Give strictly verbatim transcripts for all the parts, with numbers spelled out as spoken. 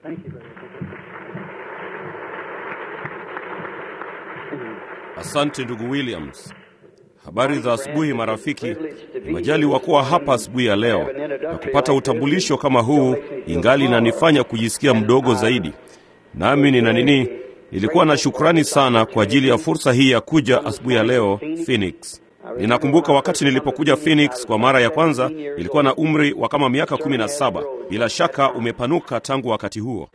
Asante ndugu Williams. Habari za asubuhi marafiki. Majali kuwa hapa asubuhi ya leo na kupata utambulisho kama huu ingali inanifanya kujisikia mdogo zaidi. Nami nina nini, nilikuwa na shukrani sana kwa ajili ya fursa hii ya kuja asubuhi ya leo Phoenix. Ninakumbuka wakati nilipokuja Phoenix kwa mara ya kwanza, nilikuwa na umri wa kama miaka kumi na saba. Bila shaka umepanuka tangu wakati huo.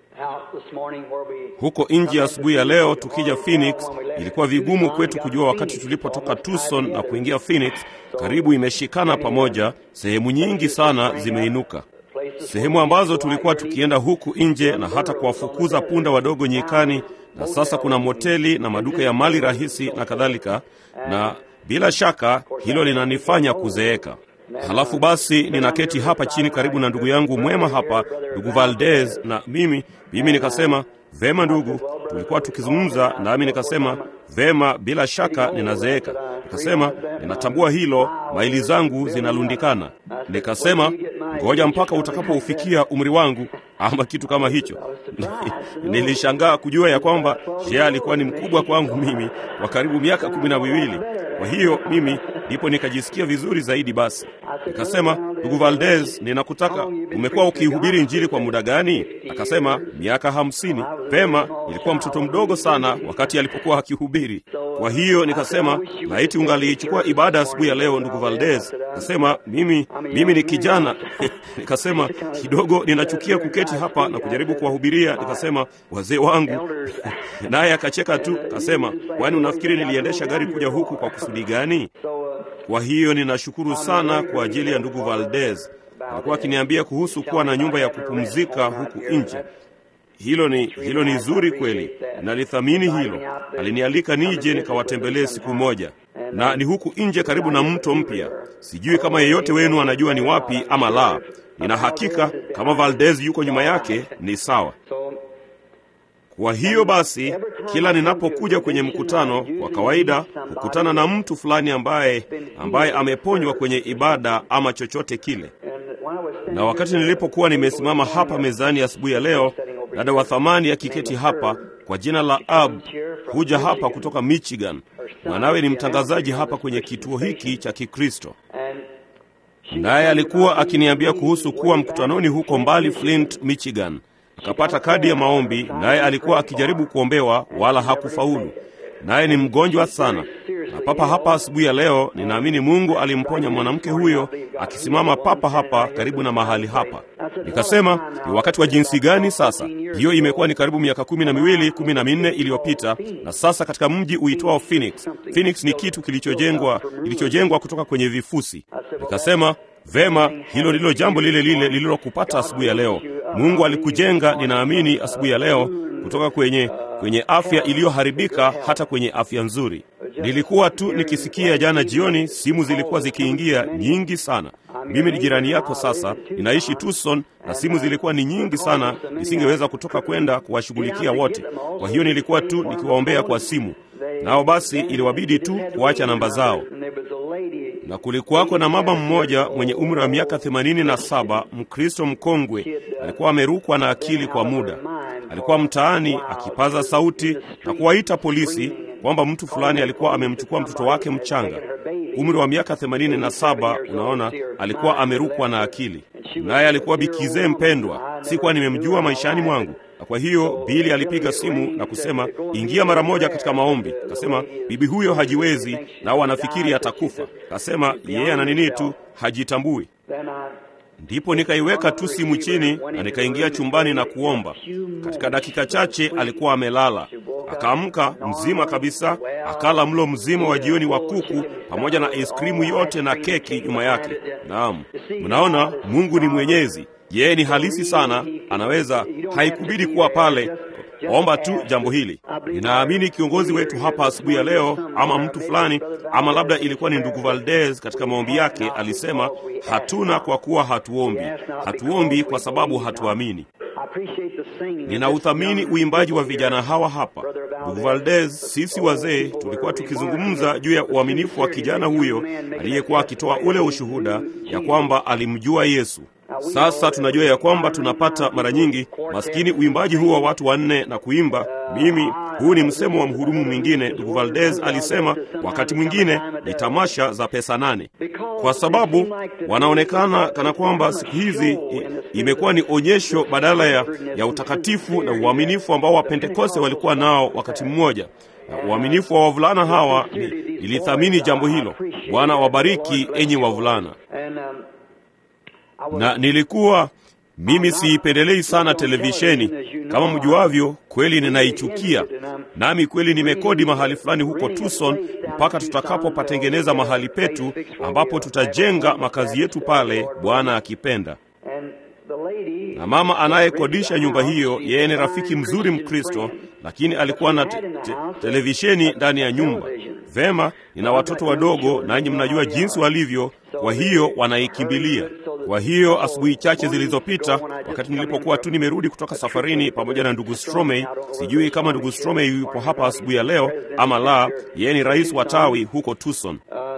Huko nje asubuhi ya leo tukija Phoenix, ilikuwa vigumu kwetu kujua wakati tulipotoka Tucson na kuingia Phoenix, karibu imeshikana pamoja, sehemu nyingi sana zimeinuka. Sehemu ambazo tulikuwa tukienda huku nje na hata kuwafukuza punda wadogo nyikani, na sasa kuna moteli na maduka ya mali rahisi na kadhalika, na bila shaka hilo linanifanya kuzeeka. Halafu basi ninaketi hapa chini karibu na ndugu yangu mwema hapa, ndugu Valdez, na mimi mimi nikasema, vema ndugu, tulikuwa tukizungumza nami nikasema, vema bila shaka ninazeeka. Nikasema, ninatambua hilo, maili zangu zinalundikana. Nikasema, ngoja mpaka utakapoufikia umri wangu ama kitu kama hicho. Nilishangaa kujua ya kwamba yeye alikuwa ni mkubwa kwangu mimi kwa karibu miaka kumi na miwili. Kwa hiyo mimi ndipo nikajisikia vizuri zaidi. Basi nikasema, ndugu Valdez, ninakutaka, umekuwa ukihubiri injili kwa muda gani? Akasema, miaka hamsini. Pema, nilikuwa mtoto mdogo sana wakati alipokuwa akihubiri. Kwa hiyo nikasema, laiti ungalichukua ibada asubuhi ya leo ndugu Valdez. Nikasema, mimi mimi ni kijana. Nikasema, kidogo ninachukia kuketi hapa na kujaribu kuwahubiria. Nikasema, wazee wangu. Naye akacheka tu, akasema, kwani unafikiri niliendesha gari kuja huku kwa kusudi gani? Kwa hiyo ninashukuru sana kwa ajili ya ndugu Valdez. Alikuwa akiniambia kuhusu kuwa na nyumba ya kupumzika huku nje. Hilo ni hilo ni zuri kweli. Nalithamini hilo. Alinialika nije nikawatembelee siku moja. Na ni huku nje karibu na mto mpya. Sijui kama yeyote wenu anajua ni wapi ama la. Nina hakika kama Valdez yuko nyuma yake ni sawa. Kwa hiyo basi, kila ninapokuja kwenye mkutano, kwa kawaida kukutana na mtu fulani ambaye ambaye ameponywa kwenye ibada ama chochote kile. Na wakati nilipokuwa nimesimama hapa mezani asubuhi ya leo, dada wa thamani akiketi hapa kwa jina la Ab, huja hapa kutoka Michigan. Mwanawe ni mtangazaji hapa kwenye kituo hiki cha Kikristo. Naye alikuwa akiniambia kuhusu kuwa mkutanoni huko mbali Flint, Michigan. Akapata kadi ya maombi, naye alikuwa akijaribu kuombewa wala hakufaulu. Naye ni mgonjwa sana. Na papa hapa asubuhi ya leo, ninaamini Mungu alimponya mwanamke huyo akisimama papa hapa karibu na mahali hapa. Nikasema, ni wakati wa jinsi gani sasa? Hiyo imekuwa ni karibu miaka kumi na miwili, kumi na minne iliyopita, na sasa katika mji uitwao Phoenix. Phoenix ni kitu kilichojengwa, kilichojengwa kutoka kwenye vifusi. Nikasema, vema, hilo ndilo jambo lile lile lililokupata asubuhi ya leo. Mungu alikujenga, ninaamini asubuhi ya leo, kutoka kwenye kwenye afya iliyoharibika hata kwenye afya nzuri. Nilikuwa tu nikisikia jana jioni, simu zilikuwa zikiingia nyingi sana. Mimi ni jirani yako sasa, ninaishi Tucson, na simu zilikuwa ni nyingi sana, nisingeweza kutoka kwenda kuwashughulikia wote. Kwa hiyo nilikuwa tu nikiwaombea kwa simu. Nao basi iliwabidi tu kuacha namba zao. Na kulikuwako na mama mmoja mwenye umri wa miaka themanini na saba, Mkristo mkongwe. Alikuwa amerukwa na akili kwa muda. Alikuwa mtaani akipaza sauti na kuwaita polisi kwamba mtu fulani alikuwa amemchukua mtoto wake mchanga. Umri wa miaka themanini na saba, unaona, alikuwa amerukwa na akili. Naye alikuwa bikize mpendwa, sikuwa nimemjua maishani mwangu. Na kwa hiyo Billy alipiga simu na kusema, ingia mara moja katika maombi. Akasema, bibi huyo hajiwezi na wanafikiri atakufa. Akasema, yeye ana nini tu, hajitambui. Ndipo nikaiweka tu simu chini na nikaingia chumbani na kuomba. Katika dakika chache alikuwa amelala. Akaamka mzima kabisa, akala mlo mzima wa jioni wa kuku pamoja na ice cream yote na keki nyuma yake. Naam, mnaona Mungu ni mwenyezi. Yeye ni halisi sana, anaweza, haikubidi kuwa pale. Omba tu jambo hili. Ninaamini kiongozi wetu hapa asubuhi ya leo, ama mtu fulani, ama labda ilikuwa ni ndugu Valdez katika maombi yake, alisema, hatuna kwa kuwa hatuombi. Hatuombi kwa sababu hatuamini. Ninauthamini uimbaji wa vijana hawa hapa. Ndugu Valdez, sisi wazee tulikuwa tukizungumza juu ya uaminifu wa kijana huyo aliyekuwa akitoa ule ushuhuda ya kwamba alimjua Yesu. Sasa tunajua ya kwamba tunapata mara nyingi maskini uimbaji huu wa watu wanne na kuimba. Mimi, huu ni msemo wa mhudumu mwingine, ndugu Valdez alisema wakati mwingine ni tamasha za pesa nane, kwa sababu wanaonekana kana kwamba siku hizi imekuwa ni onyesho badala ya, ya utakatifu na uaminifu ambao Wapentekoste walikuwa nao wakati mmoja. Na uaminifu wa wavulana hawa nilithamini jambo hilo. Bwana wabariki enyi wavulana. Na nilikuwa mimi siipendelei sana televisheni, kama mjuavyo, kweli ninaichukia. Nami kweli nimekodi mahali fulani huko Tucson mpaka tutakapopatengeneza mahali petu ambapo tutajenga makazi yetu pale, Bwana akipenda. Na mama anayekodisha nyumba hiyo, yeye ni rafiki mzuri Mkristo, lakini alikuwa na te te televisheni ndani ya nyumba. Vema, nina watoto wadogo, nanyi mnajua jinsi walivyo, kwa hiyo wanaikimbilia. Kwa hiyo asubuhi chache zilizopita, wakati nilipokuwa tu nimerudi kutoka safarini pamoja na ndugu Stromey, sijui kama ndugu Stromey yupo hapa asubuhi ya leo ama la, yeye ni rais wa tawi huko Tucson.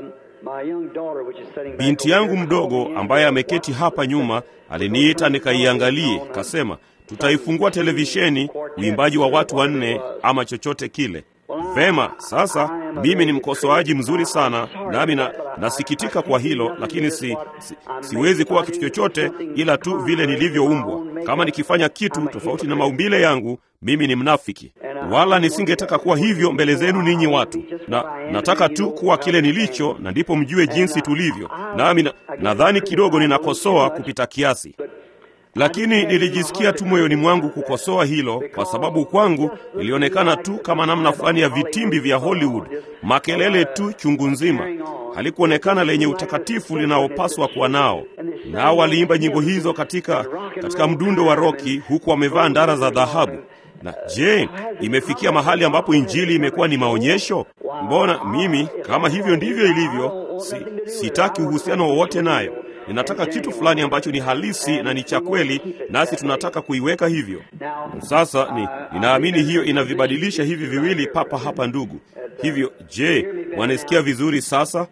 Binti yangu mdogo ambaye ameketi hapa nyuma aliniita nikaiangalie, kasema tutaifungua televisheni, uimbaji wa watu wanne ama chochote kile. Vema, sasa mimi ni mkosoaji mzuri sana, nami na nasikitika kwa hilo, lakini si, si siwezi kuwa kitu chochote ila tu vile nilivyoumbwa. Kama nikifanya kitu tofauti na maumbile yangu, mimi ni mnafiki. Wala nisingetaka kuwa hivyo mbele zenu ninyi watu. Na nataka tu kuwa kile nilicho, na ndipo mjue jinsi tulivyo. Nami na, nadhani kidogo ninakosoa kupita kiasi. Lakini nilijisikia tu moyoni mwangu kukosoa hilo, kwa sababu kwangu ilionekana tu kama namna fulani ya vitimbi vya Hollywood, makelele tu chungu nzima. Halikuonekana lenye utakatifu linaopaswa kuwa nao. Nao waliimba nyimbo hizo katika katika mdundo wa roki, huku wamevaa ndara za dhahabu. Na je, imefikia mahali ambapo injili imekuwa ni maonyesho? Mbona mimi, kama hivyo ndivyo ilivyo, si, sitaki uhusiano wowote nayo. Ninataka kitu fulani ambacho ni halisi na ni cha kweli, nasi tunataka kuiweka hivyo. Sasa ni, ninaamini hiyo inavibadilisha hivi viwili papa hapa ndugu. Hivyo, je, wanasikia vizuri sasa?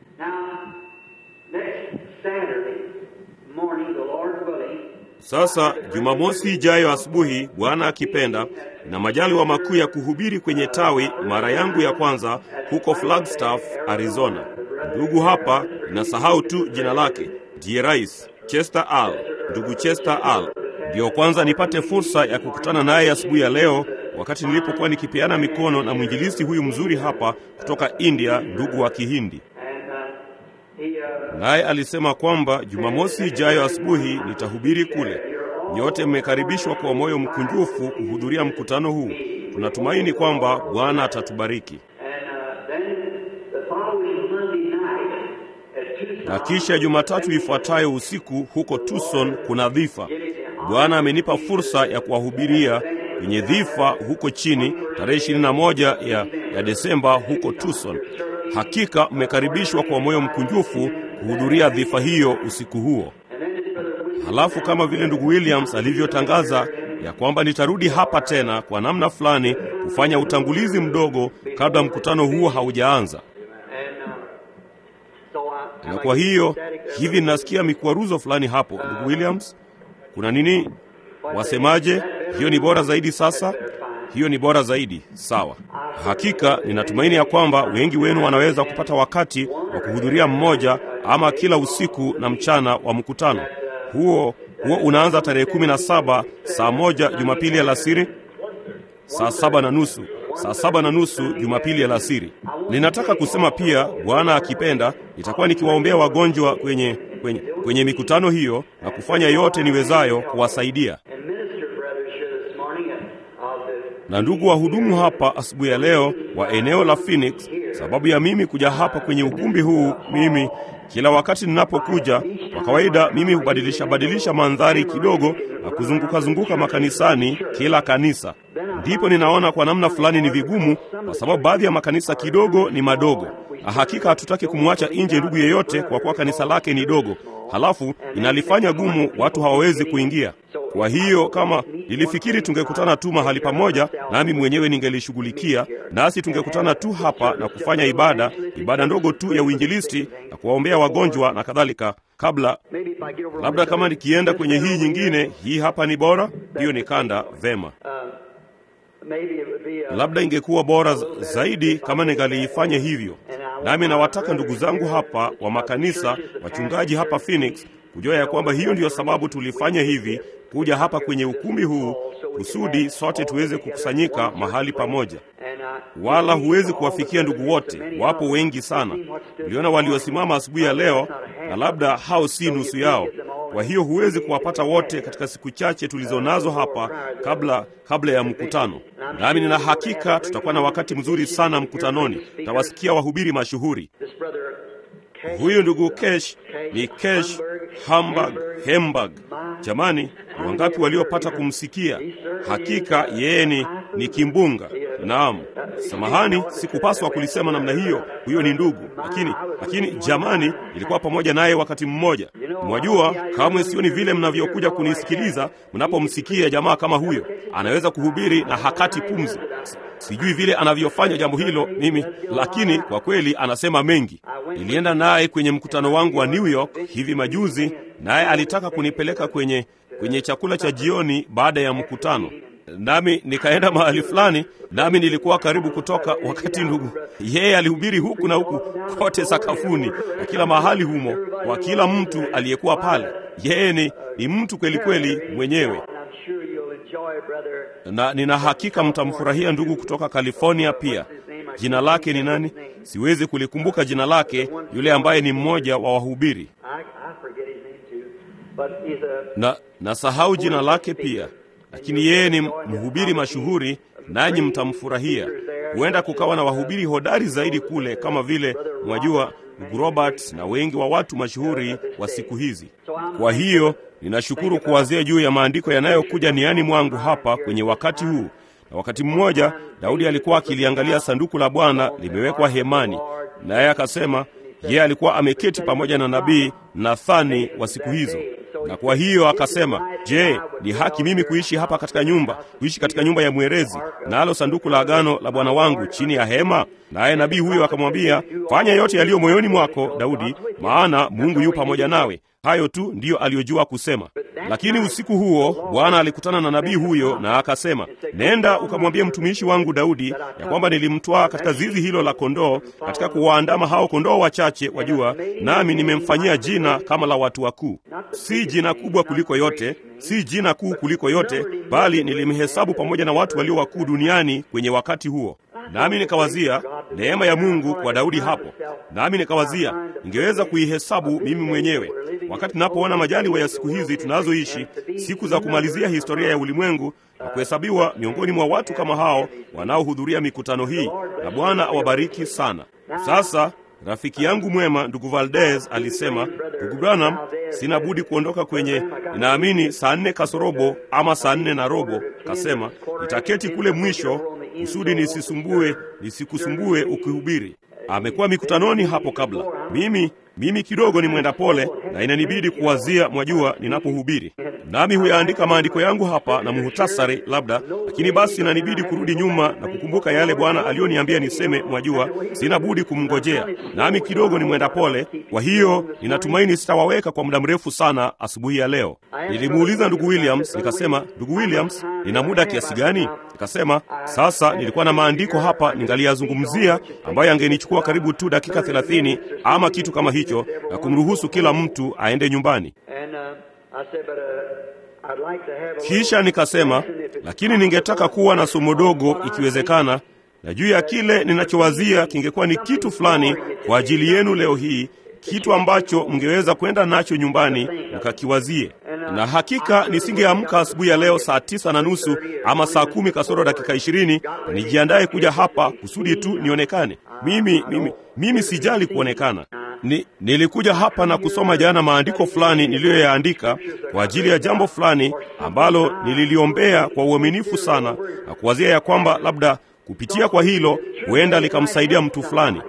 Sasa Jumamosi ijayo asubuhi, Bwana akipenda, na majaliwa makuu ya kuhubiri kwenye tawi mara yangu ya kwanza huko Flagstaff, Arizona. Ndugu hapa, ninasahau tu jina lake, ndiye rais Chester Al, ndugu Chester Al. Ndio kwanza nipate fursa ya kukutana naye asubuhi ya leo, wakati nilipokuwa nikipeana mikono na mwinjilisti huyu mzuri hapa kutoka India, ndugu wa Kihindi. Naye alisema kwamba Jumamosi ijayo asubuhi nitahubiri kule. Nyote mmekaribishwa kwa moyo mkunjufu kuhudhuria mkutano huu. Tunatumaini kwamba Bwana atatubariki. Na kisha Jumatatu ifuatayo usiku huko Tucson kuna dhifa. Bwana amenipa fursa ya kuwahubiria kwenye dhifa huko chini tarehe ishirini na moja ya, ya Desemba huko Tucson. Hakika mmekaribishwa kwa moyo mkunjufu kuhudhuria dhifa hiyo usiku huo. Halafu kama vile ndugu Williams alivyotangaza ya kwamba nitarudi hapa tena kwa namna fulani kufanya utangulizi mdogo kabla mkutano huo haujaanza. Na kwa hiyo hivi ninasikia mikwaruzo fulani hapo. Ndugu Williams, kuna nini? Wasemaje? Hiyo ni bora zaidi sasa? Hiyo ni bora zaidi. Sawa. Hakika ninatumaini ya kwamba wengi wenu wanaweza kupata wakati wa kuhudhuria mmoja ama kila usiku na mchana wa mkutano. Huo huo unaanza tarehe kumi na saba saa moja Jumapili alasiri, saa saba na nusu saa saba na nusu Jumapili alasiri. Ninataka kusema pia, Bwana akipenda, nitakuwa nikiwaombea wagonjwa kwenye kwenye kwenye mikutano hiyo na kufanya yote niwezayo kuwasaidia. Na ndugu wahudumu hapa asubuhi ya leo wa eneo la Phoenix, sababu ya mimi kuja hapa kwenye ukumbi huu, mimi kila wakati ninapokuja, kwa kawaida mimi hubadilisha badilisha mandhari kidogo na kuzunguka zunguka makanisani kila kanisa. Ndipo ninaona kwa namna fulani ni vigumu, kwa sababu baadhi ya makanisa kidogo ni madogo. Na hakika hatutaki kumwacha nje ndugu yeyote kwa kuwa kanisa lake ni dogo. Halafu inalifanya gumu, watu hawawezi kuingia. Kwa hiyo kama nilifikiri tungekutana tu mahali pamoja, nami mwenyewe ningelishughulikia, nasi tungekutana tu hapa na kufanya ibada, ibada ndogo tu ya uinjilisti na kuwaombea wagonjwa na kadhalika. kabla, labda kama nikienda kwenye hii nyingine, hii hapa ni bora, hiyo ni kanda, vema. Labda ingekuwa bora zaidi kama ningaliifanya hivyo. Nami nawataka ndugu zangu hapa wa makanisa, wachungaji hapa Phoenix, kujua ya kwamba hiyo ndiyo sababu tulifanya hivi, kuja hapa kwenye ukumbi huu kusudi sote tuweze kukusanyika mahali pamoja. Wala huwezi kuwafikia ndugu wote, wapo wengi sana. Uliona waliosimama asubuhi ya leo, na labda hao si nusu yao. Kwa hiyo huwezi kuwapata wote katika siku chache tulizonazo hapa kabla kabla ya mkutano. Nami nina hakika tutakuwa na wakati mzuri sana mkutanoni. Tawasikia wahubiri mashuhuri. Huyu ndugu Kesh ni Kesh Hamburg, Hamburg. Jamani, wangapi waliopata kumsikia? Hakika yeye ni, ni kimbunga. Naam, samahani, sikupaswa kulisema namna hiyo. Huyo ni ndugu, lakini lakini jamani, ilikuwa pamoja naye wakati mmoja. Mwajua, kamwe sioni vile mnavyokuja kunisikiliza mnapomsikia jamaa kama huyo. Anaweza kuhubiri na hakati pumzi. Sijui vile anavyofanya jambo hilo mimi, lakini kwa kweli anasema mengi. Nilienda naye kwenye mkutano wangu wa New York hivi majuzi, naye alitaka kunipeleka kwenye kwenye chakula cha jioni baada ya mkutano. Nami nikaenda mahali fulani, nami nilikuwa karibu kutoka wakati ndugu yeye alihubiri huku na huku kote sakafuni na kila mahali humo, kwa kila mtu aliyekuwa pale. Yeye ni, ni mtu kweli kweli mwenyewe. Na nina hakika mtamfurahia ndugu kutoka California pia. Jina lake ni nani? Siwezi kulikumbuka jina lake, yule ambaye ni mmoja wa wahubiri. Na nasahau jina lake pia. Lakini yeye ni mhubiri mashuhuri, nanyi mtamfurahia. Huenda kukawa na wahubiri hodari zaidi kule, kama vile mwajua Robert na wengi wa watu mashuhuri wa siku hizi. Kwa hiyo ninashukuru kuwazia juu ya maandiko yanayokuja niani mwangu hapa kwenye wakati huu. Na wakati mmoja Daudi alikuwa akiliangalia sanduku la Bwana limewekwa hemani, naye akasema yeye alikuwa ameketi pamoja na nabii Nathani wa siku hizo. Na kwa hiyo akasema, je, ni haki mimi kuishi hapa katika nyumba, kuishi katika nyumba ya mwerezi, nalo sanduku la agano la Bwana wangu chini ya hema? Naye nabii huyo akamwambia, fanya yote yaliyo moyoni mwako Daudi, maana Mungu yu pamoja nawe. Hayo tu ndiyo aliyojua kusema. Lakini usiku huo Bwana alikutana na nabii huyo na akasema, nenda ukamwambie mtumishi wangu Daudi ya kwamba nilimtwaa katika zizi hilo la kondoo, katika kuwaandama hao kondoo wachache, wajua, nami nimemfanyia jina kama la watu wakuu. Si jina kubwa kuliko yote, si jina kuu kuliko yote, bali nilimhesabu pamoja na watu walio wakuu duniani kwenye wakati huo. Nami nikawazia neema ya Mungu kwa Daudi hapo. Nami nikawazia ningeweza kuihesabu mimi mwenyewe. Wakati napoona majaliwa ya siku hizi tunazoishi, siku za kumalizia historia ya ulimwengu, na kuhesabiwa miongoni mwa watu kama hao wanaohudhuria mikutano hii, na Bwana awabariki sana. Sasa rafiki yangu mwema ndugu Valdez alisema, ndugu Branham, sina budi kuondoka kwenye, ninaamini saa nne kasorobo ama saa nne na robo. Kasema nitaketi kule mwisho kusudi nisisumbue nisikusumbue ukihubiri. Amekuwa mikutanoni hapo kabla. Mimi mimi kidogo ni mwenda pole na inanibidi kuwazia, mwajua, ninapohubiri. Nami huyaandika maandiko yangu hapa na muhtasari labda, lakini basi inanibidi kurudi nyuma na kukumbuka yale Bwana alioniambia niseme, mwajua, sina budi kumngojea. Nami kidogo ni mwenda pole, kwa hiyo ninatumaini sitawaweka kwa muda mrefu sana asubuhi ya leo. Nilimuuliza ndugu Williams, nikasema, ndugu Williams, nina muda kiasi gani? Nikasema, sasa nilikuwa na maandiko hapa ningaliyazungumzia ambayo yangenichukua karibu tu dakika thelathini ama kitu kama hicho, na kumruhusu kila mtu aende nyumbani. Kisha nikasema, lakini ningetaka kuwa na somo dogo ikiwezekana, na juu ya kile ninachowazia kingekuwa ni kitu fulani kwa ajili yenu leo hii, kitu ambacho mngeweza kwenda nacho nyumbani mkakiwazie. Na hakika nisingeamka asubuhi ya leo saa tisa na nusu ama saa kumi kasoro dakika ishirini na nijiandae kuja hapa kusudi tu nionekane. Mimi mimi mimi sijali kuonekana. Ni, nilikuja hapa na kusoma jana maandiko fulani niliyoyaandika kwa ajili ya jambo fulani ambalo nililiombea kwa uaminifu sana, na kuwazia ya kwamba labda kupitia kwa hilo huenda likamsaidia mtu fulani.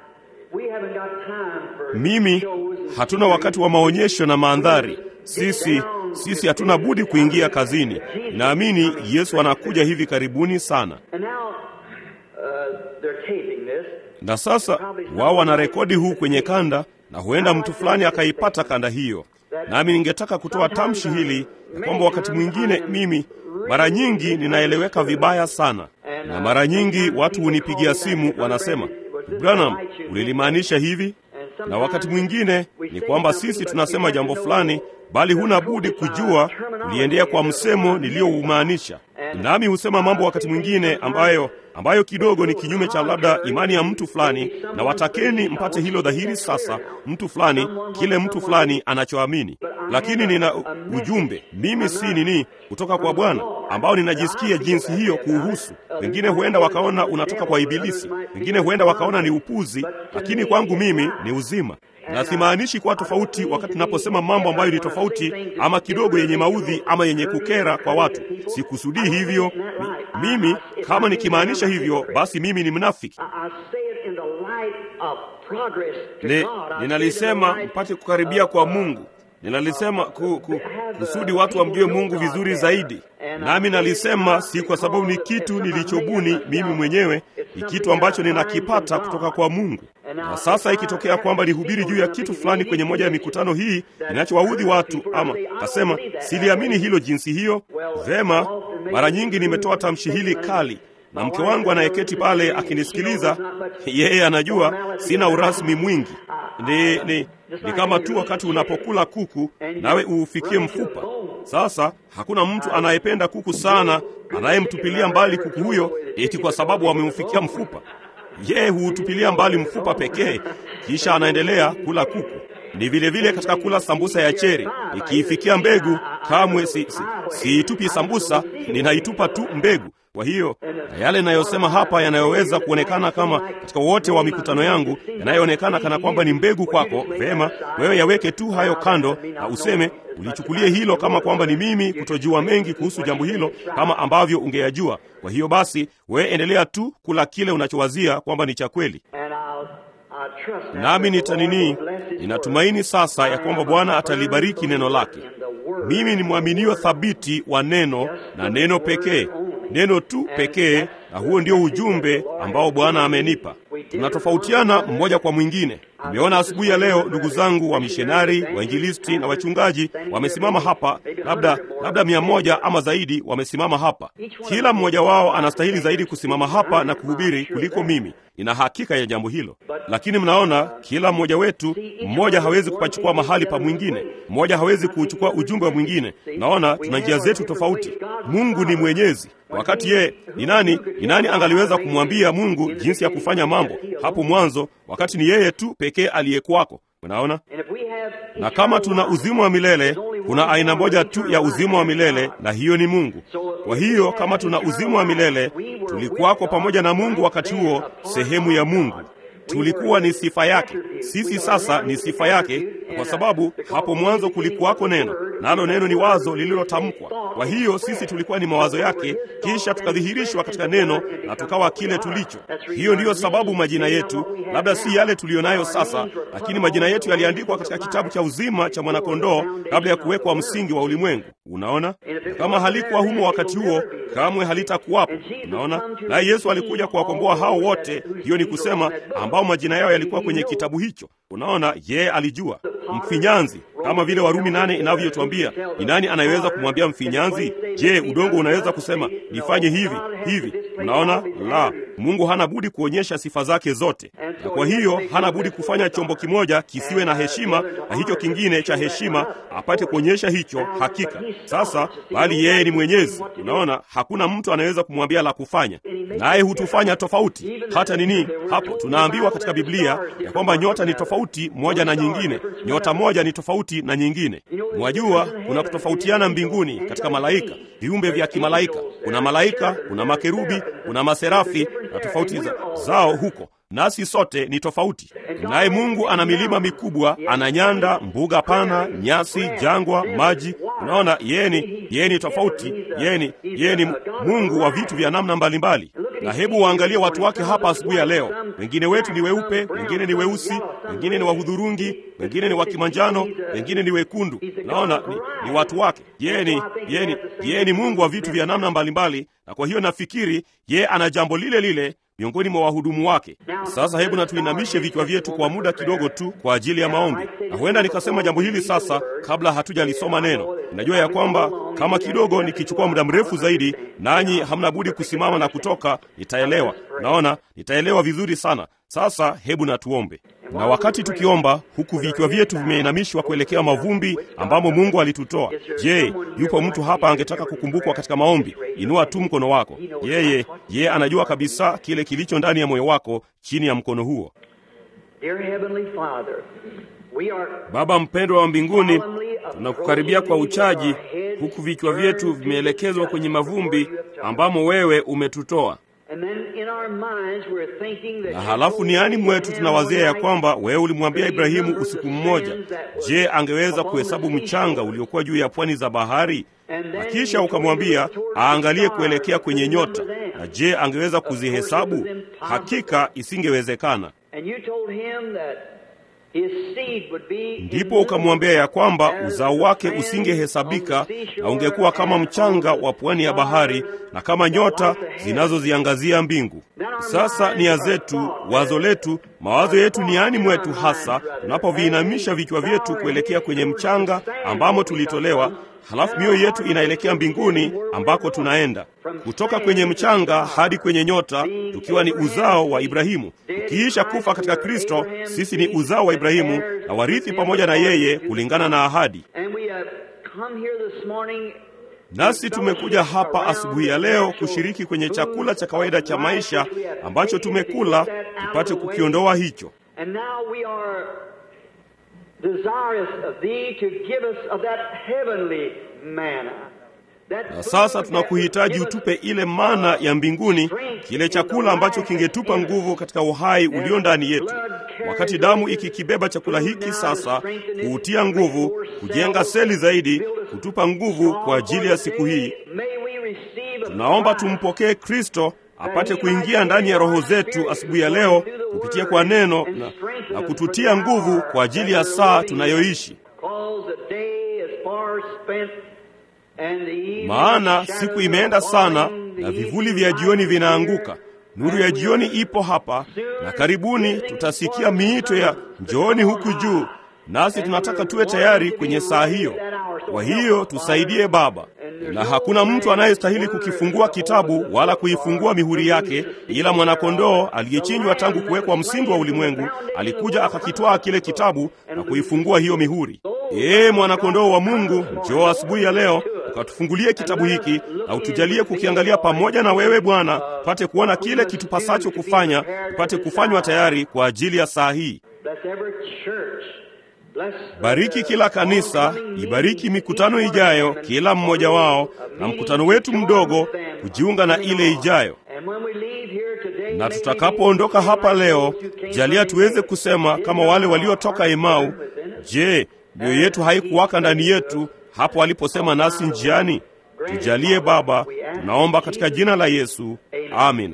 Mimi hatuna wakati wa maonyesho na mandhari. Sisi sisi hatuna budi kuingia kazini. Naamini Yesu anakuja hivi karibuni sana. Na sasa wao wana rekodi huu kwenye kanda, na huenda mtu fulani akaipata kanda hiyo. Nami ningetaka kutoa tamshi hili ya kwamba wakati mwingine mimi mara nyingi ninaeleweka vibaya sana, na mara nyingi watu hunipigia simu wanasema, Branham, ulilimaanisha hivi? Na wakati mwingine ni kwamba sisi tunasema jambo fulani, bali huna budi kujua uliendea kwa msemo nilioumaanisha. Nami husema mambo wakati mwingine ambayo ambayo kidogo ni kinyume cha labda imani ya mtu fulani, na watakeni mpate hilo dhahiri sasa, mtu fulani kile mtu fulani anachoamini. Lakini nina ujumbe mimi si nini kutoka kwa Bwana ambao ninajisikia jinsi hiyo kuuhusu. Wengine huenda wakaona unatoka kwa Ibilisi, wengine huenda wakaona ni upuzi, lakini kwangu mimi ni uzima. Na simaanishi kuwa tofauti wakati naposema mambo ambayo ni tofauti ama kidogo yenye maudhi ama yenye kukera kwa watu. Sikusudii hivyo. Mi, mimi kama nikimaanisha hivyo, basi mimi ni mnafiki. Ni, ninalisema mpate kukaribia kwa Mungu. Ninalisema ku, ku, kusudi watu wamjue Mungu vizuri zaidi. Nami nalisema si kwa sababu ni kitu nilichobuni mimi mwenyewe, ni kitu ambacho ninakipata kutoka kwa Mungu. Na sasa ikitokea kwamba nihubiri juu ya kitu fulani kwenye moja ya mikutano hii ninachowaudhi watu, ama kasema siliamini hilo jinsi hiyo, vema, mara nyingi nimetoa tamshi hili kali, na mke wangu anayeketi pale akinisikiliza, yeye anajua sina urasmi mwingi. Ni, ni, ni kama tu wakati unapokula kuku nawe uufikie mfupa. Sasa hakuna mtu anayependa kuku sana anayemtupilia mbali kuku huyo eti kwa sababu amemfikia mfupa. Yeye huutupilia mbali mfupa pekee, kisha anaendelea kula kuku. Ni vile vile katika kula sambusa ya cheri, ikiifikia mbegu kamwe si, si, siitupi sambusa, ninaitupa tu mbegu. Kwa hiyo na yale ninayosema hapa yanayoweza kuonekana kama katika wote wa mikutano yangu yanayoonekana kana kwamba ni mbegu kwako, vema, wewe yaweke tu hayo kando na useme ulichukulie hilo kama kwamba ni mimi kutojua mengi kuhusu jambo hilo kama ambavyo ungeyajua. Kwa hiyo basi wewe endelea tu kula kile unachowazia kwamba ni cha kweli. Nami nitanini, ninatumaini sasa ya kwamba Bwana atalibariki neno lake. Mimi ni mwaminio thabiti wa neno na neno pekee, neno tu pekee, na huo ndio ujumbe ambao Bwana amenipa. Tunatofautiana mmoja kwa mwingine. Nimeona asubuhi ya leo ndugu zangu wa mishonari, wainjilisti na wachungaji wamesimama hapa, labda labda mia moja ama zaidi wamesimama hapa. Kila mmoja wao anastahili zaidi kusimama hapa na kuhubiri kuliko mimi. Nina hakika ya jambo hilo. Lakini mnaona, kila mmoja wetu, mmoja hawezi kupachukua mahali pa mwingine. Mmoja hawezi kuchukua ujumbe wa mwingine. Naona tuna njia zetu tofauti. Mungu ni mwenyezi. Wakati ye, ni nani, ni nani angaliweza kumwambia Mungu jinsi ya kufanya mambo hapo mwanzo, wakati ni yeye tu pekee aliyekuwako? Unaona? Na kama tuna uzima wa milele, kuna aina moja tu ya uzima wa milele, na hiyo ni Mungu. Kwa hiyo kama tuna uzima wa milele, tulikuwako pamoja na Mungu wakati huo, sehemu ya Mungu. Tulikuwa ni sifa yake. Sisi sasa ni sifa yake, kwa sababu hapo mwanzo kulikuwako neno, nalo neno ni wazo lililotamkwa. Kwa hiyo sisi tulikuwa ni mawazo yake, kisha tukadhihirishwa katika neno na tukawa kile tulicho. Hiyo ndiyo sababu majina yetu labda si yale tulionayo sasa, lakini majina yetu yaliandikwa katika kitabu cha uzima cha mwanakondoo kabla ya kuwekwa msingi wa ulimwengu. Unaona? Kama halikuwa humo wakati huo, kamwe halitakuwapo. Unaona? Na Yesu alikuja kuwakomboa hao wote, hiyo ni kusema ambao majina yao yalikuwa kwenye kitabu hicho. Unaona, yeye alijua. Mfinyanzi, kama vile Warumi nane inavyotuambia, ni nani anayeweza kumwambia mfinyanzi, je, udongo unaweza kusema nifanye hivi hivi? Unaona? La, Mungu hana budi kuonyesha sifa zake zote. Na kwa hiyo hana budi kufanya chombo kimoja kisiwe na heshima na hicho kingine cha heshima apate kuonyesha hicho hakika. Sasa bali yeye ni mwenyezi. Unaona, hakuna mtu anaweza kumwambia la kufanya. Naye hutufanya tofauti. Hata nini? Hapo tunaambiwa katika Biblia ya kwamba nyota ni tofauti moja na nyingine. Nyota moja ni tofauti na nyingine. Mwajua kuna kutofautiana mbinguni katika malaika, viumbe vya kimalaika. Kuna malaika, kuna makerubi, kuna maserafi na tofauti za, zao huko. Nasi sote ni tofauti. Naye Mungu ana milima mikubwa, ana nyanda, mbuga pana, nyasi, jangwa, maji. Unaona, yeye ni yeye ni tofauti. Yeye ni yeye ni Mungu wa vitu vya namna mbalimbali. Na hebu waangalie watu wake hapa asubuhi ya leo. Wengine wetu ni weupe, wengine ni weusi, wengine ni wahudhurungi, wengine ni wakimanjano, wengine ni wekundu. Naona ni, ni watu wake. Yeye ni yeye ni yeye ni Mungu wa vitu vya namna mbalimbali, na kwa hiyo nafikiri yeye ana jambo lile lile miongoni mwa wahudumu wake. Sasa hebu na tuinamishe vichwa vyetu kwa muda kidogo tu kwa ajili ya maombi, na huenda nikasema jambo hili sasa kabla hatujalisoma neno. Ninajua ya kwamba kama kidogo nikichukua muda mrefu zaidi, nanyi hamna budi kusimama na kutoka, nitaelewa. Naona nitaelewa vizuri sana. Sasa hebu na tuombe. Na wakati tukiomba huku vichwa vyetu vimeinamishwa kuelekea mavumbi ambamo Mungu alitutoa, je, yupo mtu hapa angetaka kukumbukwa katika maombi? Inua tu mkono wako. Yeye yeye anajua kabisa kile kilicho ndani ya moyo wako chini ya mkono huo. Baba mpendwa wa mbinguni, tunakukaribia kwa uchaji huku vichwa vyetu vimeelekezwa kwenye mavumbi ambamo wewe umetutoa. Na halafu niani mwetu tunawazia ya kwamba wewe ulimwambia Ibrahimu usiku mmoja, je, angeweza kuhesabu mchanga uliokuwa juu ya pwani za bahari? Na kisha ukamwambia aangalie kuelekea kwenye nyota, na je, angeweza kuzihesabu? Hakika isingewezekana. Ndipo ukamwambia ya kwamba uzao wake usingehesabika na ungekuwa kama mchanga wa pwani ya bahari na kama nyota zinazoziangazia mbingu. Sasa nia zetu, wazo letu, mawazo yetu ni yani mwetu hasa tunapoviinamisha vichwa vyetu kuelekea kwenye mchanga ambamo tulitolewa, halafu mioyo yetu inaelekea mbinguni ambako tunaenda. Kutoka kwenye mchanga hadi kwenye nyota, tukiwa ni uzao wa Ibrahimu. Tukiisha kufa katika Kristo, sisi ni uzao wa Ibrahimu na warithi pamoja na yeye kulingana na ahadi. Nasi tumekuja hapa asubuhi ya leo kushiriki kwenye chakula cha kawaida cha maisha ambacho tumekula, tupate kukiondoa hicho. Na sasa tunakuhitaji utupe ile mana ya mbinguni, kile chakula ambacho kingetupa nguvu katika uhai ulio ndani yetu. Wakati damu ikikibeba chakula hiki sasa, kuutia nguvu, kujenga seli zaidi, kutupa nguvu kwa ajili ya siku hii, tunaomba tumpokee Kristo apate kuingia ndani ya roho zetu asubuhi ya leo kupitia kwa neno na, na kututia nguvu kwa ajili ya saa tunayoishi. Maana siku imeenda sana na vivuli vya jioni vinaanguka. Nuru ya jioni ipo hapa, na karibuni tutasikia miito ya njooni huku juu, nasi tunataka tuwe tayari kwenye saa hiyo. Kwa hiyo tusaidie Baba, na hakuna mtu anayestahili kukifungua kitabu wala kuifungua mihuri yake ila mwanakondoo aliyechinjwa tangu kuwekwa msingi wa ulimwengu. Alikuja akakitwaa kile kitabu na kuifungua hiyo mihuri. Ee mwanakondoo wa Mungu, njoo asubuhi ya leo ukatufungulie kitabu hiki na utujalie kukiangalia pamoja na wewe Bwana, pate kuona kile kitupasacho kufanya, pate kufanywa tayari kwa ajili ya saa hii. Bariki kila kanisa, ibariki mikutano ijayo, kila mmoja wao, na mkutano wetu mdogo kujiunga na ile ijayo. Na tutakapoondoka hapa leo, jalia tuweze kusema kama wale waliotoka Emau, je, mioyo yetu haikuwaka ndani yetu hapo waliposema nasi njiani? Tujalie Baba, tunaomba katika jina la Yesu. Amina.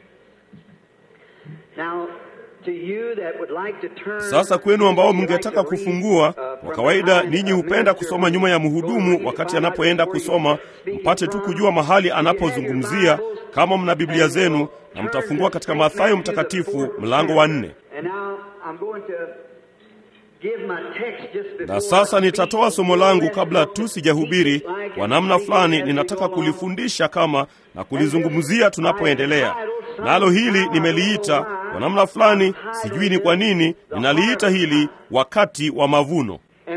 Sasa kwenu ambao mngetaka kufungua, kwa kawaida ninyi hupenda kusoma nyuma ya mhudumu wakati anapoenda kusoma, mpate tu kujua mahali anapozungumzia. Kama mna Biblia zenu, na mtafungua katika Mathayo mtakatifu mlango wa nne. Na sasa nitatoa somo langu kabla tu sijahubiri. Kwa namna fulani ninataka kulifundisha kama na kulizungumzia tunapoendelea. Nalo hili nimeliita kwa namna fulani, sijui ni kwa nini ninaliita hili wakati wa mavuno.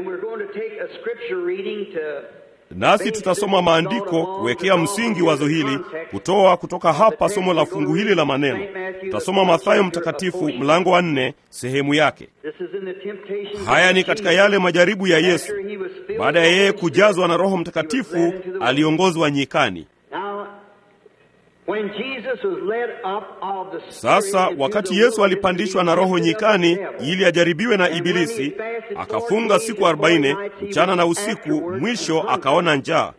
Nasi tutasoma maandiko kuwekea msingi wazo hili, kutoa kutoka hapa somo la fungu hili la maneno. Tutasoma Mathayo mtakatifu mlango wa nne sehemu yake. Haya ni katika yale majaribu ya Yesu. Baada ya yeye kujazwa na Roho Mtakatifu, aliongozwa nyikani. Sasa wakati Yesu alipandishwa na Roho nyikani ili ajaribiwe na Ibilisi, akafunga siku arobaini mchana na usiku, mwisho akaona njaa.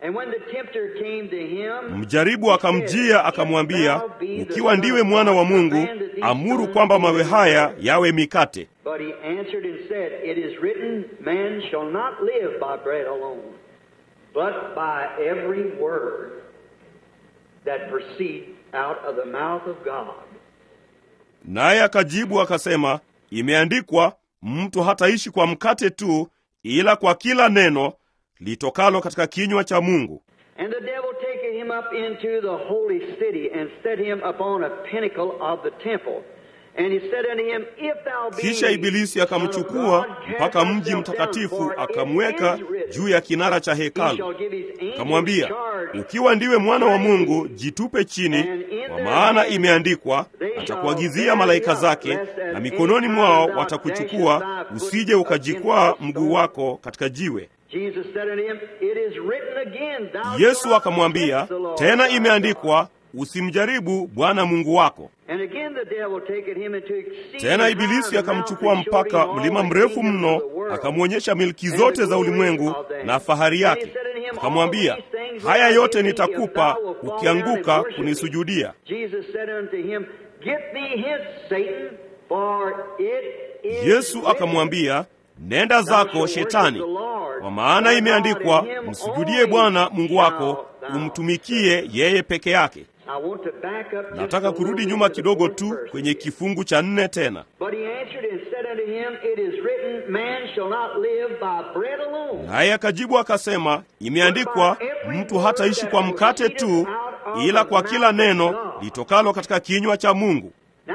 Mjaribu akamjia akamwambia, ukiwa ndiwe mwana wa Mungu, amuru kwamba mawe haya yawe mikate. that proceed out of the mouth of God. Naye akajibu akasema, imeandikwa, mtu hataishi kwa mkate tu, ila kwa kila neno litokalo katika kinywa cha Mungu. And the devil taketh him up into the holy city, and set him upon a pinnacle of the temple. And he said unto him, If thou be Kisha Ibilisi akamchukua mpaka mji mtakatifu, akamweka juu ya kinara cha hekalu. Akamwambia, ukiwa ndiwe mwana wa Mungu, jitupe chini, kwa maana imeandikwa, atakuagizia malaika zake, na mikononi mwao watakuchukua, usije ukajikwaa mguu wako katika jiwe. Yesu akamwambia, tena imeandikwa, usimjaribu Bwana Mungu wako. Tena Ibilisi akamchukua mpaka mlima mrefu mno, akamwonyesha milki zote za ulimwengu na fahari yake. Akamwambia, haya yote nitakupa ukianguka kunisujudia. Yesu akamwambia, nenda zako Shetani, kwa maana imeandikwa, msujudie Bwana Mungu wako, umtumikie yeye peke yake. Nataka kurudi nyuma kidogo tu kwenye kifungu cha nne tena. Naye akajibu akasema, imeandikwa, mtu hataishi kwa mkate tu, ila kwa kila neno litokalo katika kinywa cha Mungu.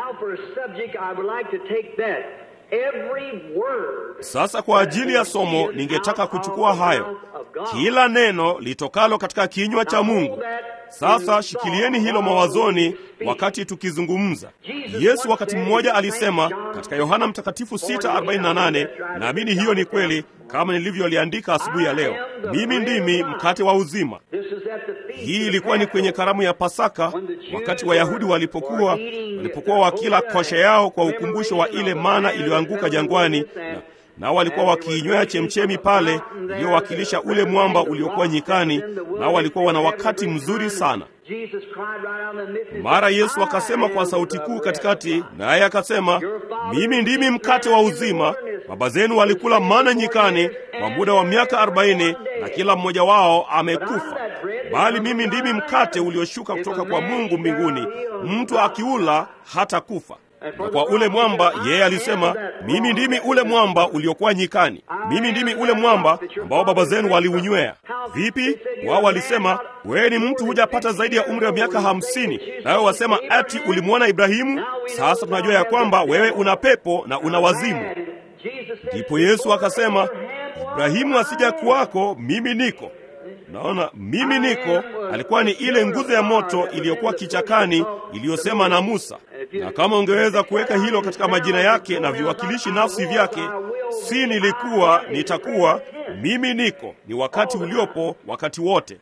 Sasa kwa ajili ya somo ningetaka kuchukua hayo, kila neno litokalo katika kinywa cha Mungu. Sasa shikilieni hilo mawazoni wakati tukizungumza. Yesu wakati mmoja alisema katika Yohana Mtakatifu sita arobaini na nane, naamini hiyo ni kweli kama nilivyoliandika asubuhi ya leo, mimi ndimi mkate wa uzima. Hii ilikuwa ni kwenye karamu ya Pasaka, wakati Wayahudi walipokuwa walipokuwa wakila koshe yao kwa ukumbusho wa ile mana iliyoanguka jangwani, na nao walikuwa wakiinywea chemchemi pale iliyowakilisha ule mwamba uliokuwa nyikani, nao walikuwa wana wakati mzuri sana. Mara Yesu akasema kwa sauti kuu katikati, naye akasema, mimi ndimi mkate wa uzima. Baba zenu walikula mana nyikani kwa muda wa miaka arobaini, na kila mmoja wao amekufa. Bali mimi ndimi mkate ulioshuka kutoka kwa Mungu mbinguni, mtu akiula hata kufa. Na kwa ule mwamba yeye alisema, mimi ndimi ule mwamba uliokuwa nyikani. Mimi ndimi ule mwamba ambao baba zenu waliunywea. Vipi? Wao walisema, wewe ni mtu hujapata zaidi ya umri wa miaka hamsini, nawe wasema ati ulimwona Ibrahimu? Sasa tunajua ya kwamba wewe una pepo na una wazimu. Ndipo Yesu akasema, Ibrahimu asija kuwako, mimi niko. Naona mimi niko alikuwa ni ile nguzo ya moto iliyokuwa kichakani iliyosema na Musa. Na kama ungeweza kuweka hilo katika majina yake na viwakilishi nafsi vyake, si nilikuwa, nitakuwa, mimi niko, ni wakati uliopo wakati wote.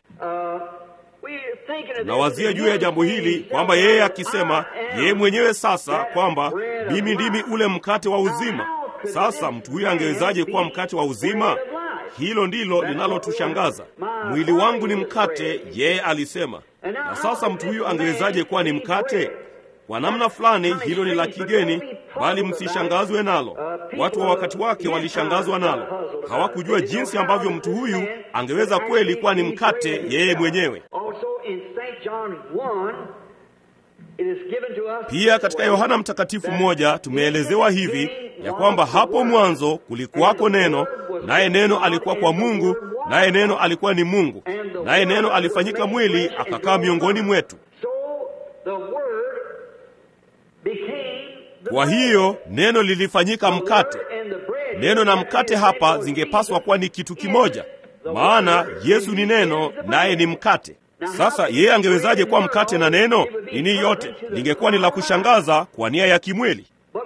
Tunawazia juu ya jambo hili kwamba yeye akisema yeye mwenyewe sasa kwamba mimi ndimi ule mkate wa uzima. Sasa mtu huyu angewezaje kuwa mkate wa uzima? Hilo ndilo linalotushangaza. Mwili wangu ni mkate, yeye alisema. Na sasa mtu huyu angewezaje kuwa ni mkate? Kwa namna fulani hilo ni la kigeni, bali msishangazwe nalo. Watu wa wakati wake walishangazwa nalo. Hawakujua jinsi ambavyo mtu huyu angeweza kweli kuwa ni mkate yeye mwenyewe. Pia katika Yohana Mtakatifu moja tumeelezewa hivi ya kwamba hapo mwanzo kulikuwako neno, naye neno alikuwa kwa Mungu, naye neno alikuwa ni Mungu, naye neno alifanyika mwili akakaa miongoni mwetu. Kwa hiyo neno lilifanyika mkate. Neno na mkate hapa zingepaswa kuwa ni kitu kimoja, maana Yesu ni neno naye ni mkate. Sasa yeye angewezaje kuwa mkate na neno? Nini yote lingekuwa ni la kushangaza kwa nia ya kimwili.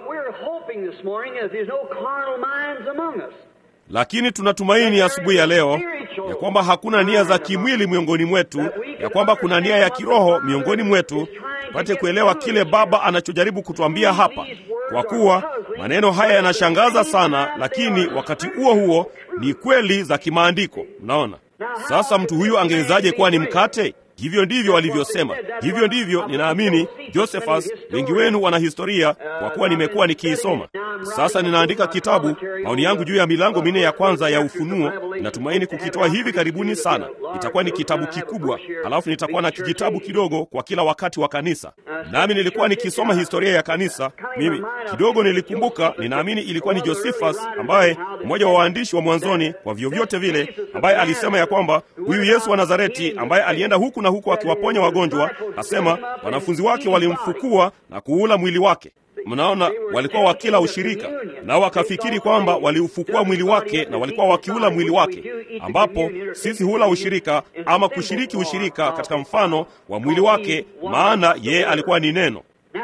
Lakini tunatumaini asubuhi ya leo ya kwamba hakuna nia za kimwili miongoni mwetu, ya kwamba kuna nia ya kiroho miongoni mwetu, tupate kuelewa kile Baba anachojaribu kutuambia hapa. Kwa kuwa maneno haya yanashangaza sana, lakini wakati huo huo ni kweli za kimaandiko. Unaona? Sasa mtu huyu angewezaje kuwa ni mkate? Hivyo ndivyo walivyosema. Hivyo ndivyo ninaamini Josephus, wengi wenu wana historia kwa kuwa nimekuwa nikiisoma. Sasa ninaandika kitabu, maoni yangu juu ya milango minne ya kwanza ya Ufunuo. Natumaini kukitoa hivi karibuni sana. Itakuwa ni kitabu kikubwa, alafu nitakuwa na kijitabu kidogo kwa kila wakati wa kanisa. Nami nilikuwa nikisoma historia ya kanisa. Mimi kidogo nilikumbuka, ninaamini ilikuwa ni Josephus, ambaye mmoja wa waandishi wa mwanzoni kwa vyovyote vile, ambaye alisema ya kwamba huyu Yesu wa Nazareti ambaye alienda huku na huku akiwaponya wagonjwa, asema wanafunzi wake walimfukua na kuula mwili wake. Mnaona, walikuwa wakila ushirika, nao wakafikiri kwamba waliufukua mwili wake na walikuwa wakiula mwili wake, ambapo sisi hula ushirika ama kushiriki ushirika katika mfano wa mwili wake, maana yeye alikuwa ni neno.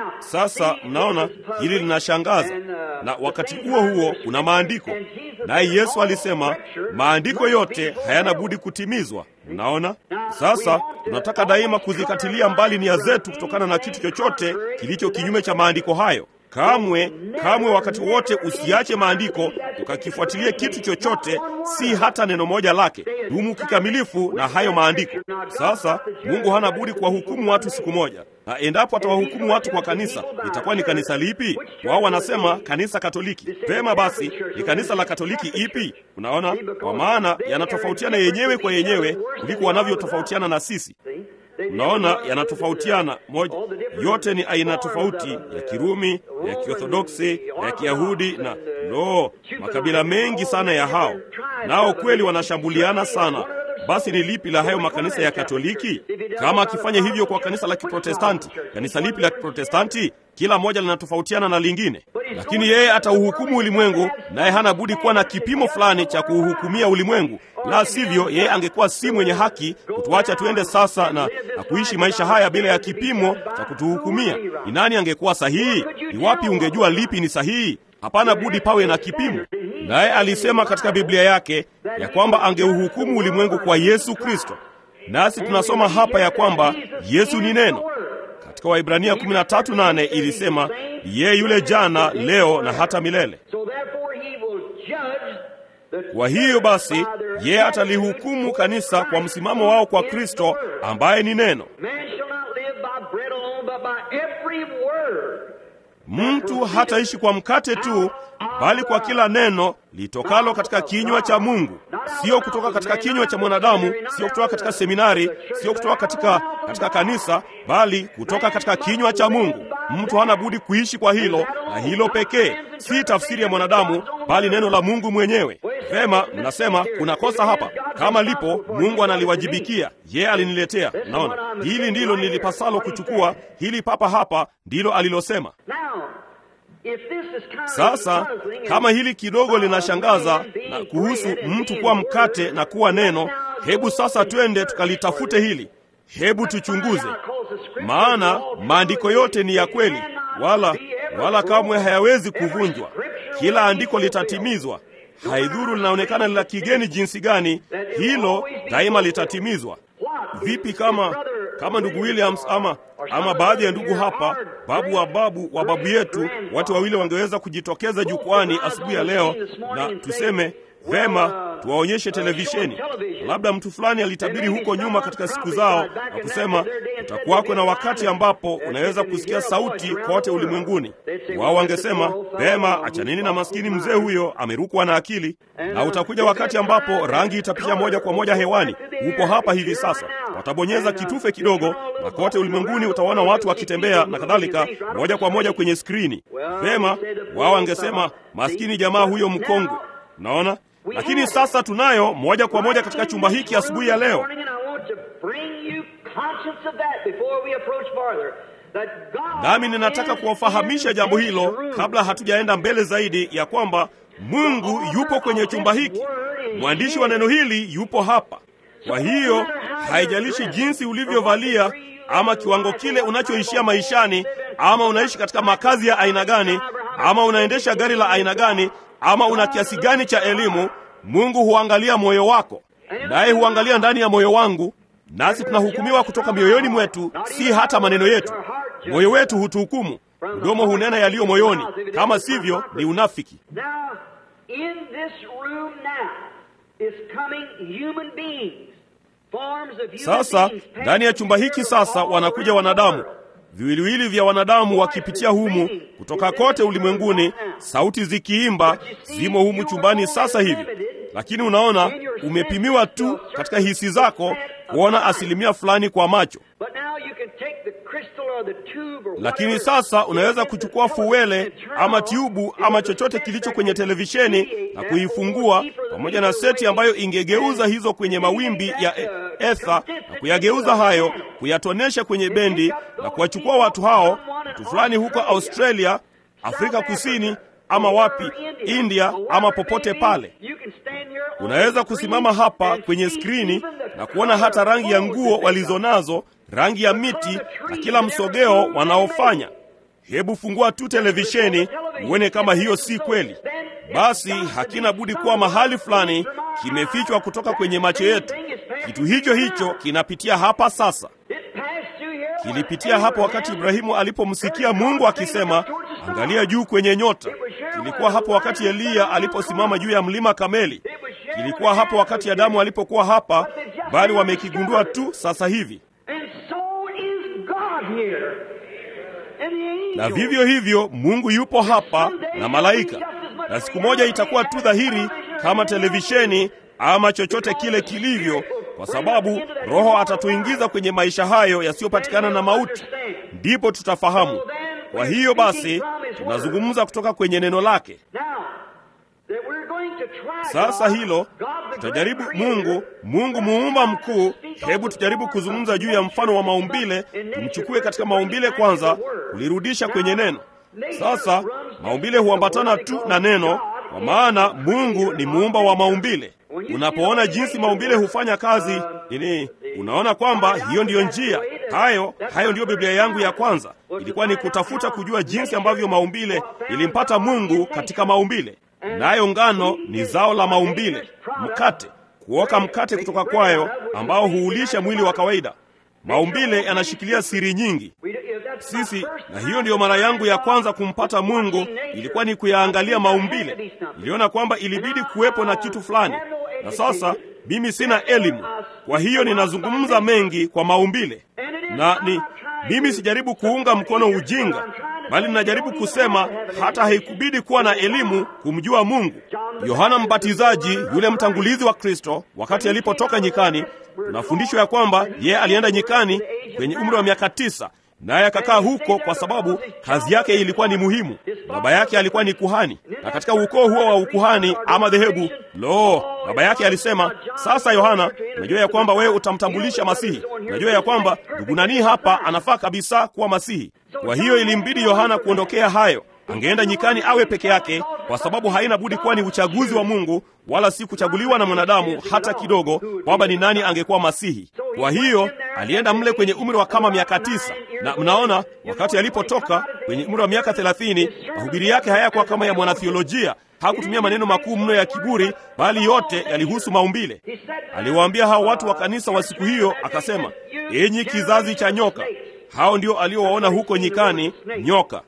Sasa mnaona hili linashangaza, na wakati huo huo kuna maandiko, naye Yesu alisema maandiko yote hayana budi kutimizwa. Mnaona, sasa tunataka daima kuzikatilia mbali nia zetu kutokana na kitu chochote kilicho kinyume cha maandiko hayo. Kamwe, kamwe wakati wote usiache maandiko ukakifuatilia kitu chochote, si hata neno moja lake. Dumu kikamilifu na hayo maandiko. Sasa Mungu hana budi kuwahukumu watu siku moja, na endapo atawahukumu watu kwa kanisa, itakuwa ni kanisa lipi? Wao wanasema kanisa Katoliki. Vema basi, ni kanisa la Katoliki ipi? Unaona, kwa maana yanatofautiana yenyewe kwa yenyewe kuliko wanavyotofautiana na sisi. Unaona, yanatofautiana moja, yote ni aina tofauti ya Kirumi, ya Kiorthodoksi, ya Kiyahudi na no, makabila mengi sana ya hao. Nao kweli wanashambuliana sana. Basi ni lipi la hayo makanisa ya Katoliki? Kama akifanya hivyo kwa kanisa la Kiprotestanti, kanisa lipi la Kiprotestanti? Kila moja linatofautiana na lingine. Lakini yeye atauhukumu ulimwengu, naye hana budi kuwa na kipimo fulani cha kuuhukumia ulimwengu. La sivyo, yeye angekuwa si mwenye haki kutuacha tuende sasa na, na kuishi maisha haya bila ya kipimo cha kutuhukumia. Ni nani angekuwa sahihi? Ni wapi ungejua lipi ni sahihi? Hapana budi pawe na kipimo. Naye alisema katika Biblia yake ya kwamba angeuhukumu ulimwengu kwa Yesu Kristo. Nasi tunasoma hapa ya kwamba Yesu ni neno. Katika Waibrania kumi na tatu nane ilisema yeye yule jana, leo na hata milele. Kwa hiyo basi yeye atalihukumu kanisa kwa msimamo wao kwa Kristo ambaye ni neno. Mtu hataishi kwa mkate tu, bali kwa kila neno litokalo katika kinywa cha Mungu. Sio kutoka katika kinywa cha mwanadamu, sio kutoka katika seminari, sio kutoka katika katika kanisa, bali kutoka katika kinywa cha Mungu. Mtu hana budi kuishi kwa hilo, na hilo pekee, si tafsiri ya mwanadamu, bali neno la Mungu mwenyewe. Vema, mnasema kuna kosa hapa. Kama lipo, Mungu analiwajibikia. Yeye aliniletea. Naona hili ndilo nilipasalo kuchukua, hili papa hapa ndilo alilosema. Sasa kama hili kidogo linashangaza na kuhusu mtu kuwa mkate na kuwa neno, hebu sasa twende tukalitafute hili. Hebu tuchunguze, maana maandiko yote ni ya kweli, wala wala kamwe hayawezi kuvunjwa. Kila andiko litatimizwa. Haidhuru linaonekana la kigeni jinsi gani, hilo daima litatimizwa. Vipi kama kama ndugu Williams ama ama baadhi ya ndugu hapa, babu wa babu wa babu yetu, watu wawili wangeweza kujitokeza jukwani asubuhi ya leo na tuseme, vema, tuwaonyeshe televisheni. Labda mtu fulani alitabiri huko nyuma katika siku zao na kusema utakuwako na wakati ambapo unaweza kusikia sauti kote ulimwenguni. Wao wangesema, vema, achaneni na maskini mzee huyo, amerukwa na akili. Na utakuja wakati ambapo rangi itapisha moja kwa moja hewani. Upo hapa hivi sasa. Watabonyeza kitufe kidogo na kote ulimwenguni utaona watu wakitembea na kadhalika, moja kwa moja kwenye skrini. Vema, wao wangesema, maskini jamaa huyo mkongwe. Naona? Lakini sasa tunayo moja kwa moja katika chumba hiki asubuhi ya leo. Nami ninataka kuwafahamisha jambo hilo kabla hatujaenda mbele zaidi, ya kwamba Mungu yupo kwenye chumba hiki. Mwandishi wa neno hili yupo hapa. Kwa hiyo haijalishi jinsi ulivyovalia ama kiwango kile unachoishia maishani, ama unaishi katika makazi ya aina gani, ama unaendesha gari la aina gani, ama una kiasi gani cha elimu, Mungu huangalia moyo wako. Naye huangalia ndani ya moyo wangu, nasi tunahukumiwa kutoka mioyoni mwetu, si hata maneno yetu. Moyo wetu hutuhukumu. Mdomo hunena yaliyo moyoni, kama sivyo ni unafiki. Sasa ndani ya chumba hiki sasa wanakuja wanadamu, viwiliwili vya wanadamu wakipitia humu kutoka kote ulimwenguni, sauti zikiimba, zimo humu chumbani sasa hivi. Lakini unaona, umepimiwa tu katika hisi zako kuona asilimia fulani kwa macho. Lakini sasa unaweza kuchukua fuwele ama tiubu ama chochote kilicho kwenye televisheni na kuifungua pamoja na seti ambayo ingegeuza hizo kwenye mawimbi ya ether na kuyageuza hayo, kuyatonesha kwenye bendi na kuwachukua watu hao, mtu fulani huko Australia, Afrika Kusini ama wapi, India ama popote pale. Unaweza kusimama hapa kwenye skrini na kuona hata rangi ya nguo walizonazo, rangi ya miti na kila msogeo wanaofanya. Hebu fungua tu televisheni uone kama hiyo si kweli. Basi hakina budi kuwa mahali fulani kimefichwa kutoka kwenye macho yetu. Kitu hicho hicho kinapitia hapa sasa. Kilipitia hapo wakati Ibrahimu alipomsikia Mungu akisema, angalia juu kwenye nyota. Kilikuwa hapo wakati Eliya aliposimama juu ya mlima Kameli. Kilikuwa hapo wakati Adamu alipokuwa hapa, bali wamekigundua tu sasa hivi. Na vivyo hivyo Mungu yupo hapa na malaika. Na siku moja itakuwa tu dhahiri kama televisheni ama chochote kile kilivyo, kwa sababu Roho atatuingiza kwenye maisha hayo yasiyopatikana na mauti, ndipo tutafahamu. Kwa hiyo basi tunazungumza kutoka kwenye neno lake. Sasa hilo tutajaribu. Mungu, Mungu muumba mkuu, hebu tujaribu kuzungumza juu ya mfano wa maumbile. Tumchukue katika maumbile kwanza, kulirudisha kwenye neno. Sasa maumbile huambatana tu na neno, kwa maana Mungu ni muumba wa maumbile. Unapoona jinsi maumbile hufanya kazi, ini unaona kwamba hiyo ndiyo njia. Hayo hayo ndiyo Biblia yangu ya kwanza. Ilikuwa ni kutafuta kujua jinsi ambavyo maumbile ilimpata Mungu katika maumbile. Nayo ngano ni zao la maumbile, mkate, kuoka mkate kutoka kwayo ambao huulisha mwili wa kawaida. Maumbile yanashikilia siri nyingi. Sisi, na hiyo ndiyo mara yangu ya kwanza kumpata Mungu, ilikuwa ni kuyaangalia maumbile. Niliona kwamba ilibidi kuwepo na kitu fulani. Na sasa mimi sina elimu, kwa hiyo ninazungumza mengi kwa maumbile. Na ni mimi sijaribu kuunga mkono ujinga, bali ninajaribu kusema hata haikubidi kuwa na elimu kumjua Mungu. Yohana Mbatizaji, yule mtangulizi wa Kristo, wakati alipotoka nyikani, tunafundishwa ya kwamba yeye alienda nyikani kwenye umri wa miaka tisa, naye akakaa huko kwa sababu kazi yake ilikuwa ni muhimu. Baba yake alikuwa ni kuhani, na katika ukoo huo wa ukuhani ama dhehebu, lo, baba yake alisema, sasa Yohana, najua ya kwamba wewe utamtambulisha Masihi. Najua ya kwamba ndugu nani hapa anafaa kabisa kuwa Masihi. Kwa hiyo ilimbidi Yohana kuondokea hayo. Angeenda nyikani awe peke yake, kwa sababu haina budi kuwa ni uchaguzi wa Mungu, wala si kuchaguliwa na mwanadamu hata kidogo, kwamba ni nani angekuwa Masihi. Kwa hiyo alienda mle kwenye umri wa kama miaka tisa, na mnaona wakati alipotoka kwenye umri wa miaka thelathini, mahubiri yake hayakuwa kama ya mwanatheolojia. Hakutumia maneno makuu mno ya kiburi, bali yote yalihusu maumbile. Aliwaambia hao watu wa kanisa wa siku hiyo, akasema, enyi kizazi cha nyoka. Hao ndio aliowaona huko nyikani, nyoka.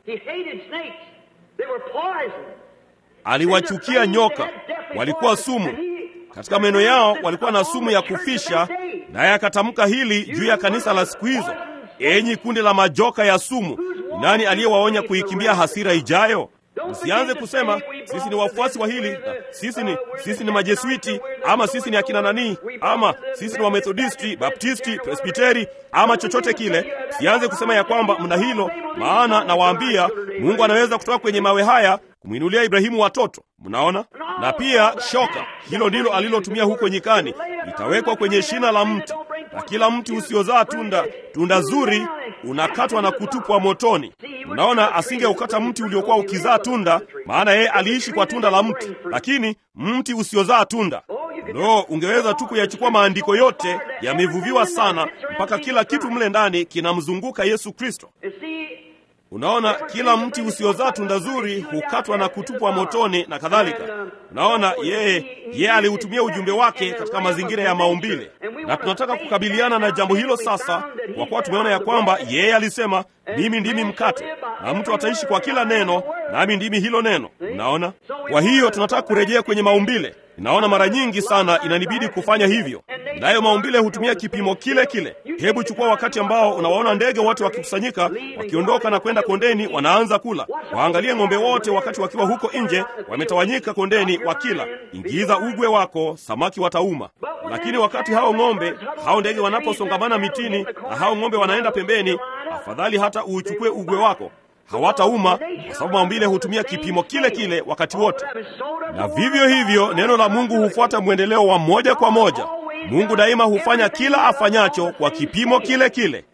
Aliwachukia nyoka, walikuwa sumu. Katika meno yao walikuwa na sumu ya kufisha, naye akatamka hili juu ya kanisa la siku hizo, enyi kundi la majoka ya sumu. Nani aliyewaonya kuikimbia hasira ijayo? Usianze kusema sisi ni wafuasi wa hili, sisi ni sisi ni majesuiti, ama sisi ni akina nani, ama sisi ni wamethodisti, baptisti, presbiteri, ama chochote kile. Usianze kusema ya kwamba mna hilo, maana nawaambia Mungu anaweza kutoka kwenye mawe haya kumwinulia Ibrahimu watoto. Mnaona? Na pia shoka, hilo ndilo alilotumia huko nyikani, itawekwa kwenye shina la mti, na kila mti usiozaa tunda tunda zuri unakatwa na kutupwa motoni. Unaona, asingeukata mti uliokuwa ukizaa tunda, maana yeye aliishi kwa tunda la mti, lakini mti usiozaa tunda. No, ungeweza tu kuyachukua maandiko yote, yamevuviwa sana mpaka kila kitu mle ndani kinamzunguka Yesu Kristo. Unaona, kila mti usiozaa tunda zuri hukatwa na kutupwa motoni na kadhalika. Unaona, yeye yeye aliutumia ujumbe wake katika mazingira ya maumbile, na tunataka kukabiliana na jambo hilo sasa, kwa kuwa tumeona ya kwamba yeye alisema, mimi ndimi mkate, na mtu ataishi kwa kila neno, nami ndimi hilo neno. Unaona, kwa hiyo tunataka kurejea kwenye maumbile. Ninaona mara nyingi sana inanibidi kufanya hivyo. nayo maumbile hutumia kipimo kile kile. Hebu chukua wakati ambao unawaona ndege wote wakikusanyika, wakiondoka na kwenda kondeni, wanaanza kula. Waangalie ng'ombe wote wakati wakiwa huko nje, wametawanyika kondeni wakila. Ingiza ugwe wako, samaki watauma. Lakini wakati hao ng'ombe, hao ndege wanaposongamana mitini na hao ng'ombe wanaenda pembeni, afadhali hata uuchukue ugwe wako. Hawatauma kwa sababu maumbile hutumia kipimo kile kile wakati wote. Na vivyo hivyo neno la Mungu hufuata mwendeleo wa moja kwa moja. Mungu daima hufanya kila afanyacho kwa kipimo kile kile.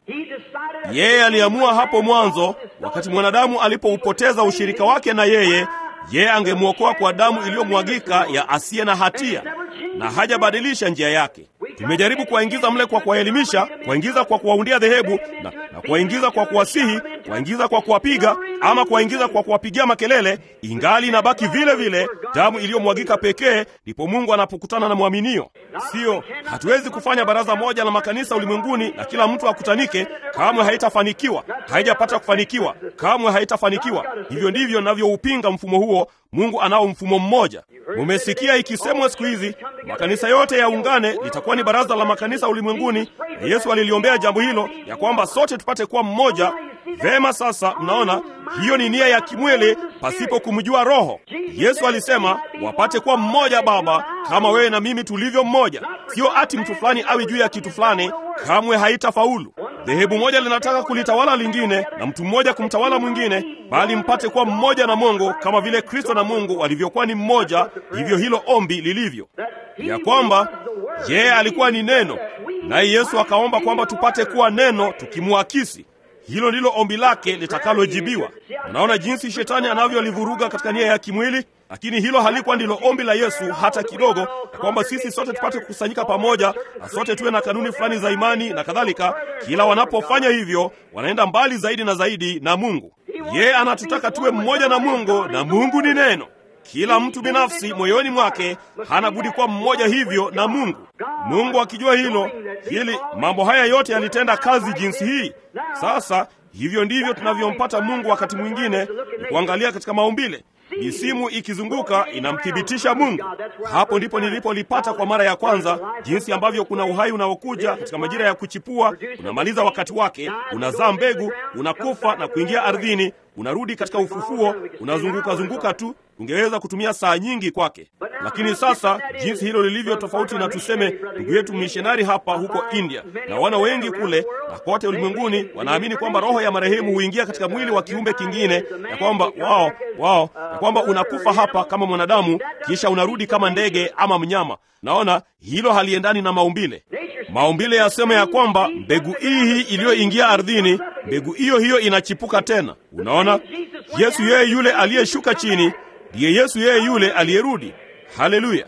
Yeye aliamua hapo mwanzo, wakati mwanadamu alipoupoteza ushirika wake na yeye, yeye angemwokoa kwa damu iliyomwagika ya asiye na hatia, na hajabadilisha njia yake. Tumejaribu kuwaingiza mle kwa kuwaelimisha, kuwaingiza kwa kuwaundia dhehebu, na, na kuwaingiza kwa kuwasihi, kuwaingiza kwa kuwapiga, ama kuwaingiza kwa kuwapigia makelele, ingali inabaki vile vile damu iliyomwagika pekee, ndipo Mungu anapokutana na mwaminio. Sio, hatuwezi kufanya baraza moja la makanisa ulimwenguni na kila mtu akutanike. Kamwe haitafanikiwa, haijapata kufanikiwa, kamwe haitafanikiwa. Hivyo ndivyo ninavyoupinga mfumo huo. Mungu anao mfumo mmoja. Umesikia ikisemwa siku hizi makanisa yote yaungane, litakuwa ni baraza la makanisa ulimwenguni. Na Yesu aliliombea jambo hilo, ya kwamba sote tupate kuwa mmoja. Vema, sasa mnaona, hiyo ni nia ya kimwili pasipo kumjua Roho. Yesu alisema wapate kuwa mmoja, Baba, kama wewe na mimi tulivyo mmoja. Sio ati mtu fulani awe juu ya kitu fulani, kamwe haitafaulu. Dhehebu moja linataka kulitawala lingine na mtu mmoja kumtawala mwingine, bali mpate kuwa mmoja na Mungu kama vile Kristo na Mungu walivyokuwa ni mmoja. Hivyo hilo ombi lilivyo, ya kwamba yeye alikuwa ni neno, naye Yesu akaomba kwamba tupate kuwa neno tukimuakisi. Hilo ndilo ombi lake litakalojibiwa. Unaona jinsi shetani anavyolivuruga katika nia ya kimwili, lakini hilo halikuwa ndilo ombi la Yesu hata kidogo, kwamba sisi sote tupate kukusanyika pamoja na sote tuwe na kanuni fulani za imani na kadhalika. Kila wanapofanya hivyo, wanaenda mbali zaidi na zaidi na Mungu. Yeye anatutaka tuwe mmoja na Mungu, na Mungu ni neno. Kila mtu binafsi moyoni mwake hana budi kuwa mmoja hivyo na Mungu. Mungu akijua hilo, hili mambo haya yote yalitenda kazi jinsi hii. Sasa hivyo ndivyo tunavyompata Mungu wakati mwingine, ni kuangalia katika maumbile. Misimu ikizunguka inamthibitisha Mungu. Hapo ndipo nilipolipata kwa mara ya kwanza, jinsi ambavyo kuna uhai unaokuja katika majira ya kuchipua, unamaliza wakati wake, unazaa mbegu, unakufa na kuingia ardhini, unarudi katika ufufuo, unazunguka zunguka tu. Ungeweza kutumia saa nyingi kwake. Lakini sasa jinsi hilo lilivyo tofauti na tuseme ndugu yetu missionari hapa huko India, na wana wengi kule na kote ulimwenguni wanaamini kwamba roho ya marehemu huingia katika mwili wa kiumbe kingine, ya kwamba wao wao ya kwamba unakufa hapa kama mwanadamu kisha unarudi kama ndege ama mnyama. Naona hilo haliendani na maumbile. Maumbile yasema ya kwamba mbegu hii iliyoingia ardhini, mbegu hiyo hiyo inachipuka tena. Unaona, Yesu yeye yule aliyeshuka chini ndiye Yesu yeye yule aliyerudi. Haleluya!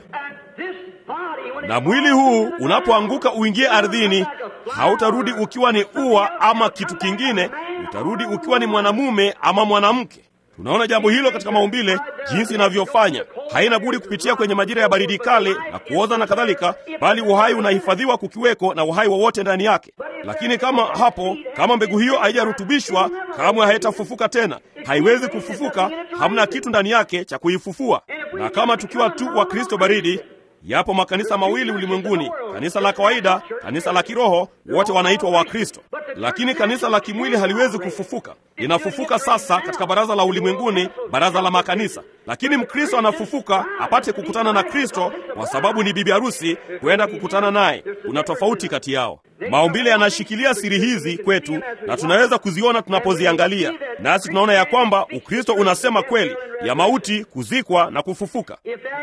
Na mwili huu unapoanguka uingie ardhini, hautarudi ukiwa ni ua ama kitu kingine, utarudi ukiwa ni mwanamume ama mwanamke. Tunaona jambo hilo katika maumbile jinsi inavyofanya. Haina budi kupitia kwenye majira ya baridi kali na kuoza na kadhalika, bali uhai unahifadhiwa kukiweko na uhai wowote ndani yake. Lakini kama hapo, kama mbegu hiyo haijarutubishwa, kamwe haitafufuka tena. Haiwezi kufufuka, hamna kitu ndani yake cha kuifufua. Na kama tukiwa tu wa Kristo baridi, yapo makanisa mawili ulimwenguni, kanisa la kawaida, kanisa la kiroho, wote wanaitwa wa Kristo. Lakini kanisa la kimwili haliwezi kufufuka. Linafufuka sasa katika baraza la ulimwenguni, baraza la makanisa. Lakini Mkristo anafufuka apate kukutana na Kristo, kwa sababu ni bibi harusi kwenda kukutana naye. Kuna tofauti kati yao. Maumbile yanashikilia siri hizi kwetu na tunaweza kuziona tunapoziangalia. Nasi tunaona ya kwamba Ukristo unasema kweli ya mauti, kuzikwa na kufufuka.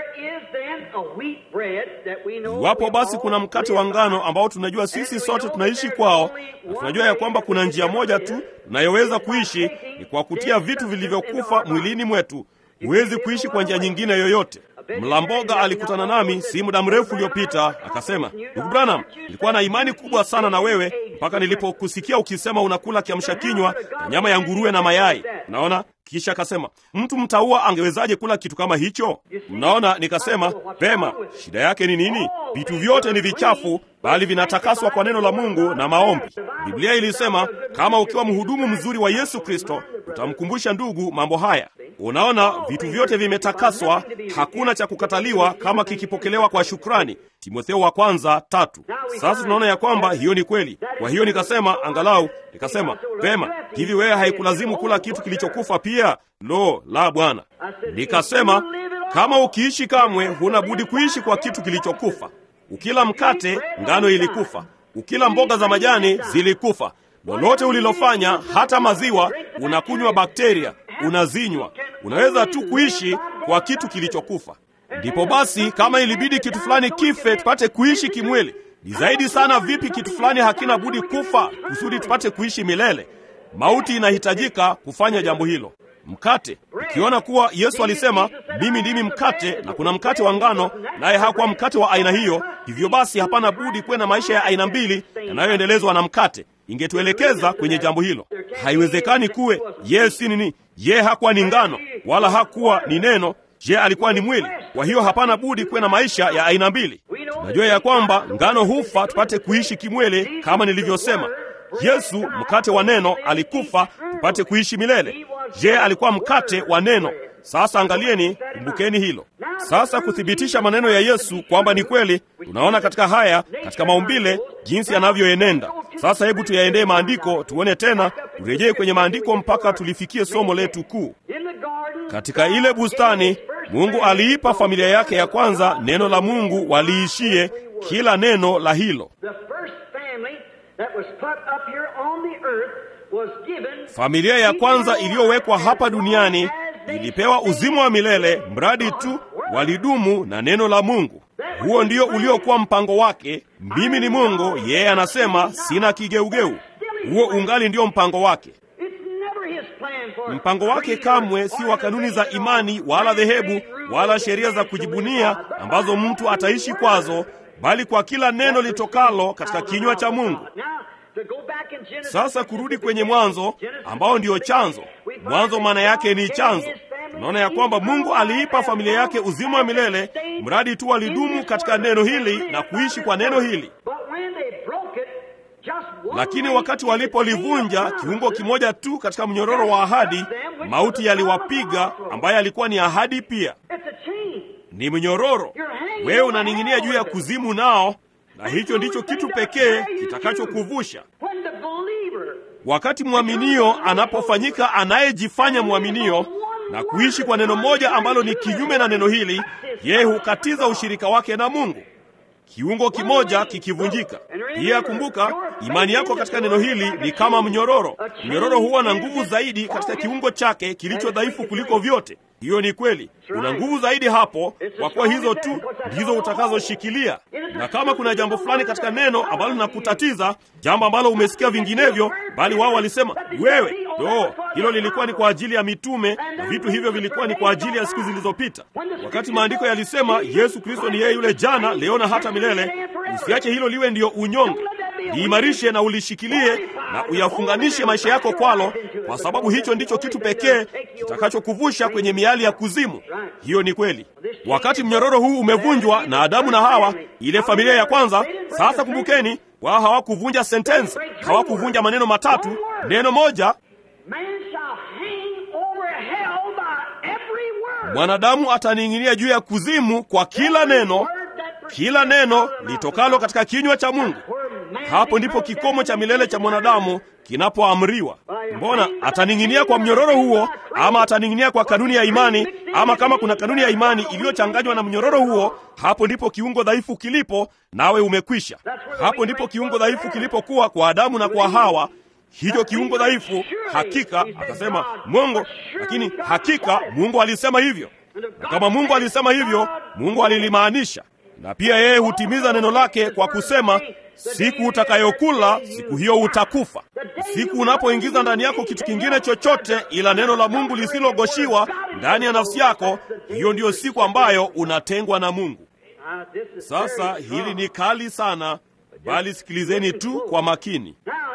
Iwapo basi kuna mkate wa ngano ambao tunajua sisi sote tunaishi kwao, na tunajua ya kwamba kuna njia moja tu tunayoweza kuishi, ni kwa kutia vitu vilivyokufa mwilini mwetu. Huwezi kuishi kwa njia nyingine yoyote. Mlamboga alikutana nami si muda mrefu uliopita, akasema, ndugu Branham, nilikuwa na imani kubwa sana na wewe mpaka nilipokusikia ukisema unakula kiamsha kinywa na nyama ya nguruwe na mayai. Unaona? Kisha akasema, mtu mtaua angewezaje kula kitu kama hicho? Mnaona? Nikasema, vema, shida yake ni nini? Vitu vyote ni vichafu, bali vinatakaswa kwa neno la Mungu na maombi. Biblia ilisema, kama ukiwa mhudumu mzuri wa Yesu Kristo, utamkumbusha ndugu mambo haya. Unaona, vitu vyote vimetakaswa, hakuna cha kukataliwa kama kikipokelewa kwa shukrani. Timotheo wa kwanza tatu. Sasa tunaona ya kwamba hiyo ni kweli. Kwa hiyo nikasema, angalau nikasema, vema, hivi wewe haikulazimu kula kitu kilichokufa pia? Lo, la Bwana. Nikasema, kama ukiishi kamwe, huna budi kuishi kwa kitu kilichokufa. Ukila mkate, ngano ilikufa. Ukila mboga za majani, zilikufa. Lolote ulilofanya, hata maziwa, unakunywa bakteria, unazinywa. Unaweza tu kuishi kwa kitu kilichokufa. Ndipo basi, kama ilibidi kitu fulani kife tupate kuishi kimwili, ni zaidi sana vipi kitu fulani hakina budi kufa kusudi tupate kuishi milele. Mauti inahitajika kufanya jambo hilo. Mkate, ukiona kuwa Yesu alisema, mimi ndimi mkate, na kuna mkate wa ngano, naye hakuwa mkate wa aina hiyo, hivyo basi hapana budi kuwe na maisha ya aina mbili yanayoendelezwa na mkate. Ingetuelekeza kwenye jambo hilo. Haiwezekani kuwe yeye si nini, yeye hakuwa ni ngano wala hakuwa ni neno, je, alikuwa ni mwili. Kwa hiyo hapana budi kuwe na maisha ya aina mbili. Tunajua ya kwamba ngano hufa tupate kuishi kimwili, kama nilivyosema. Yesu, mkate wa neno, alikufa tupate kuishi milele. Je, alikuwa mkate wa neno. Sasa angalieni, kumbukeni hilo. Sasa kuthibitisha maneno ya Yesu kwamba ni kweli, tunaona katika haya, katika maumbile, jinsi yanavyoenenda. Sasa hebu tuyaendee maandiko, tuone tena, turejee kwenye maandiko mpaka tulifikie somo letu kuu. Katika ile bustani, Mungu aliipa familia yake ya kwanza neno la Mungu waliishie kila neno la hilo. Familia ya kwanza iliyowekwa hapa duniani ilipewa uzima wa milele mradi tu walidumu na neno la Mungu. Huo ndio uliokuwa mpango wake. Mimi ni Mungu, yeye anasema sina kigeugeu. Huo ungali ndio mpango wake. Mpango wake kamwe si wa kanuni za imani wala dhehebu wala sheria za kujibunia ambazo mtu ataishi kwazo, bali kwa kila neno litokalo katika kinywa cha Mungu. Sasa kurudi kwenye Mwanzo ambao ndio chanzo. Mwanzo maana yake ni chanzo. Tunaona ya kwamba Mungu aliipa familia yake uzima wa milele mradi tu walidumu katika neno hili na kuishi kwa neno hili. Lakini wakati walipolivunja kiungo kimoja tu katika mnyororo wa ahadi, mauti yaliwapiga, ambaye alikuwa ni ahadi pia. Ni mnyororo. Wewe unaning'inia juu ya kuzimu nao, na hicho ndicho kitu pekee kitakachokuvusha. Wakati mwaminio anapofanyika anayejifanya mwaminio na kuishi kwa neno moja ambalo ni kinyume na neno hili, yeye hukatiza ushirika wake na Mungu. Kiungo kimoja kikivunjika. Pia kumbuka, imani yako katika neno hili ni kama mnyororo. Mnyororo huwa na nguvu zaidi katika kiungo chake kilicho dhaifu kuliko vyote. Hiyo ni kweli. Una nguvu zaidi hapo, kwa kuwa hizo tu ndizo utakazoshikilia. Na kama kuna jambo fulani katika neno ambalo linakutatiza, jambo ambalo umesikia vinginevyo, bali wao walisema wewe, do, hilo lilikuwa ni kwa ajili ya mitume na vitu hivyo vilikuwa ni kwa ajili ya siku zilizopita. Wakati maandiko yalisema Yesu Kristo ni yeye yule jana, leo na hata milele, usiache hilo liwe ndiyo unyonge. Liimarishe na ulishikilie na uyafunganishe maisha yako kwalo, kwa sababu hicho ndicho kitu pekee kitakachokuvusha kwenye miali ya kuzimu. Hiyo ni kweli. Wakati mnyororo huu umevunjwa na Adamu na Hawa, ile familia ya kwanza, sasa kumbukeni, wao hawakuvunja sentensi, hawakuvunja maneno matatu, neno moja. Mwanadamu ataning'inia juu ya kuzimu kwa kila neno, kila neno litokalo katika kinywa cha Mungu. Hapo ndipo kikomo cha milele cha mwanadamu kinapoamriwa. Mbona ataning'inia kwa mnyororo huo, ama ataning'inia kwa kanuni ya imani, ama kama kuna kanuni ya imani iliyochanganywa na mnyororo huo, hapo ndipo kiungo dhaifu kilipo, nawe umekwisha. Hapo ndipo kiungo dhaifu kilipokuwa kwa Adamu na kwa Hawa. Hicho kiungo dhaifu, hakika akasema Mungu, lakini hakika Mungu alisema hivyo. Na kama Mungu alisema hivyo, Mungu alilimaanisha. Na pia yeye hutimiza neno lake kwa kusema, siku utakayokula, siku hiyo utakufa. Siku unapoingiza ndani yako kitu kingine chochote ila neno la Mungu lisilogoshiwa ndani ya nafsi yako, hiyo ndiyo siku ambayo unatengwa na Mungu. Sasa hili ni kali sana, bali sikilizeni tu kwa makini.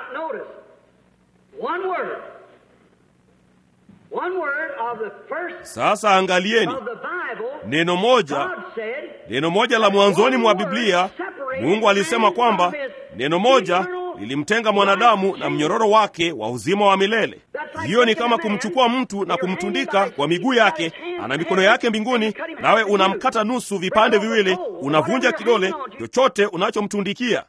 Sasa angalieni neno moja, neno moja la mwanzoni mwa Biblia. Mungu alisema kwamba neno moja lilimtenga mwanadamu na mnyororo wake wa uzima wa milele. Hiyo ni kama kumchukua mtu na kumtundika kwa miguu yake, ana mikono yake mbinguni, nawe unamkata nusu vipande viwili, unavunja kidole chochote unachomtundikia.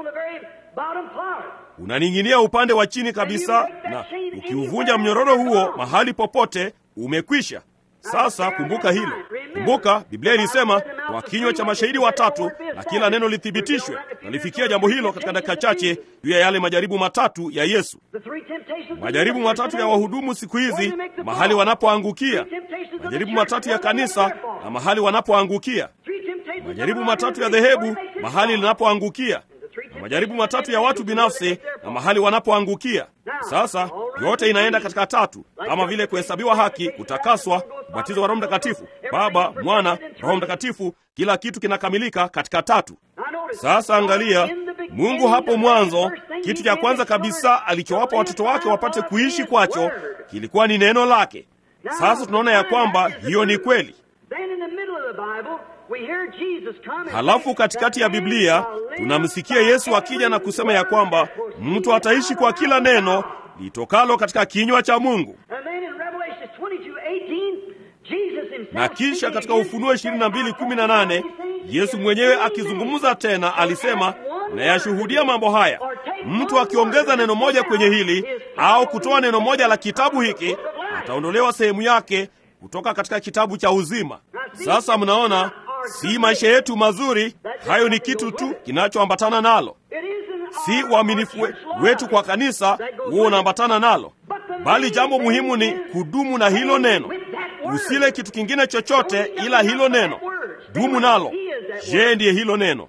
Unaning'inia upande wa chini kabisa, na ukiuvunja mnyororo huo mahali popote, umekwisha. Sasa kumbuka hilo. Kumbuka Biblia ilisema kwa kinywa cha mashahidi watatu na kila neno lithibitishwe. Nalifikia jambo hilo katika dakika chache juu ya yale majaribu matatu ya Yesu. Majaribu matatu ya wahudumu siku hizi, mahali wanapoangukia. Majaribu matatu ya kanisa na mahali wanapoangukia. Majaribu matatu ya dhehebu, mahali linapoangukia. Na majaribu matatu ya watu binafsi na mahali wanapoangukia. Sasa yote inaenda katika tatu, kama vile kuhesabiwa haki, kutakaswa, ubatizo wa Roho Mtakatifu, Baba, Mwana, Roho Mtakatifu, kila kitu kinakamilika katika tatu. Sasa angalia, Mungu hapo mwanzo, kitu cha kwanza kabisa alichowapa watoto wake wapate kuishi kwacho kilikuwa ni neno lake. Sasa tunaona ya kwamba hiyo ni kweli. Halafu katikati ya Biblia tunamsikia Yesu akija na kusema ya kwamba mtu ataishi kwa kila neno litokalo katika kinywa cha Mungu. Na kisha katika Ufunuo ishirini na mbili kumi na nane Yesu mwenyewe akizungumza tena alisema, na yashuhudia mambo haya, mtu akiongeza neno moja kwenye hili au kutoa neno moja la kitabu hiki, ataondolewa sehemu yake kutoka katika kitabu cha uzima. Sasa mnaona, si maisha yetu mazuri, hayo ni kitu tu kinachoambatana nalo. Si uaminifu wetu kwa kanisa huo unaambatana nalo, bali jambo muhimu ni kudumu na hilo neno. Usile kitu kingine chochote ila hilo neno. Dumu nalo. Je, ndiye hilo neno?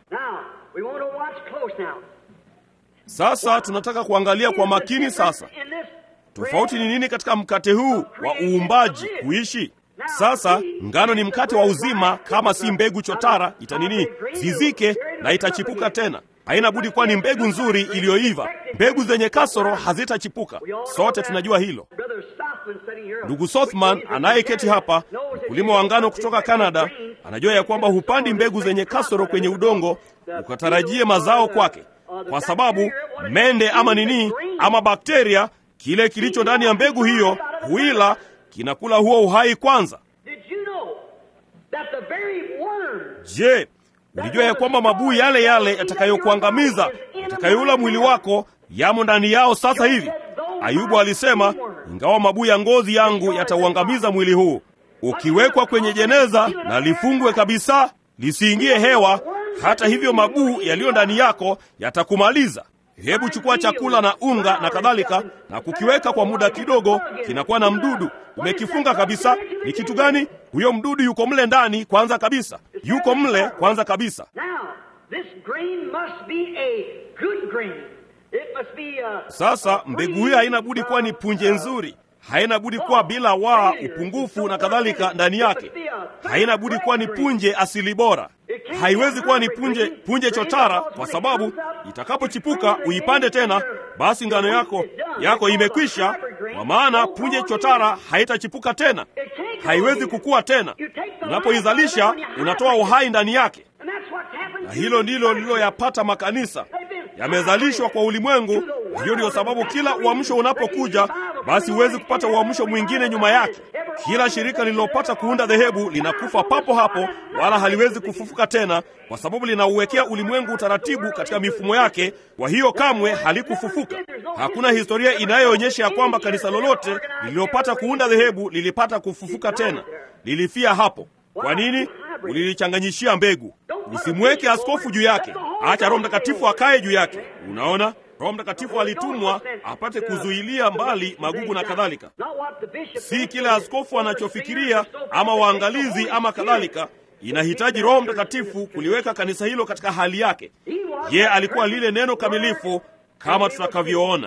Sasa tunataka kuangalia kwa makini sasa. Tofauti ni nini katika mkate huu wa uumbaji kuishi? Sasa ngano ni mkate wa uzima, kama si mbegu chotara itanini zizike na itachipuka tena. Haina budi kuwa ni mbegu nzuri iliyoiva. Mbegu zenye kasoro hazitachipuka. Sote tunajua hilo. Ndugu Sothman anayeketi hapa, mkulima wa ngano kutoka Canada, anajua ya kwamba hupandi mbegu zenye kasoro kwenye udongo ukatarajie mazao kwake, kwa sababu mende ama nini ama bakteria, kile kilicho ndani ya mbegu hiyo huila, kinakula huo uhai kwanza. Je, ulijua ya kwamba mabuu yale yale yatakayokuangamiza, yatakayoula mwili wako, yamo ndani yao sasa hivi? Ayubu alisema, ingawa mabuu ya ngozi yangu yatauangamiza mwili huu, ukiwekwa kwenye jeneza na lifungwe kabisa lisiingie hewa, hata hivyo mabuu yaliyo ndani yako yatakumaliza. Hebu chukua chakula na unga na kadhalika na kukiweka kwa muda kidogo, kinakuwa na mdudu. Umekifunga kabisa. Ni kitu gani? Huyo mdudu yuko mle ndani kwanza kabisa. Yuko mle kwanza kabisa. Sasa mbegu hiyo haina budi kuwa ni punje nzuri. Haina budi kuwa bila waa, upungufu na kadhalika ndani yake. Haina budi kuwa ni punje asili bora. Haiwezi kuwa ni punje punje chotara, kwa sababu itakapochipuka uipande tena, basi ngano yako yako imekwisha, kwa maana punje chotara haitachipuka tena. Haiwezi kukua tena. Unapoizalisha unatoa uhai ndani yake. Na hilo ndilo lililoyapata makanisa. Yamezalishwa kwa ulimwengu. Hiyo ndio sababu kila uamsho unapokuja, basi huwezi kupata uamsho mwingine nyuma yake. Kila shirika lililopata kuunda dhehebu linakufa papo hapo, wala haliwezi kufufuka tena, kwa sababu linauwekea ulimwengu utaratibu katika mifumo yake. Kwa hiyo kamwe halikufufuka. Hakuna historia inayoonyesha ya kwamba kanisa lolote lililopata kuunda dhehebu lilipata kufufuka tena. Lilifia hapo. Kwa nini? Ulilichanganyishia mbegu. Usimweke askofu juu yake. Acha Roho Mtakatifu akae juu yake. Unaona? Roho Mtakatifu alitumwa apate kuzuilia mbali magugu na kadhalika. Si kila askofu anachofikiria ama waangalizi ama kadhalika. Inahitaji Roho Mtakatifu kuliweka kanisa hilo katika hali yake. Ye alikuwa lile neno kamilifu kama tutakavyoona.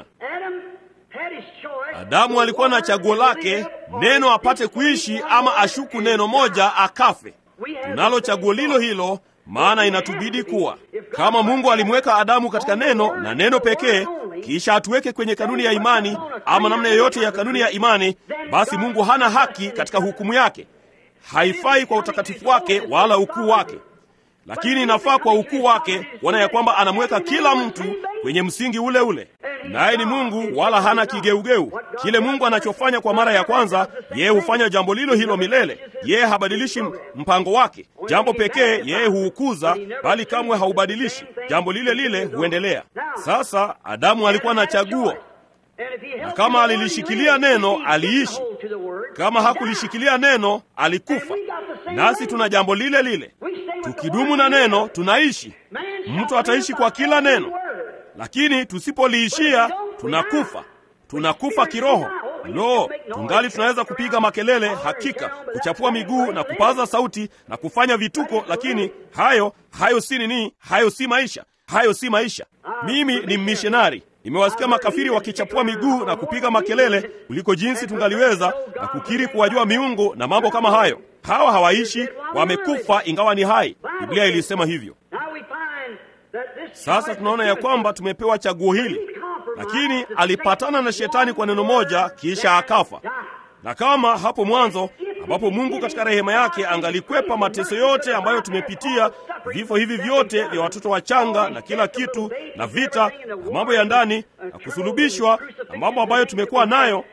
Adamu alikuwa na chaguo lake, neno apate kuishi ama ashuku neno moja akafe. Tunalo chaguo lilo hilo, maana inatubidi kuwa kama Mungu alimweka Adamu katika neno na neno pekee, kisha atuweke kwenye kanuni ya imani ama namna yoyote ya kanuni ya imani, basi Mungu hana haki katika hukumu yake. Haifai kwa utakatifu wake wala ukuu wake. lakini inafaa kwa ukuu wake kuona ya kwamba anamweka kila mtu kwenye msingi ule ule. Naye ni Mungu wala hana kigeugeu. Kile Mungu anachofanya kwa mara ya kwanza, yeye hufanya jambo lilo hilo milele. Yeye habadilishi mpango wake. Jambo pekee yeye huukuza, bali kamwe haubadilishi. Jambo lile lile huendelea. Sasa Adamu alikuwa na chaguo. Na kama alilishikilia neno, aliishi. Kama hakulishikilia neno, alikufa. Nasi tuna jambo lile lile. Tukidumu na neno, tunaishi. Mtu ataishi kwa kila neno. Lakini tusipoliishia, tunakufa. Tunakufa kiroho. Lo, tungali tunaweza kupiga makelele, hakika, kuchapua miguu na kupaza sauti na kufanya vituko, lakini hayo, hayo si nini? Hayo si maisha. Hayo si maisha. Mimi ni mmishenari. Nimewasikia makafiri wakichapua miguu na kupiga makelele kuliko jinsi tungaliweza na kukiri kuwajua miungu na mambo kama hayo. Hawa hawaishi, wamekufa ingawa ni hai. Biblia ilisema hivyo. Sasa tunaona ya kwamba tumepewa chaguo hili. Lakini alipatana na shetani kwa neno moja, kisha akafa. Na kama hapo mwanzo ambapo Mungu katika rehema yake angalikwepa mateso yote ambayo tumepitia, vifo hivi vyote vya watoto wachanga na kila kitu na vita na mambo ya ndani na kusulubishwa na mambo ambayo tumekuwa nayo,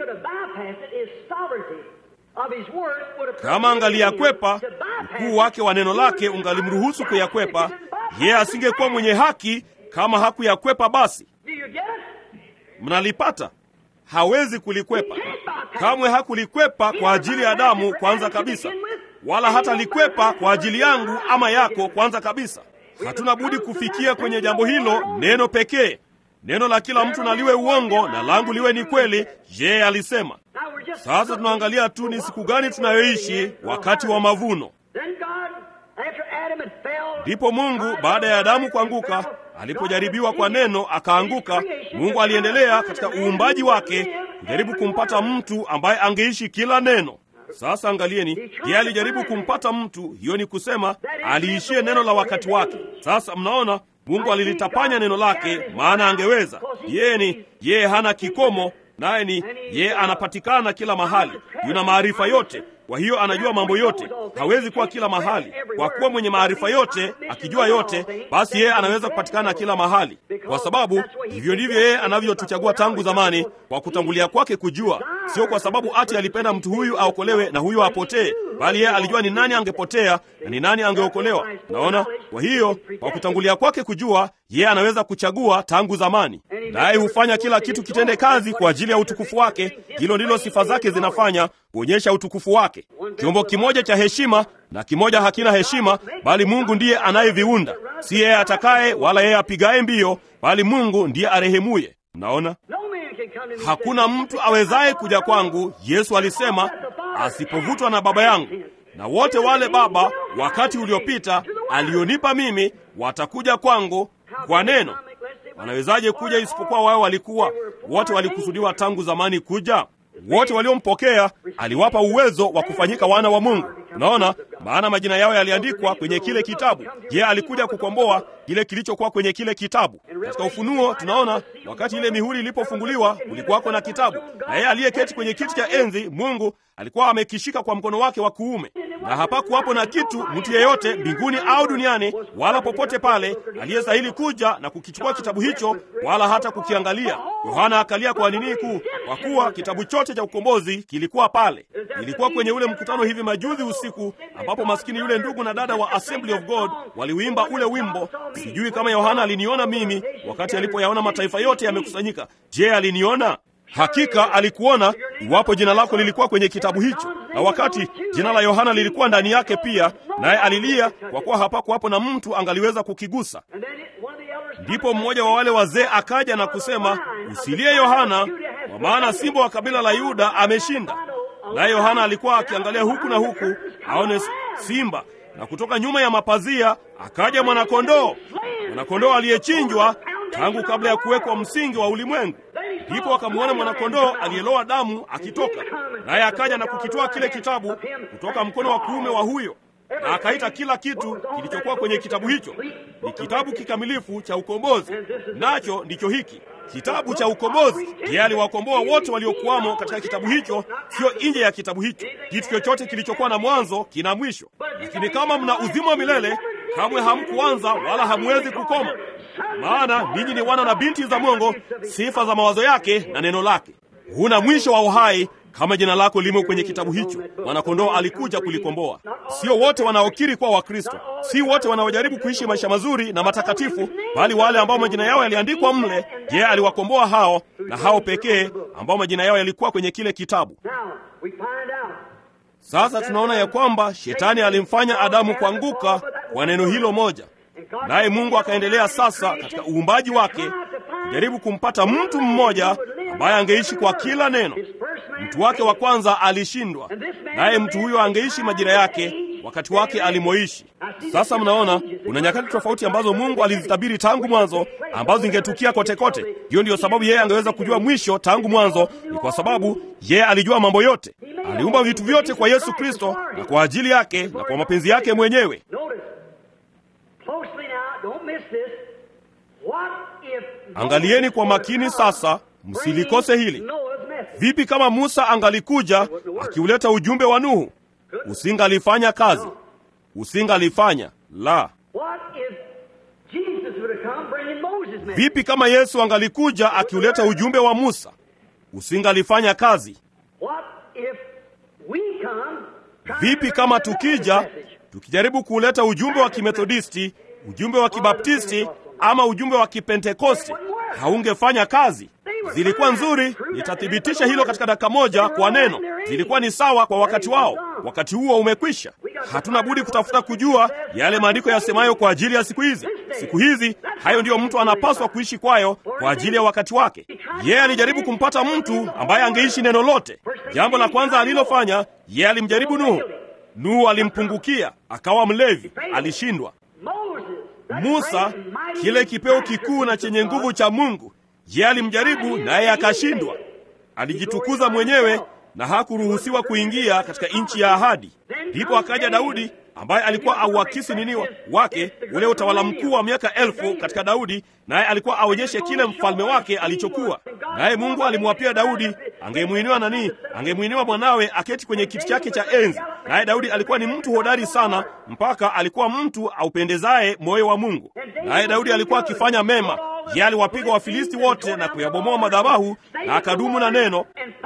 kama angaliyakwepa, ukuu wake wa neno lake ungalimruhusu kuyakwepa. Yeye asingekuwa mwenye haki kama hakuyakwepa. Basi mnalipata? Hawezi kulikwepa. Kamwe hakulikwepa kwa ajili ya Adamu kwanza kabisa, wala hata likwepa kwa ajili yangu ama yako kwanza kabisa. Hatuna budi kufikia kwenye jambo hilo, neno pekee. Neno la kila mtu na liwe uongo na langu liwe ni kweli, yeye alisema. Sasa tunaangalia tu ni siku gani tunayoishi, wakati wa mavuno. Ndipo Mungu baada ya Adamu kuanguka, alipojaribiwa kwa neno akaanguka, Mungu aliendelea katika uumbaji wake kujaribu kumpata mtu ambaye angeishi kila neno. Sasa angalieni, yeye alijaribu kumpata mtu, hiyo ni kusema aliishie neno la wakati wake. Sasa mnaona Mungu alilitapanya neno lake, maana angeweza. Yeye ni yeye hana kikomo, naye ni yeye anapatikana kila mahali. Yuna maarifa yote. Kwa hiyo anajua mambo yote. Hawezi kuwa kila mahali. Kwa kuwa mwenye maarifa yote, akijua yote, basi yeye anaweza kupatikana kila mahali. Kwa sababu hivyo ndivyo yeye anavyotuchagua tangu zamani, kwa kutangulia kwake kujua. Sio kwa sababu ati alipenda mtu huyu aokolewe na huyu apotee, bali yeye alijua ni nani angepotea na ni nani angeokolewa. Naona? Kwa hiyo kwa kutangulia kwake kujua, yeye anaweza kuchagua tangu zamani. Naye hufanya kila kitu kitende kazi kwa ajili ya utukufu wake. Hilo ndilo sifa zake zinafanya, kuonyesha utukufu wake. Kiombo kimoja cha heshima na kimoja hakina heshima, bali Mungu ndiye anayeviunda. Si yeye atakaye wala yeye apigaye mbio, bali Mungu ndiye arehemuye. Mnaona? Hakuna mtu awezaye kuja kwangu, Yesu alisema, asipovutwa na Baba yangu. Na wote wale Baba wakati uliopita alionipa mimi watakuja kwangu kwa neno. Wanawezaje kuja isipokuwa wao walikuwa wote walikusudiwa tangu zamani kuja? Wote waliompokea aliwapa uwezo wa kufanyika wana wa Mungu. Unaona, maana majina yao yaliandikwa kwenye kile kitabu. Yeye alikuja kukomboa kile kilichokuwa kwenye kile kitabu. Katika Ufunuo tunaona wakati ile mihuri ilipofunguliwa, kulikuwako na kitabu, na yeye aliyeketi kwenye kiti cha enzi, Mungu, alikuwa amekishika kwa mkono wake wa kuume. Na hapakuwapo na kitu, mtu yeyote mbinguni au duniani wala popote pale, aliyestahili kuja na kukichukua kitabu hicho wala hata kukiangalia. Yohana akalia kwa nini kuu? Kwa kuwa kitabu chote cha ukombozi kilikuwa pale. Ilikuwa kwenye ule mkutano hivi majuzi usiku, ambapo maskini yule ndugu na dada wa Assembly of God waliuimba ule wimbo. Sijui kama Yohana aliniona mimi wakati alipoyaona mataifa yote yamekusanyika. Je, aliniona? Hakika alikuona, iwapo jina lako lilikuwa kwenye kitabu hicho. Na wakati jina la Yohana lilikuwa ndani yake pia, naye alilia kwa kuwa hapakuwa hapo na mtu angaliweza kukigusa. Ndipo mmoja wa wale wazee akaja na kusema, usilie Yohana, kwa maana simba wa kabila la Yuda ameshinda. Naye Yohana alikuwa akiangalia huku na huku aone simba, na kutoka nyuma ya mapazia akaja mwanakondoo, mwanakondoo aliyechinjwa tangu kabla ya kuwekwa msingi wa ulimwengu. Ndipo akamwona mwanakondoo aliyeloa damu akitoka, naye akaja na kukitoa kile kitabu kutoka mkono wa kuume wa huyo, na akaita kila kitu kilichokuwa kwenye kitabu hicho ni kitabu kikamilifu cha ukombozi. Nacho ndicho hiki kitabu cha ukombozi. Yeye aliwakomboa wote waliokuwamo katika kitabu hicho, sio nje ya kitabu hicho. Kitu chochote kilichokuwa na mwanzo kina mwisho. Lakini kama mna uzima wa milele, kamwe hamkuanza wala hamwezi kukoma, maana ninyi ni wana na binti za Mungu, sifa za mawazo yake na neno lake. Huna mwisho wa uhai kama jina lako limo kwenye kitabu hicho. Mwana-kondoo alikuja kulikomboa. Sio wote wanaokiri kuwa Wakristo, si wote wanaojaribu kuishi maisha mazuri na matakatifu, bali wale ambao majina yao yaliandikwa mle. Je, aliwakomboa hao, na hao pekee ambao majina yao yalikuwa kwenye kile kitabu. Sasa tunaona ya kwamba Shetani alimfanya Adamu kuanguka kwa neno hilo moja, naye Mungu akaendelea sasa katika uumbaji wake kujaribu kumpata mtu mmoja ambaye angeishi kwa kila neno. Mtu wake wa kwanza alishindwa, naye mtu huyo angeishi majira yake, wakati wake alimoishi. Sasa mnaona kuna nyakati tofauti ambazo Mungu alizitabiri tangu mwanzo, ambazo zingetukia kote kote. Hiyo ndiyo sababu yeye angeweza kujua mwisho tangu mwanzo, ni kwa sababu yeye alijua mambo yote. Aliumba vitu vyote kwa Yesu Kristo na kwa ajili yake na kwa mapenzi yake mwenyewe. Angalieni kwa makini sasa, msilikose hili. Vipi kama Musa angalikuja akiuleta ujumbe wa Nuhu? Usingalifanya kazi. Usingalifanya. La. Vipi kama Yesu angalikuja akiuleta ujumbe wa Musa? Usingalifanya kazi. Vipi kama tukija tukijaribu kuleta ujumbe wa Kimethodisti, ujumbe wa Kibaptisti ama ujumbe wa Kipentekosti? Haungefanya kazi. Zilikuwa nzuri, nitathibitisha hilo katika dakika moja kwa neno. Zilikuwa ni sawa kwa wakati wao. Wakati huo umekwisha. Hatuna budi kutafuta kujua yale maandiko yasemayo kwa ajili ya siku hizi. Siku hizi, hayo ndiyo mtu anapaswa kuishi kwayo kwa ajili ya wakati wake. Yeye alijaribu kumpata mtu ambaye angeishi neno lote. Jambo la kwanza alilofanya, yeye alimjaribu Nuhu. Nuhu alimpungukia, akawa mlevi, alishindwa. Musa, kile kipeo kikuu na chenye nguvu cha Mungu, yeye alimjaribu naye akashindwa. Alijitukuza mwenyewe na hakuruhusiwa kuingia katika nchi ya ahadi. Ndipo akaja Daudi ambaye alikuwa auakisi nini wake, ule utawala mkuu wa miaka elfu katika Daudi, naye alikuwa aonyeshe kile mfalme wake alichokuwa. Naye Mungu alimwapia Daudi angemuinua nani? Angemuinua mwanawe aketi kwenye kiti chake cha enzi. Naye Daudi alikuwa ni mtu hodari sana, mpaka alikuwa mtu aupendezaye moyo wa Mungu. Naye Daudi alikuwa akifanya mema. Yeye aliwapiga Wafilisti wote na kuyabomoa madhabahu, na akadumu na neno.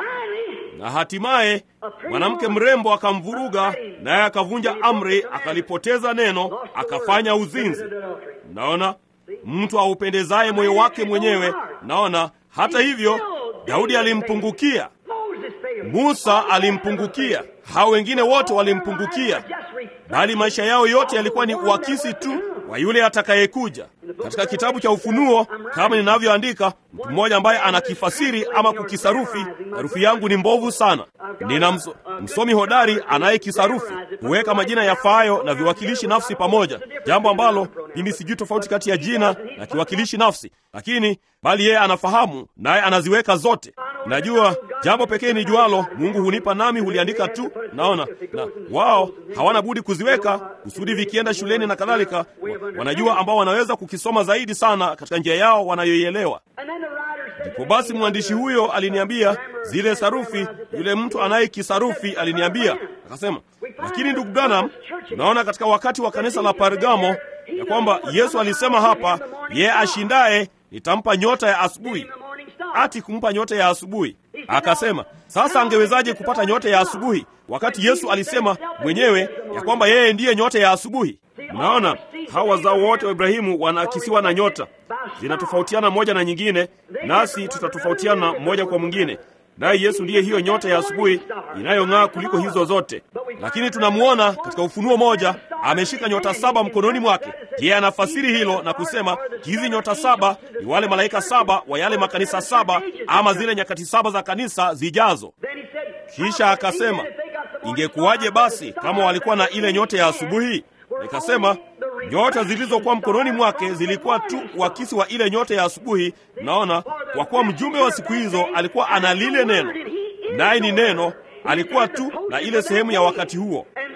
Na hatimaye mwanamke mrembo akamvuruga, naye akavunja amri, akalipoteza neno, akafanya uzinzi. Naona mtu aupendezaye moyo wake mwenyewe. Naona hata hivyo Daudi alimpungukia, Musa alimpungukia, hao wengine wote walimpungukia, bali maisha yao yote yalikuwa ni uakisi tu wa yule atakayekuja. Katika kitabu cha Ufunuo, kama ninavyoandika, mtu mmoja ambaye anakifasiri ama kukisarufi, sarufi yangu ni mbovu sana. Nina mso, msomi hodari anayekisarufi, huweka majina yafaayo na viwakilishi nafsi pamoja, jambo ambalo mimi sijui tofauti kati ya jina na kiwakilishi nafsi, lakini bali yeye anafahamu, naye anaziweka zote. Najua jambo pekee ni jualo, Mungu hunipa nami huliandika tu. Naona na wao hawana budi kuziweka kusudi vikienda shuleni na kadhalika, wanajua ambao wanaweza kukisoma zaidi sana katika njia yao wanayoielewa. Ndipo basi mwandishi huyo aliniambia zile sarufi, yule mtu anayekisarufi aliniambia, akasema, lakini ndugu Branham, tunaona katika wakati wa kanisa la Pergamo ya kwamba Yesu alisema hapa, yeye ashindaye nitampa nyota ya asubuhi. Ati kumpa nyota ya asubuhi. Akasema, sasa angewezaje kupata nyota ya asubuhi wakati Yesu alisema mwenyewe ya kwamba yeye ndiye nyota ya asubuhi? Unaona, hawa wazao wote wa Ibrahimu wanaakisiwa na nyota. Zinatofautiana moja na nyingine, nasi tutatofautiana moja kwa mwingine. Naye Yesu ndiye hiyo nyota ya asubuhi inayong'aa kuliko hizo zote. Lakini tunamuona katika Ufunuo moja ameshika nyota saba mkononi mwake. Yeye anafasiri hilo na kusema hizi nyota saba ni wale malaika saba wa yale makanisa saba, ama zile nyakati saba za kanisa zijazo. Kisha akasema, ingekuwaje basi kama walikuwa na ile nyota ya asubuhi? Nikasema, nyota zilizokuwa mkononi mwake zilikuwa tu uakisi wa ile nyota ya asubuhi. Naona kwa kuwa mjumbe wa siku hizo alikuwa ana lile neno, naye ni neno, alikuwa tu na ile sehemu ya wakati huo.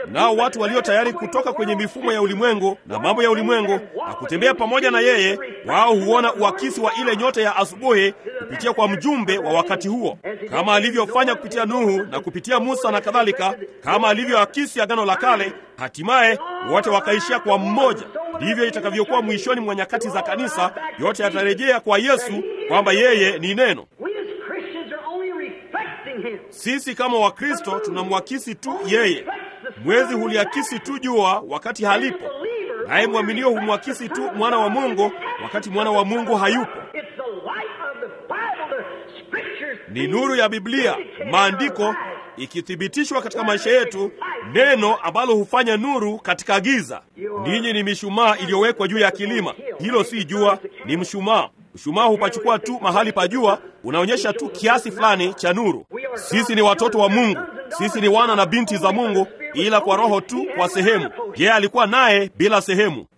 Nao watu walio tayari kutoka kwenye mifumo ya ulimwengu na mambo ya ulimwengu na kutembea pamoja na yeye, wao huona uakisi wa ile nyota ya asubuhi kupitia kwa mjumbe wa wakati huo, kama alivyofanya kupitia Nuhu na kupitia Musa na kadhalika, kama alivyoakisi agano la kale. Hatimaye wote wakaishia kwa mmoja. Ndivyo itakavyokuwa mwishoni mwa nyakati za kanisa. Yote yatarejea kwa Yesu, kwamba yeye ni neno. Sisi kama Wakristo tunamwakisi tu yeye. Mwezi huliakisi tu jua wakati halipo, naye mwaminio humwakisi tu mwana wa Mungu wakati mwana wa Mungu hayupo. Ni nuru ya Biblia, maandiko, ikithibitishwa katika maisha yetu, neno ambalo hufanya nuru katika giza. Ninyi ni mishumaa iliyowekwa juu ya kilima. Hilo si jua, ni mshumaa. Mshumaa hupachukua tu mahali pa jua, unaonyesha tu kiasi fulani cha nuru. Sisi ni watoto wa Mungu, sisi ni wana na binti za Mungu, ila kwa roho tu, kwa sehemu. Yeye alikuwa naye bila sehemu.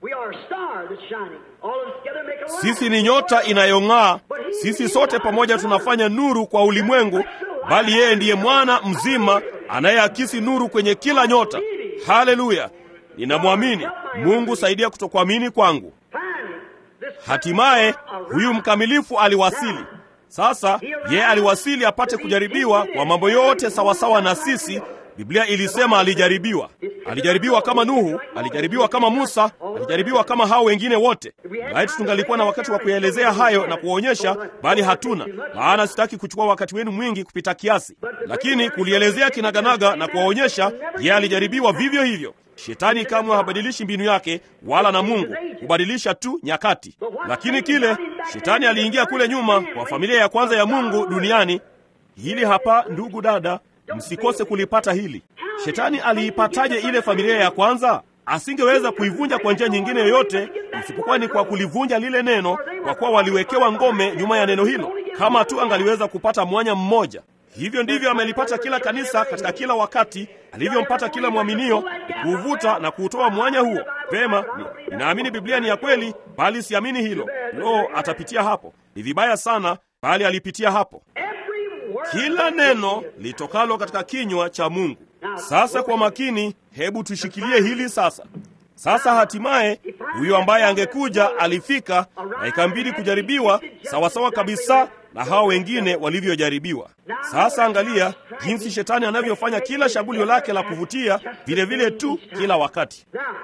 Sisi ni nyota inayong'aa. Sisi sote pamoja tunafanya nuru kwa ulimwengu, bali yeye ndiye mwana mzima anayeakisi nuru kwenye kila nyota. Haleluya! Ninamwamini Mungu. Saidia kutokuamini kwangu. Hatimaye huyu mkamilifu aliwasili. Sasa yeye aliwasili apate kujaribiwa kwa mambo yote sawasawa na sisi. Biblia ilisema alijaribiwa. Alijaribiwa kama Nuhu, alijaribiwa kama Musa, alijaribiwa kama hao wengine wote. Laiti tungalikuwa na wakati wa kuyaelezea hayo na kuwaonyesha, bali hatuna, maana sitaki kuchukua wakati wenu mwingi kupita kiasi. Lakini kulielezea kinaganaga na kuwaonyesha, yeye alijaribiwa vivyo hivyo. Shetani kamwe habadilishi mbinu yake, wala na Mungu hubadilisha tu nyakati. Lakini kile Shetani aliingia kule nyuma kwa familia ya kwanza ya Mungu duniani. Hili hapa, ndugu dada, msikose kulipata hili. Shetani aliipataje ile familia ya kwanza? Asingeweza kuivunja kwa njia nyingine yoyote isipokuwa ni kwa kulivunja lile neno, kwa kuwa waliwekewa ngome nyuma ya neno hilo. Kama tu angaliweza kupata mwanya mmoja. Hivyo ndivyo amelipata kila kanisa katika kila wakati, alivyompata kila mwaminio, kuuvuta na kuutoa mwanya huo. Vema, ninaamini Biblia ni ya kweli, bali siamini hilo. Lo, atapitia hapo. Ni vibaya sana, bali alipitia hapo. Kila neno litokalo katika kinywa cha Mungu. Sasa kwa makini, hebu tushikilie hili sasa. Sasa hatimaye huyo ambaye angekuja alifika, na ikambidi kujaribiwa sawasawa kabisa na hao wengine walivyojaribiwa. Sasa angalia jinsi Shetani anavyofanya kila shambulio lake la kuvutia, vile vile tu kila wakati.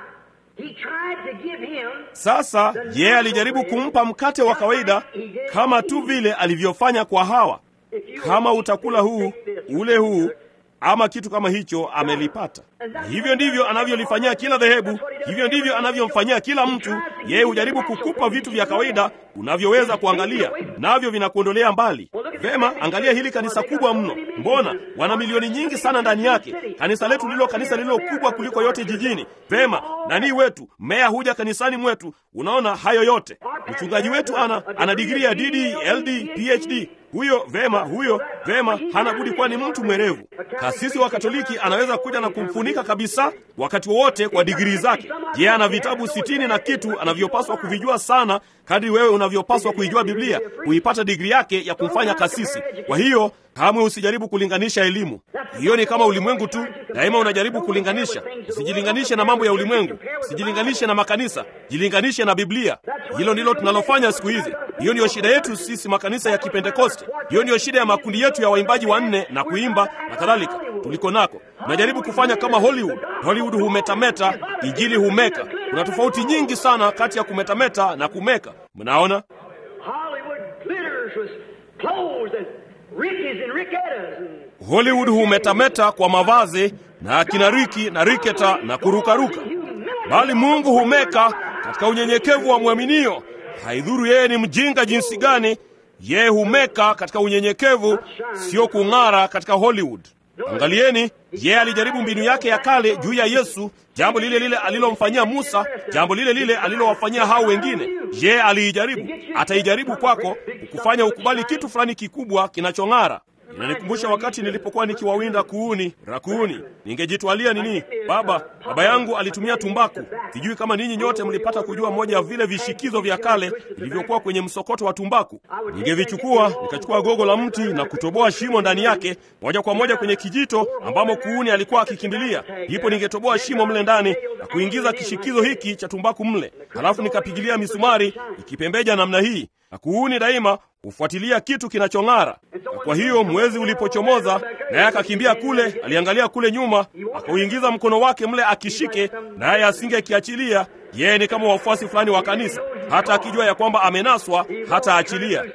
Sasa yeye alijaribu kumpa mkate wa kawaida, kama tu vile alivyofanya kwa Hawa. Kama utakula huu, ule huu, ama kitu kama hicho, amelipata. Na hivyo ndivyo anavyolifanyia kila dhehebu, hivyo ndivyo anavyomfanyia kila mtu. Yeye hujaribu kukupa vitu vya kawaida unavyoweza kuangalia, navyo vinakuondolea mbali. Vema, angalia hili kanisa kubwa mno. Mbona wana milioni nyingi sana ndani yake? Kanisa letu ndilo kanisa lililo kubwa kuliko yote jijini. Vema, nani wetu? Meya huja kanisani mwetu. Unaona hayo yote. Mchungaji wetu ana ana digrii ya D D, L D, P H D. Huyo vema, huyo vema, hana budi kuwa ni mtu mwerevu. Kasisi wa Katoliki anaweza kuja na kumfunika kabisa wakati wowote kwa digrii zake. Yeye ana vitabu sitini na kitu anavyopaswa kuvijua sana, kadri wewe unavyopaswa kuijua Biblia, kuipata digrii yake ya kumfanya kasisi. Kwa hiyo kamwe usijaribu kulinganisha elimu. Hiyo ni kama ulimwengu tu, daima unajaribu kulinganisha. Usijilinganishe na mambo ya ulimwengu, usijilinganishe na makanisa, jilinganishe na Biblia. Hilo ndilo tunalofanya siku hizi. Hiyo ndiyo shida yetu sisi makanisa ya Kipentekoste. Hiyo ndiyo shida ya makundi yetu ya waimbaji wanne na kuimba na kadhalika. Tuliko nako tunajaribu kufanya kama Hollywood. Hollywood humetameta, injili humeka. Kuna tofauti nyingi sana kati ya kumetameta na kumeka. Mnaona? Hollywood humetameta kwa mavazi na akina Riki na Riketa na kurukaruka, bali Mungu humeka katika unyenyekevu wa mwaminio. Haidhuru yeye ni mjinga jinsi gani, yeye humeka katika unyenyekevu, sio kung'ara katika Hollywood. Angalieni, yeye alijaribu mbinu yake ya kale juu ya Yesu, jambo lile lile alilomfanyia Musa, jambo lile lile alilowafanyia hao wengine. Yeye aliijaribu, ataijaribu kwako, kukufanya ukubali kitu fulani kikubwa kinachong'ara. Inanikumbusha wakati nilipokuwa nikiwawinda kuuni, rakuni. Ningejitwalia nini? Baba, baba yangu alitumia tumbaku. Sijui kama ninyi nyote mlipata kujua moja ya vile vishikizo vya kale vilivyokuwa kwenye msokoto wa tumbaku. Ningevichukua, nikachukua gogo la mti na kutoboa shimo ndani yake, moja kwa moja kwenye kijito ambamo kuuni alikuwa akikimbilia. Ndipo ningetoboa shimo mle ndani na kuingiza kishikizo hiki cha tumbaku mle. Halafu nikapigilia misumari ikipembeja namna hii. Na kuuni daima hufuatilia kitu kinachong'ara. Na kwa hiyo mwezi ulipochomoza, naye akakimbia kule, aliangalia kule nyuma, akauingiza mkono wake mle akishike, naye asingekiachilia. Yeye ni kama wafuasi fulani wa kanisa, hata akijua ya kwamba amenaswa, hata achilia.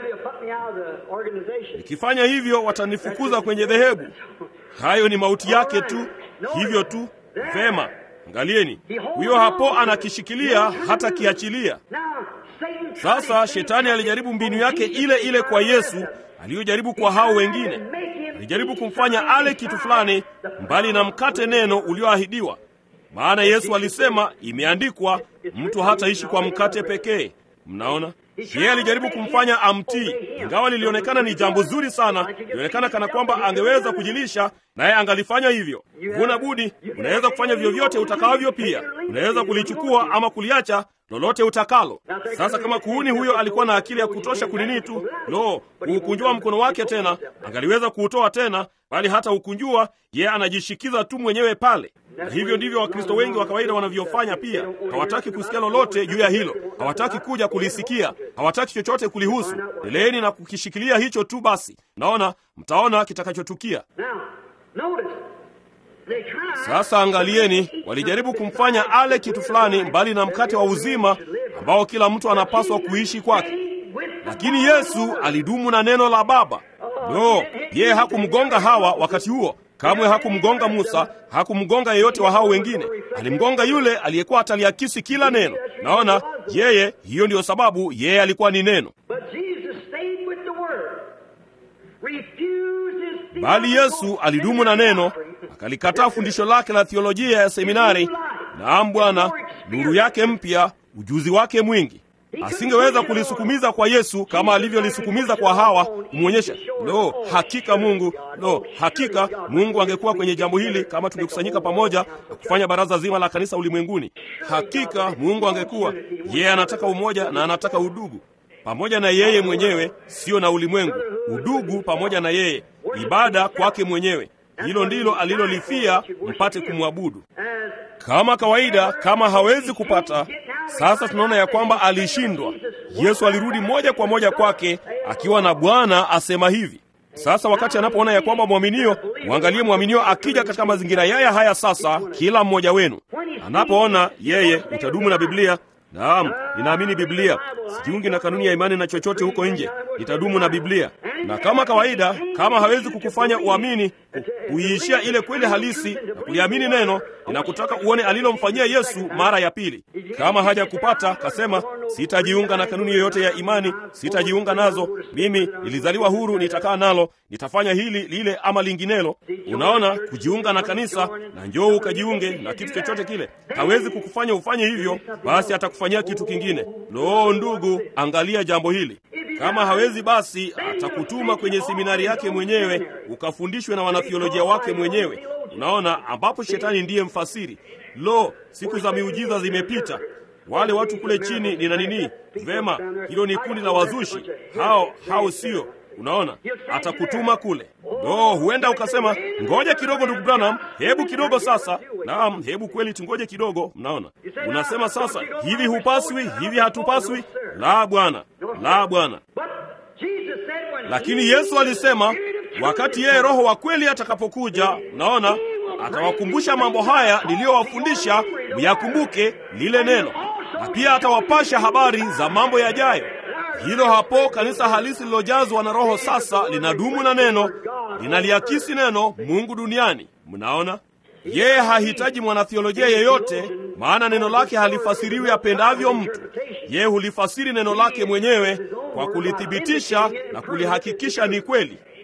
Nikifanya hivyo watanifukuza kwenye dhehebu. Hayo ni mauti yake tu, hivyo tu. Vema, angalieni, huyo hapo anakishikilia hata kiachilia. Sasa shetani alijaribu mbinu yake ile ile kwa Yesu aliyojaribu kwa hao wengine. Alijaribu kumfanya ale kitu fulani mbali na mkate neno ulioahidiwa. Maana Yesu alisema, imeandikwa, mtu hataishi kwa mkate pekee. Mnaona? Yeye alijaribu kumfanya amtii. Ingawa lilionekana ni jambo zuri sana, lilionekana kana kwamba angeweza kujilisha, naye angalifanya hivyo. Huna budi, unaweza kufanya vyovyote utakavyo pia. Unaweza kulichukua ama kuliacha, lolote utakalo. Sasa kama kuhuni huyo alikuwa na akili ya kutosha kunini tu, lo, kuukunjua mkono wake tena, angaliweza kuutoa tena, bali hata ukunjua, yeye anajishikiza tu mwenyewe pale. Na hivyo ndivyo Wakristo wengi wa kawaida wanavyofanya pia. Hawataki kusikia lolote juu ya hilo. Hawataki kuja kulisikia. Hawataki chochote kulihusu. Endeleeni na kukishikilia hicho tu basi. Naona, mtaona kitakachotukia. Sasa angalieni, walijaribu kumfanya ale kitu fulani mbali na mkate wa uzima ambao kila mtu anapaswa kuishi kwake. Lakini Yesu alidumu na neno la Baba. No, yeye hakumgonga Hawa wakati huo. Kamwe hakumgonga Musa, hakumgonga yeyote wa hao wengine. Alimgonga yule aliyekuwa ataliakisi kila neno. Naona, yeye, hiyo ndiyo sababu yeye alikuwa ni neno. Bali Yesu alidumu na neno, akalikataa fundisho lake la theolojia ya seminari. Naam Bwana, nuru yake mpya, ujuzi wake mwingi. Asingeweza kulisukumiza kwa Yesu kama alivyolisukumiza kwa Hawa, kumwonyesha, lo, hakika Mungu, lo, hakika Mungu angekuwa kwenye jambo hili kama tungekusanyika pamoja na kufanya baraza zima la kanisa ulimwenguni. Hakika Mungu angekuwa. Yeye anataka umoja na anataka udugu pamoja na yeye mwenyewe, sio na ulimwengu. Udugu pamoja na yeye, ibada kwake mwenyewe. Hilo ndilo alilolifia mpate kumwabudu. Kama kawaida, kama hawezi kupata, sasa tunaona ya kwamba alishindwa. Yesu alirudi moja kwa moja kwake, akiwa na Bwana asema hivi. Sasa wakati anapoona ya kwamba mwaminio, muangalie mwaminio akija katika mazingira yaya haya sasa, kila mmoja wenu anapoona yeye, utadumu na Biblia. Naam, ninaamini Biblia. Sijiungi na kanuni ya imani na chochote huko nje. Nitadumu na Biblia. Na kama kawaida, kama hawezi kukufanya uamini, uiishia ile kweli halisi na kuliamini neno, inakutaka uone alilomfanyia Yesu mara ya pili. Kama haja kupata, kasema, sitajiunga na kanuni yoyote ya imani, sitajiunga nazo. Mimi nilizaliwa huru, nitakaa nalo, nitafanya hili lile ama linginelo. Unaona, kujiunga na kanisa na njoo ukajiunge na kitu chochote kile. Hawezi kukufanya ufanye hivyo, basi atakufanyia kitu kingine. Lo, ndugu, angalia jambo hili. Kama hawezi, basi atakutuma kwenye seminari yake mwenyewe ukafundishwe na wanatheolojia wake mwenyewe. Unaona, ambapo shetani ndiye mfasiri. Lo, siku za miujiza zimepita. Wale watu kule chini ni na nini? Vema, hilo ni kundi la wazushi. Hao hao sio. Unaona, atakutuma kule. No, huenda ukasema, ngoja kidogo ndugu Branham, hebu kidogo sasa. Naam, hebu kweli tungoje kidogo. Mnaona, unasema sasa, hivi hupaswi, hivi hatupaswi. La Bwana, la Bwana. Lakini Yesu alisema, wakati yeye Roho wa kweli atakapokuja, naona, atawakumbusha mambo haya niliyowafundisha, myakumbuke lile neno. Na pia atawapasha habari za mambo yajayo. Hilo hapo kanisa halisi lilojazwa na Roho sasa linadumu na neno, linaliakisi neno Mungu duniani. Mnaona? Yeye hahitaji mwanatheolojia yeyote, maana neno lake halifasiriwi apendavyo mtu. Yeye hulifasiri neno lake mwenyewe kwa kulithibitisha na kulihakikisha ni kweli.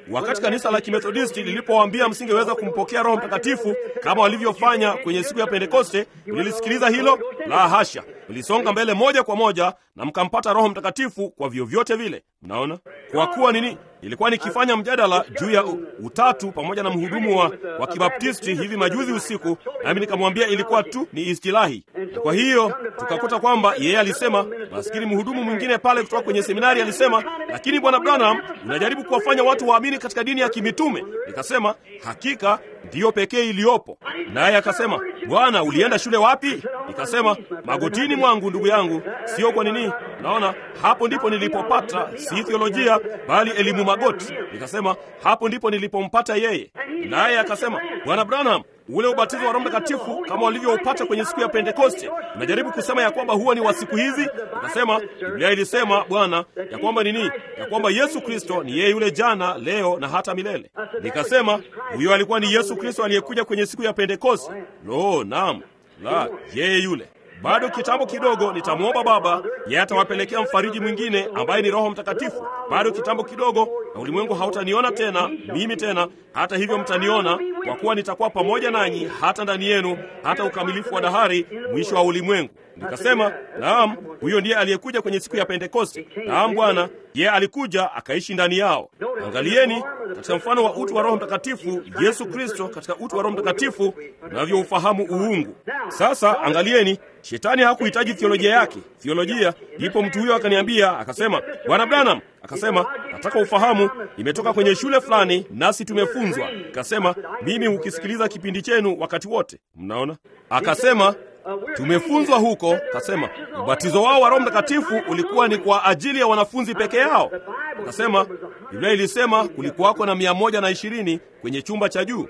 wakati kanisa la Kimethodisti lilipowaambia msingeweza kumpokea Roho Mtakatifu kama walivyofanya kwenye siku ya Pentekoste, mlilisikiliza hilo? La hasha. Mlisonga mbele moja kwa moja na mkampata Roho Mtakatifu kwa vyovyote vile. Mnaona? Kwa kuwa nini? Ilikuwa nikifanya mjadala juu ya utatu pamoja na mhudumu wa, wa Kibaptisti hivi majuzi usiku, nami nikamwambia ilikuwa tu ni istilahi. Na kwa hiyo tukakuta kwamba yeye alisema, maskini mhudumu mwingine pale kutoka kwenye seminari alisema, lakini Bwana Branham unajaribu kuwafanya watu waamini katika dini ya kimitume. Nikasema hakika ndiyo pekee iliyopo. Naye akasema, Bwana, ulienda shule wapi? Nikasema, magotini mwangu ndugu yangu, sio kwa nini. Naona hapo ndipo nilipopata si theolojia bali elimu magoti. Nikasema hapo ndipo nilipompata yeye. Naye akasema, Bwana Branham, ule ubatizo wa Roho Mtakatifu kama walivyoupata kwenye siku ya Pentekoste, unajaribu kusema ya kwamba huwa ni wa siku hizi? Nikasema Biblia ilisema Bwana ya kwamba nini? Ya kwamba Yesu Kristo ni yeye yule jana, leo na hata milele. Nikasema huyo alikuwa ni Yesu Kristo aliyekuja kwenye siku ya Pentekoste. Lo, naam. La, yeye yule. Bado kitambo kidogo nitamwomba Baba, yeye atawapelekea mfariji mwingine ambaye ni Roho Mtakatifu. Bado kitambo kidogo na ulimwengu hautaniona tena, mimi tena, hata hivyo mtaniona, kwa kuwa nitakuwa pamoja nanyi hata ndani yenu, hata ukamilifu wa dahari, mwisho wa ulimwengu. Nikasema, naam, huyo ndiye aliyekuja kwenye siku ya Pentekoste. Naam Bwana, yeye alikuja akaishi ndani yao. Angalieni katika mfano wa utu wa Roho Mtakatifu, Yesu Kristo katika utu wa Roho Mtakatifu unavyo ufahamu uungu. Sasa angalieni, shetani hakuhitaji theolojia yake. Theolojia, ndipo mtu huyo akaniambia, akasema, Bwana Branham, akasema, nataka ufahamu, imetoka kwenye shule fulani nasi tumefunzwa. Akasema, mimi hukisikiliza kipindi chenu wakati wote. Mnaona? Akasema, tumefunzwa huko. Akasema, ubatizo wao wa Roho Mtakatifu ulikuwa ni kwa ajili ya wanafunzi peke yao. Akasema, Biblia ilisema kulikuwako na mia moja na ishirini kwenye chumba cha juu.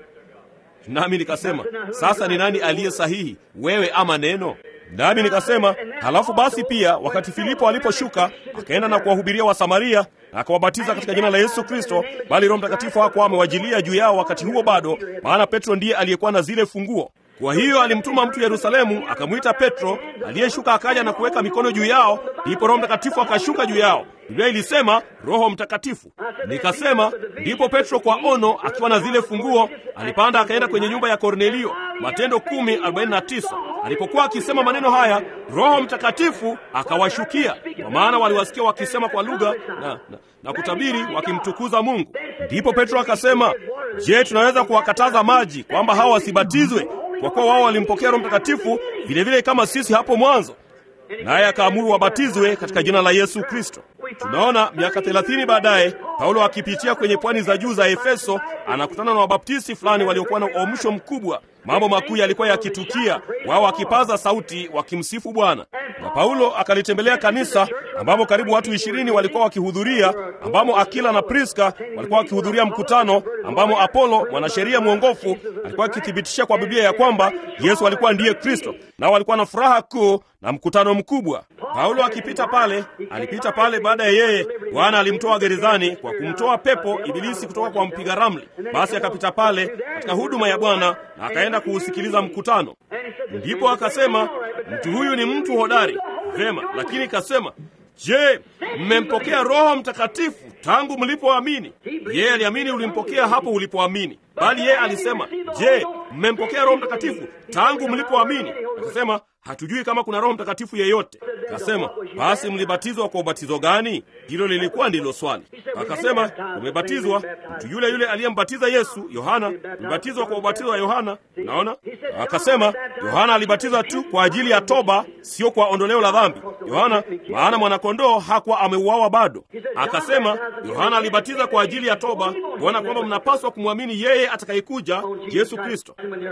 Nami nikasema, sasa ni nani aliye sahihi, wewe ama neno? Nami nikasema, halafu basi pia wakati Filipo aliposhuka akaenda na kuwahubiria wa Samaria na akawabatiza katika jina la Yesu Kristo, bali Roho Mtakatifu hakuwa amewajilia juu yao wakati huo bado, maana Petro ndiye aliyekuwa na zile funguo. Kwa hiyo alimtuma mtu Yerusalemu, akamwita Petro, aliyeshuka akaja na kuweka mikono juu yao, ndipo Roho Mtakatifu akashuka juu yao. Biblia ilisema Roho Mtakatifu. Nikasema ndipo Petro kwa ono akiwa na zile funguo alipanda akaenda kwenye nyumba ya Kornelio. Matendo kumi arobaini na tisa. Alipokuwa akisema maneno haya, Roho Mtakatifu akawashukia, kwa maana waliwasikia wakisema kwa lugha na, na, na kutabiri wakimtukuza Mungu. Ndipo Petro akasema, je, tunaweza kuwakataza maji kwamba hawa wasibatizwe, kwa kuwa wao walimpokea Roho Mtakatifu vile vile kama sisi hapo mwanzo? Naye akaamuru wabatizwe katika jina la Yesu Kristo. Tunaona miaka thelathini baadaye Paulo akipitia kwenye pwani za juu za Efeso, anakutana na wabaptisti fulani waliokuwa na uamsho mkubwa. Mambo makuu yalikuwa yakitukia, wao wakipaza sauti wakimsifu Bwana. Na Paulo akalitembelea kanisa ambamo karibu watu ishirini walikuwa wakihudhuria, ambamo Akila na Priska walikuwa wakihudhuria mkutano, ambamo Apolo mwanasheria mwongofu alikuwa akithibitisha kwa Biblia ya kwamba Yesu alikuwa ndiye Kristo. Nao walikuwa na furaha kuu na mkutano mkubwa. Paulo akipita pale, alipita pale baada ya yeye, Bwana alimtoa gerezani kwa kumtoa pepo ibilisi kutoka kwa mpiga ramli. Basi akapita pale katika huduma ya Bwana na akaenda kuusikiliza mkutano. Ndipo akasema, mtu huyu ni mtu hodari. Vema, lakini kasema, je, mmempokea Roho Mtakatifu tangu mlipoamini? Yeye aliamini ulimpokea hapo ulipoamini. Bali yeye alisema, je, mmempokea Roho Mtakatifu tangu mlipoamini? Akasema, hatujui kama kuna Roho Mtakatifu yeyote. Akasema, basi mlibatizwa kwa ubatizo gani? Hilo lilikuwa ndilo swali. Akasema, umebatizwa mtu yule yule aliyembatiza Yesu, Yohana, umebatizwa kwa ubatizo wa Yohana. Unaona? Akasema, Yohana alibatiza tu kwa ajili ya toba, sio kwa ondoleo la dhambi. Yohana, maana mwanakondoo hakuwa ameuawa bado. Akasema, Yohana alibatiza kwa ajili ya toba, kuona kwamba mnapaswa kumwamini yeye atakayekuja, Yesu Kristo.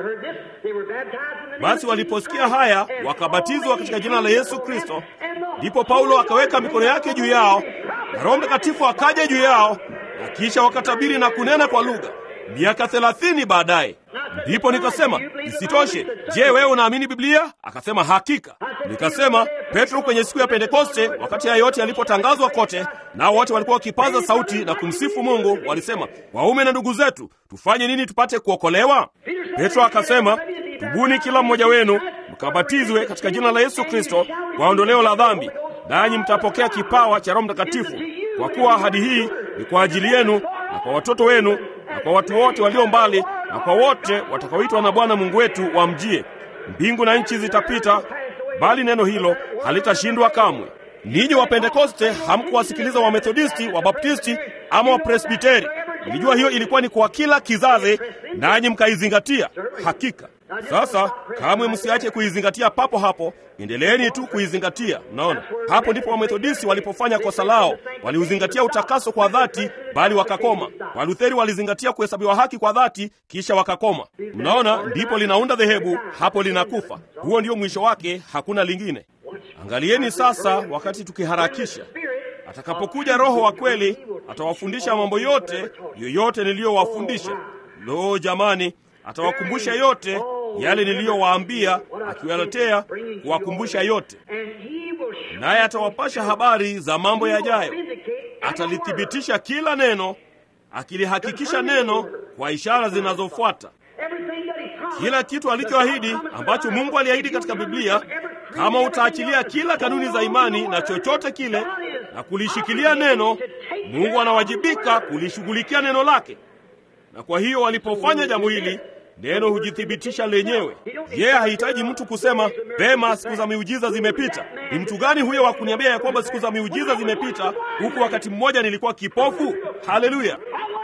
Basi waliposikia haya, wakabatizwa katika jina la Yesu Kristo. Ndipo Paulo akaweka mikono yake juu yao na Roho Mtakatifu akaja juu yao, na kisha wakatabiri na kunena kwa lugha. Miaka thelathini baadaye. Ndipo nikasema, isitoshe, je, wewe unaamini Biblia? Akasema, hakika. Nikasema, Petro kwenye siku ya Pentekoste, wakati haya yote yalipotangazwa kote, nao wote walikuwa wakipaza sauti na kumsifu Mungu, walisema, waume na ndugu zetu, tufanye nini tupate kuokolewa? Petro akasema, tubuni kila mmoja wenu mkabatizwe katika jina la Yesu Kristo kwa ondoleo la dhambi, nanyi mtapokea kipawa cha Roho Mtakatifu, kwa kuwa ahadi hii ni kwa ajili yenu na kwa watoto wenu, na kwa watu wote walio mbali, na kwa wote watakaoitwa na Bwana Mungu wetu wamjie. Mbingu na nchi zitapita, bali neno hilo halitashindwa kamwe. Ninyi wa Pentekoste hamkuwasikiliza wa Methodisti, wa Baptisti ama wa Presbiteri. Nilijua hiyo ilikuwa ni kwa kila kizazi, nanyi mkaizingatia. Hakika. Sasa kamwe msiache kuizingatia papo hapo, endeleeni tu kuizingatia. Unaona, hapo ndipo wa Methodisti walipofanya kosa lao. Waliuzingatia utakaso kwa dhati, bali wakakoma. Walutheri walizingatia kuhesabiwa haki kwa dhati, kisha wakakoma. Mnaona, ndipo linaunda dhehebu, hapo linakufa. Huo ndio mwisho wake, hakuna lingine. Angalieni sasa, wakati tukiharakisha, atakapokuja Roho wa kweli, atawafundisha mambo yote, yoyote niliyowafundisha. Lo jamani, atawakumbusha yote yale niliyowaambia, akiwaletea kuwakumbusha yote. Naye atawapasha habari za mambo yajayo. Atalithibitisha kila neno, akilihakikisha neno kwa ishara zinazofuata. Kila kitu alichoahidi, ambacho Mungu aliahidi katika Biblia, kama utaachilia kila kanuni za imani na chochote kile na kulishikilia neno, Mungu anawajibika kulishughulikia neno lake. Na kwa hiyo walipofanya jambo hili, neno hujithibitisha lenyewe. Yeye hahitaji mtu kusema, "Vema, siku za miujiza zimepita." Ni mtu gani huyo wa kuniambia ya kwamba siku za miujiza zimepita, huku wakati mmoja nilikuwa kipofu? Haleluya!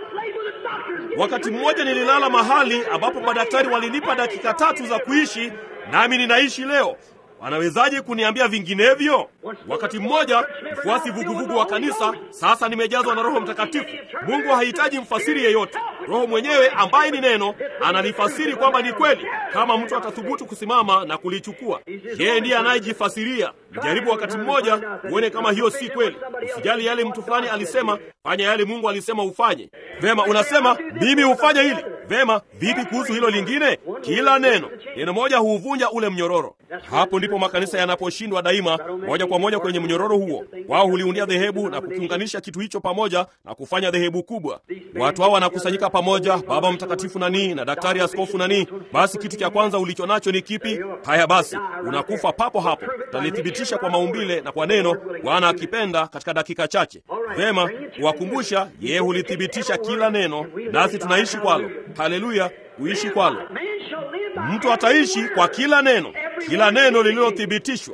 Wakati mmoja nililala mahali ambapo madaktari walinipa dakika tatu za kuishi, nami ninaishi leo. Wanawezaje kuniambia vinginevyo? Wakati mmoja mfuasi vuguvugu wa kanisa, sasa nimejazwa na Roho Mtakatifu. Mungu hahitaji mfasiri yeyote. Roho mwenyewe ambaye ni neno analifasiri kwamba ni kweli, kama mtu atathubutu kusimama na kulichukua. Yeye ndiye anayejifasiria. Jaribu wakati mmoja uone kama hiyo si kweli. Usijali yale mtu fulani alisema, fanya yale Mungu alisema ufanye. Vema, unasema mimi hufanya hili. Vema, vipi kuhusu hilo lingine? Kila neno, neno moja huuvunja ule mnyororo. Hapo ndipo makanisa yanaposhindwa daima, moja kwa moja kwenye mnyororo huo. Wao huliundia dhehebu na kukiunganisha kitu hicho pamoja na kufanya dhehebu kubwa. Watu hao wanakusanyika pamoja, Baba Mtakatifu nani na daktari askofu nani. Basi kitu cha kwanza ulicho nacho ni kipi? Haya basi, unakufa papo hapo. Tutalithibitisha kwa maumbile na kwa neno, Bwana akipenda, katika dakika chache. Vema, kuwakumbusha, yeye hulithibitisha kila neno, nasi tunaishi kwalo. Haleluya, kuishi kwalo. Mtu ataishi kwa kila neno, kila neno lililothibitishwa.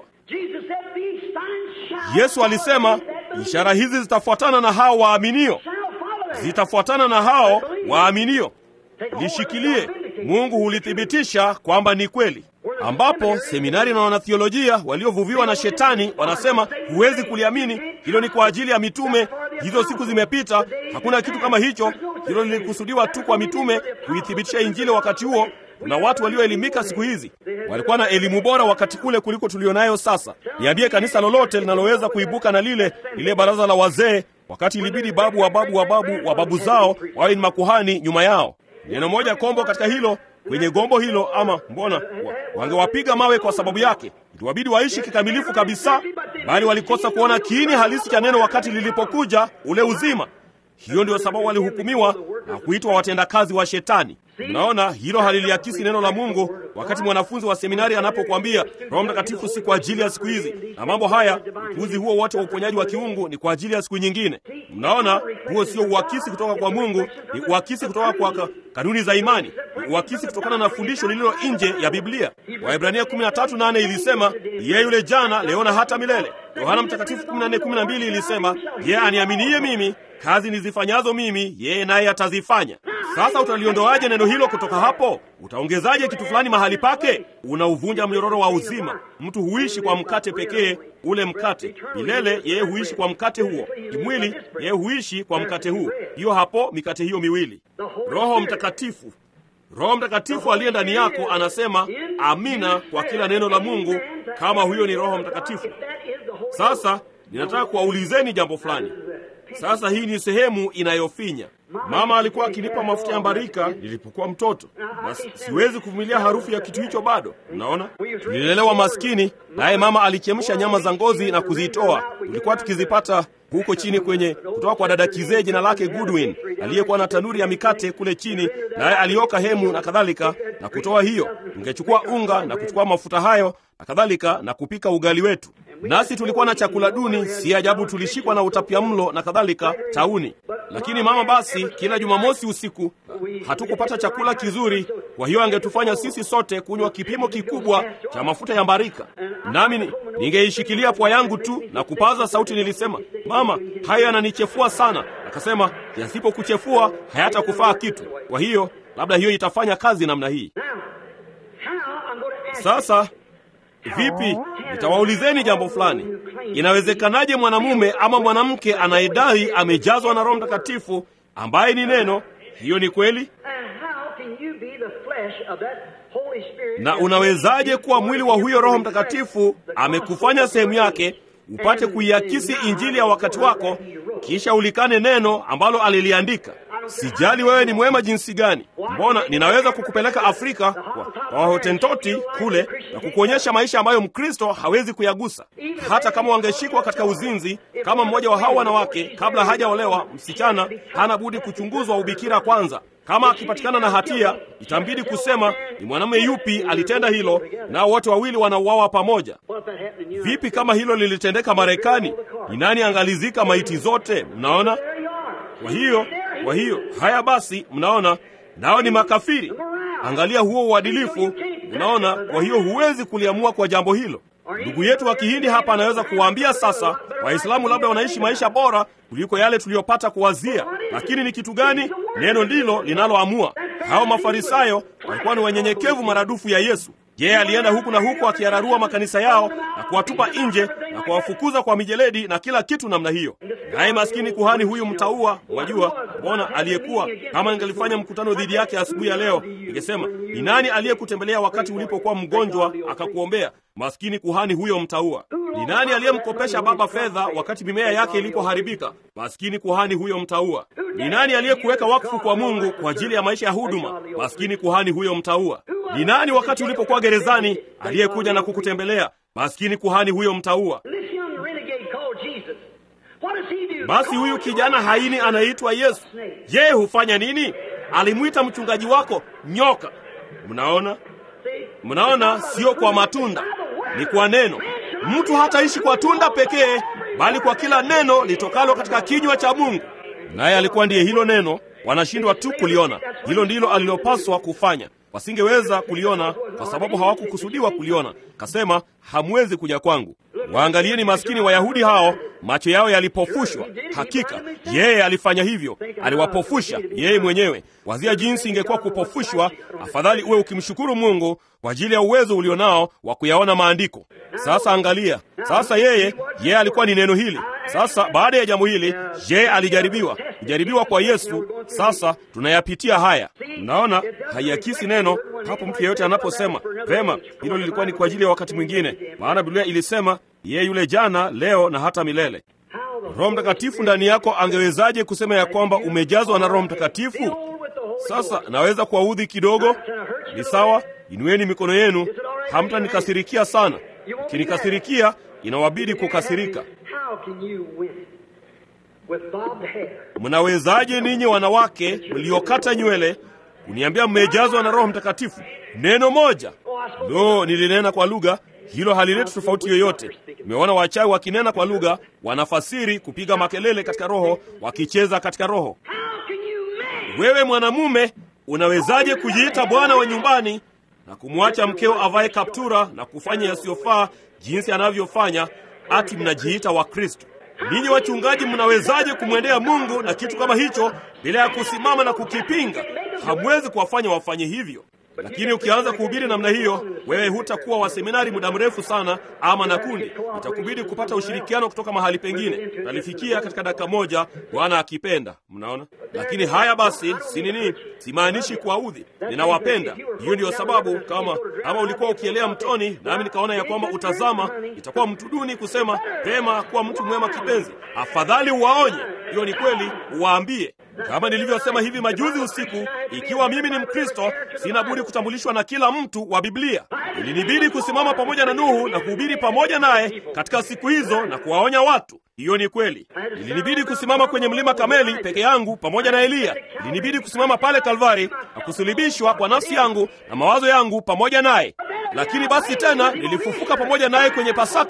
Yesu alisema, ishara hizi zitafuatana na hao waaminio. Zitafuatana na hao waaminio. Lishikilie. Mungu hulithibitisha kwamba ni kweli. Ambapo seminari na wanathiolojia waliovuviwa na shetani wanasema huwezi kuliamini, hilo ni kwa ajili ya mitume, hizo siku zimepita, hakuna kitu kama hicho, hilo lilikusudiwa tu kwa mitume kuithibitisha Injili wakati huo. Na watu walioelimika siku hizi walikuwa na elimu bora wakati ule kuliko tulionayo sasa. Niambie kanisa lolote linaloweza kuibuka na lile lile baraza la wazee, wakati ilibidi babu wa babu wa babu wa babu zao wawe ni makuhani nyuma yao. Neno moja kombo katika hilo, kwenye gombo hilo, ama mbona wa, wangewapiga mawe kwa sababu yake. Iliwabidi waishi kikamilifu kabisa, bali walikosa kuona kiini halisi cha neno wakati lilipokuja ule uzima. Hiyo ndio sababu walihukumiwa na kuitwa watendakazi wa shetani. Mnaona, hilo haliliakisi neno la Mungu. Wakati mwanafunzi wa seminari anapokuambia Roho Mtakatifu si kwa ajili ya siku hizi na mambo haya, upuzi huo wote wa uponyaji wa kiungu ni kwa ajili ya siku nyingine. Mnaona, huo sio uakisi kutoka kwa Mungu, ni uakisi kutoka kwa kanuni za imani, ni uakisi kutokana na fundisho lililo nje ya Biblia. Waebrania kumi na tatu nane ilisema, yeye yule jana, leo na hata milele. Yohana Mtakatifu kumi na nne kumi na mbili ilisema, yeye aniaminiye mimi, kazi nizifanyazo mimi, yeye naye atazifanya. Sasa utaliondoaje neno hilo kutoka hapo? Utaongezaje kitu fulani mahali pake? Unauvunja mnyororo wa uzima. Mtu huishi kwa mkate pekee, ule mkate milele. Yeye huishi kwa mkate huo kimwili, yeye huishi kwa mkate huo. Hiyo hapo mikate hiyo miwili. Roho Mtakatifu, Roho Mtakatifu aliye ndani yako anasema amina kwa kila neno la Mungu, kama huyo ni Roho Mtakatifu. Sasa ninataka kuwaulizeni jambo fulani. Sasa hii ni sehemu inayofinya. Mama alikuwa akinipa mafuta ya mbarika nilipokuwa mtoto, na siwezi kuvumilia harufu ya kitu hicho bado. Unaona, tulilelewa maskini, naye mama alichemsha nyama za ngozi na kuzitoa. Tulikuwa tukizipata huko chini kwenye kutoka kwa dada kizee jina lake Goodwin, aliyekuwa na tanuri ya mikate kule chini, naye alioka hemu na kadhalika na kutoa hiyo. Tungechukua unga na kuchukua mafuta hayo na kadhalika na kupika ugali wetu. nasi tulikuwa na chakula duni, si ajabu tulishikwa na utapiamlo na kadhalika, tauni. Lakini mama, basi kila Jumamosi usiku hatukupata chakula kizuri, kwa hiyo angetufanya sisi sote kunywa kipimo kikubwa cha mafuta ya mbarika. Nami ningeishikilia pua yangu tu na kupaza sauti, nilisema, mama, hayo yananichefua sana. Akasema, yasipokuchefua hayatakufaa kitu. Kwa hiyo labda hiyo itafanya kazi namna hii. Sasa vipi, nitawaulizeni jambo fulani. Inawezekanaje mwanamume ama mwanamke anayedai amejazwa na Roho Mtakatifu ambaye ni neno, hiyo ni kweli? Na unawezaje kuwa mwili wa huyo Roho Mtakatifu amekufanya sehemu yake upate kuiakisi injili ya wakati wako, kisha ulikane neno ambalo aliliandika? Sijali wewe ni mwema jinsi gani. Mbona ninaweza kukupeleka Afrika kwa, kwa Hotentoti kule na kukuonyesha maisha ambayo Mkristo hawezi kuyagusa. Hata kama wangeshikwa katika uzinzi kama mmoja wa hao wanawake kabla hajaolewa, msichana hana budi kuchunguzwa ubikira kwanza. Kama akipatikana na hatia, itambidi kusema ni mwanamume yupi alitenda hilo, na wote wawili wanauawa pamoja. Vipi kama hilo lilitendeka Marekani? Ni nani angalizika maiti zote? Mnaona? Kwa hiyo, kwa hiyo, haya basi, mnaona, nao ni makafiri. Angalia huo uadilifu, unaona? Kwa hiyo huwezi kuliamua kwa jambo hilo. Ndugu yetu wa Kihindi hapa anaweza kuwaambia sasa, Waislamu labda wanaishi maisha bora kuliko yale tuliyopata kuwazia. Lakini ni kitu gani? Neno ndilo linaloamua. Hao Mafarisayo walikuwa ni wanyenyekevu maradufu ya Yesu. Je, alienda huku na huku akiyararua makanisa yao na kuwatupa nje na kuwafukuza kwa mijeledi na kila kitu namna hiyo. Naye maskini kuhani huyu mtaua, wajua, mbona aliyekuwa, kama ningelifanya mkutano dhidi yake asubuhi ya leo, ningesema, ni nani aliyekutembelea wakati ulipokuwa mgonjwa akakuombea? Maskini kuhani huyo mtaua. Ni nani aliyemkopesha baba fedha wakati mimea yake ilipoharibika? Maskini kuhani huyo mtaua. Ni nani aliyekuweka wakfu kwa Mungu kwa ajili ya maisha ya huduma? Maskini kuhani huyo mtaua. Ni nani wakati ulipokuwa gerezani aliyekuja na kukutembelea? Maskini kuhani huyo mtaua. Basi huyu kijana haini anaitwa Yesu, je, hufanya nini? Alimwita mchungaji wako nyoka. Mnaona? Mnaona, sio kwa matunda, ni kwa neno. Mtu hataishi kwa tunda pekee, bali kwa kila neno litokalo katika kinywa cha Mungu. Naye alikuwa ndiye hilo neno. Wanashindwa tu kuliona. Hilo ndilo alilopaswa kufanya. Wasingeweza kuliona kwa sababu hawakukusudiwa kuliona. Kasema, hamwezi kuja kwangu. Waangalieni maskini Wayahudi hao, macho yao yalipofushwa. Hakika yeye alifanya hivyo, aliwapofusha yeye mwenyewe. Wazia jinsi ingekuwa kupofushwa. Afadhali uwe ukimshukuru Mungu kwa ajili ya uwezo ulionao wa kuyaona maandiko. Sasa angalia, sasa yeye yeye alikuwa ni neno hili. Sasa baada ya jambo hili, yeye alijaribiwa, kujaribiwa kwa Yesu. Sasa tunayapitia haya. Mnaona, haiakisi neno hapo. Mtu yeyote anaposema vema, hilo lilikuwa ni kwa ajili ya wakati mwingine, maana Biblia ilisema yeye yule jana, leo na hata milele. Roho Mtakatifu ndani yako, angewezaje kusema ya kwamba umejazwa na Roho Mtakatifu? Sasa naweza kuwaudhi kidogo. Ni sawa, inueni mikono yenu. Hamtanikasirikia sana. Kinikasirikia, inawabidi kukasirika. Mnawezaje ninyi wanawake mliokata nywele kuniambia mmejazwa na Roho Mtakatifu? Neno moja. Lo, nilinena kwa lugha. Hilo halileti tofauti yoyote. Umeona wachawi wakinena kwa lugha, wanafasiri, kupiga makelele katika roho, wakicheza katika roho. Wewe mwanamume, unawezaje kujiita bwana wa nyumbani na kumwacha mkeo avae kaptura na kufanya yasiyofaa jinsi anavyofanya, ati mnajiita wa Kristo? Ninyi wachungaji, mnawezaje kumwendea Mungu na kitu kama hicho bila ya kusimama na kukipinga? Hamwezi kuwafanya wafanye hivyo. Lakini ukianza kuhubiri namna hiyo, wewe hutakuwa wa seminari muda mrefu sana ama na kundi. Itakubidi kupata ushirikiano kutoka mahali pengine. Utalifikia katika dakika moja, Bwana akipenda. Mnaona? Lakini haya basi, si nini? Simaanishi kuwaudhi. Ninawapenda. Hiyo ndio sababu kama kama ulikuwa ukielea mtoni, nami nikaona ya kwamba utazama, itakuwa mtu duni kusema pema kuwa mtu mwema kipenzi. Afadhali uwaonye. Hiyo ni kweli, uwaambie. Kama nilivyosema hivi majuzi usiku, ikiwa mimi ni Mkristo, sina budi kutambulishwa na kila mtu wa Biblia. Ilinibidi kusimama pamoja na Nuhu na kuhubiri pamoja naye katika siku hizo na kuwaonya watu. Hiyo ni kweli. Ilinibidi kusimama kwenye mlima Kameli peke yangu pamoja na Eliya. Ilinibidi kusimama pale Kalvari na kusulubishwa kwa nafsi yangu na mawazo yangu pamoja naye. Lakini basi tena nilifufuka pamoja naye kwenye Pasaka,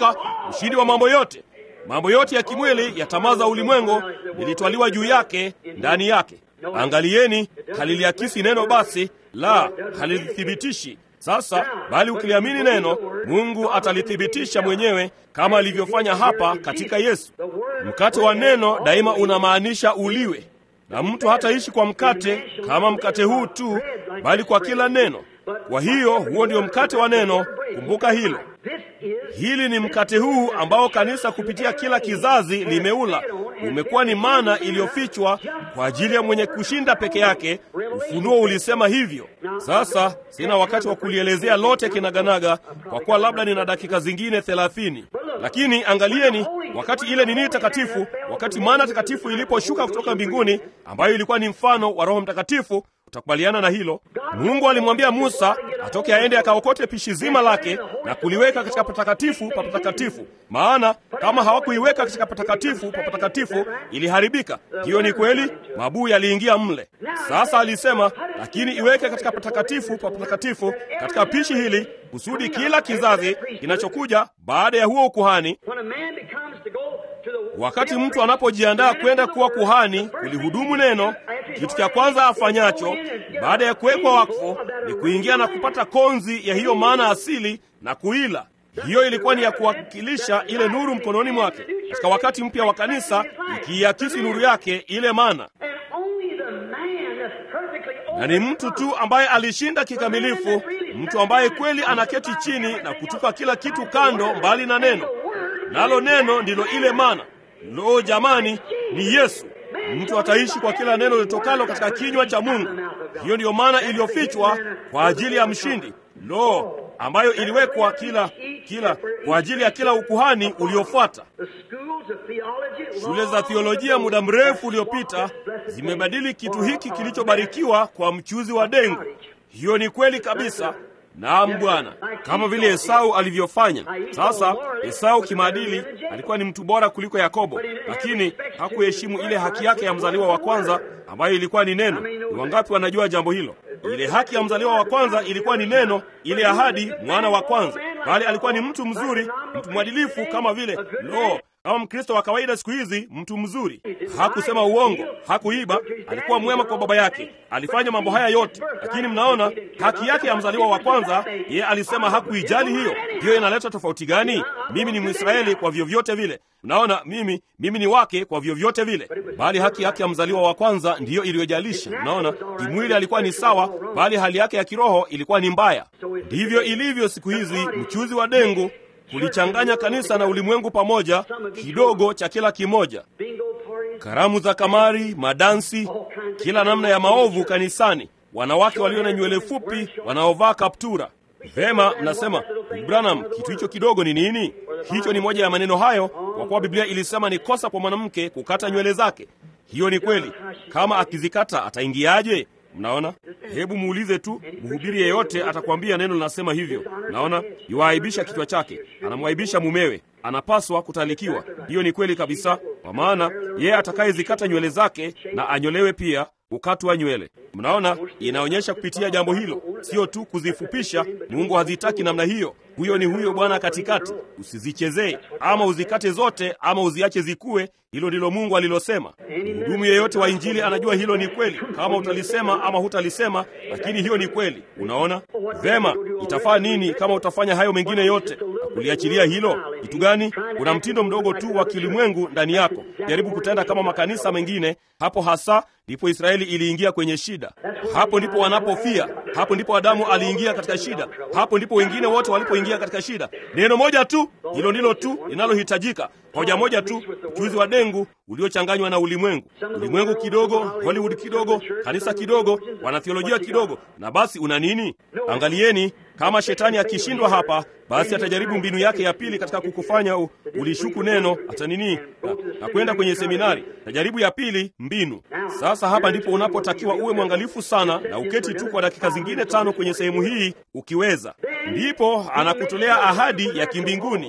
mshindi wa mambo yote. Mambo yote ya kimwili ya tamaa za ulimwengu ilitwaliwa juu yake, ndani yake. Angalieni, haliliakisi neno basi, la halithibitishi. Sasa bali ukiliamini neno, Mungu atalithibitisha mwenyewe kama alivyofanya hapa katika Yesu. Mkate wa neno daima unamaanisha uliwe, na mtu hataishi kwa mkate kama mkate huu tu, bali kwa kila neno. Kwa hiyo huo ndio mkate wa neno. Kumbuka hilo. Hili ni mkate huu ambao kanisa kupitia kila kizazi limeula. Umekuwa ni mana iliyofichwa kwa ajili ya mwenye kushinda peke yake. Ufunuo ulisema hivyo. Sasa sina wakati wa kulielezea lote kinaganaga, kwa kuwa labda nina dakika zingine thelathini. Lakini angalieni, wakati ile nini takatifu, wakati mana takatifu iliposhuka kutoka mbinguni, ambayo ilikuwa ni mfano wa Roho Mtakatifu, utakubaliana na hilo. Mungu alimwambia Musa atoke aende akaokote pishi zima lake na kuliweka katika patakatifu pa patakatifu, maana kama hawakuiweka katika patakatifu pa patakatifu iliharibika. Hiyo ni kweli, mabuu yaliingia mle. Sasa alisema, lakini iweke katika patakatifu pa patakatifu katika pishi hili, kusudi kila kizazi kinachokuja baada ya huo ukuhani, wakati mtu anapojiandaa kwenda kuwa kuhani kulihudumu neno, kitu cha kwanza afanyacho baada ya kuwekwa wakfu ni kuingia na kupata konzi ya hiyo maana asili na kuila. Hiyo ilikuwa ni ya kuwakilisha ile nuru mkononi mwake katika wakati mpya wa kanisa, ikiakisi nuru yake ile maana. Na ni mtu tu ambaye alishinda kikamilifu, mtu ambaye kweli anaketi chini na kutupa kila kitu kando mbali na neno, nalo neno ndilo ile maana. Lo jamani, ni Yesu. Mtu ataishi kwa kila neno litokalo katika kinywa cha Mungu. Hiyo ndiyo maana iliyofichwa kwa ajili ya mshindi. Lo, ambayo iliwekwa kila kila kwa ajili ya kila ukuhani uliofuata. Shule za theolojia muda mrefu uliopita zimebadili kitu hiki kilichobarikiwa kwa mchuzi wa dengu. Hiyo ni kweli kabisa. Naam Bwana, kama vile Esau alivyofanya. Sasa Esau kimaadili alikuwa ni mtu bora kuliko Yakobo, lakini hakuheshimu ile haki yake ya mzaliwa wa kwanza ambayo ilikuwa ni neno. Ni wangapi wanajua jambo hilo? Ile haki ya mzaliwa wa kwanza ilikuwa ni neno, ile ahadi, mwana wa kwanza. Bali alikuwa ni mtu mzuri, mtu mwadilifu kama vile lo kama Mkristo wa kawaida siku hizi, mtu mzuri. Hakusema uongo, hakuiba, alikuwa mwema kwa baba yake, alifanya mambo haya yote. Lakini mnaona haki yake ya mzaliwa wa kwanza, yeye alisema hakuijali hiyo. Hiyo inaleta tofauti gani? Mimi ni Mwisraeli kwa vyovyote vile. Mnaona, mimi mimi ni wake kwa vyovyote vile. Bali haki yake ya mzaliwa wa kwanza ndiyo iliyojalisha. Mnaona, kimwili alikuwa ni sawa, bali hali yake ya kiroho ilikuwa ni mbaya. Ndivyo ilivyo siku hizi. Mchuzi wa dengu kulichanganya kanisa na ulimwengu pamoja, kidogo cha kila kimoja. Karamu za kamari, madansi, kila namna ya maovu kanisani, wanawake walio na nywele fupi wanaovaa kaptura. Vema, mnasema, Branham, kitu hicho kidogo ni nini? Hicho ni moja ya maneno hayo, kwa kuwa Biblia ilisema ni kosa kwa mwanamke kukata nywele zake. Hiyo ni kweli. Kama akizikata ataingiaje? Mnaona? Hebu muulize tu mhubiri yeyote, atakwambia neno linasema hivyo. Mnaona? Yuaibisha kichwa chake, anamwaibisha mumewe, anapaswa kutalikiwa. Hiyo ni kweli kabisa, kwa maana yeye atakayezikata nywele zake na anyolewe pia kukatwa nywele. Mnaona? Inaonyesha kupitia jambo hilo, sio tu kuzifupisha. Mungu hazitaki namna hiyo. Huyo ni huyo Bwana katikati. Usizichezee, ama uzikate zote ama uziache zikue. Hilo ndilo Mungu alilosema. Mhudumu yeyote wa Injili anajua hilo ni kweli, kama utalisema ama hutalisema, lakini hiyo ni kweli. Unaona? Vema, itafaa nini kama utafanya hayo mengine yote na kuliachilia hilo? Kitu gani? Kuna mtindo mdogo tu wa kilimwengu ndani yako. Jaribu kutenda kama makanisa mengine. Hapo hasa ndipo Israeli iliingia kwenye shida. Hapo ndipo wanapofia. Hapo ndipo Adamu aliingia katika shida. Hapo ndipo wengine wote walipoingia katika shida. Neno moja tu, hilo ndilo tu linalohitajika. Hoja moja tu, mchuzi wa dengu uliochanganywa na ulimwengu. Ulimwengu kidogo, Hollywood kidogo, kanisa kidogo, wanatheolojia kidogo, na basi una nini? Angalieni, kama shetani akishindwa hapa, basi atajaribu mbinu yake ya pili katika kukufanya u, ulishuku neno, hata nini, na, na kwenda kwenye seminari. Tajaribu ya pili, mbinu. Sasa hapa ndipo unapotakiwa uwe mwangalifu sana, na uketi tu kwa dakika zingine tano kwenye sehemu hii ukiweza. Ndipo anakutolea ahadi ya kimbinguni.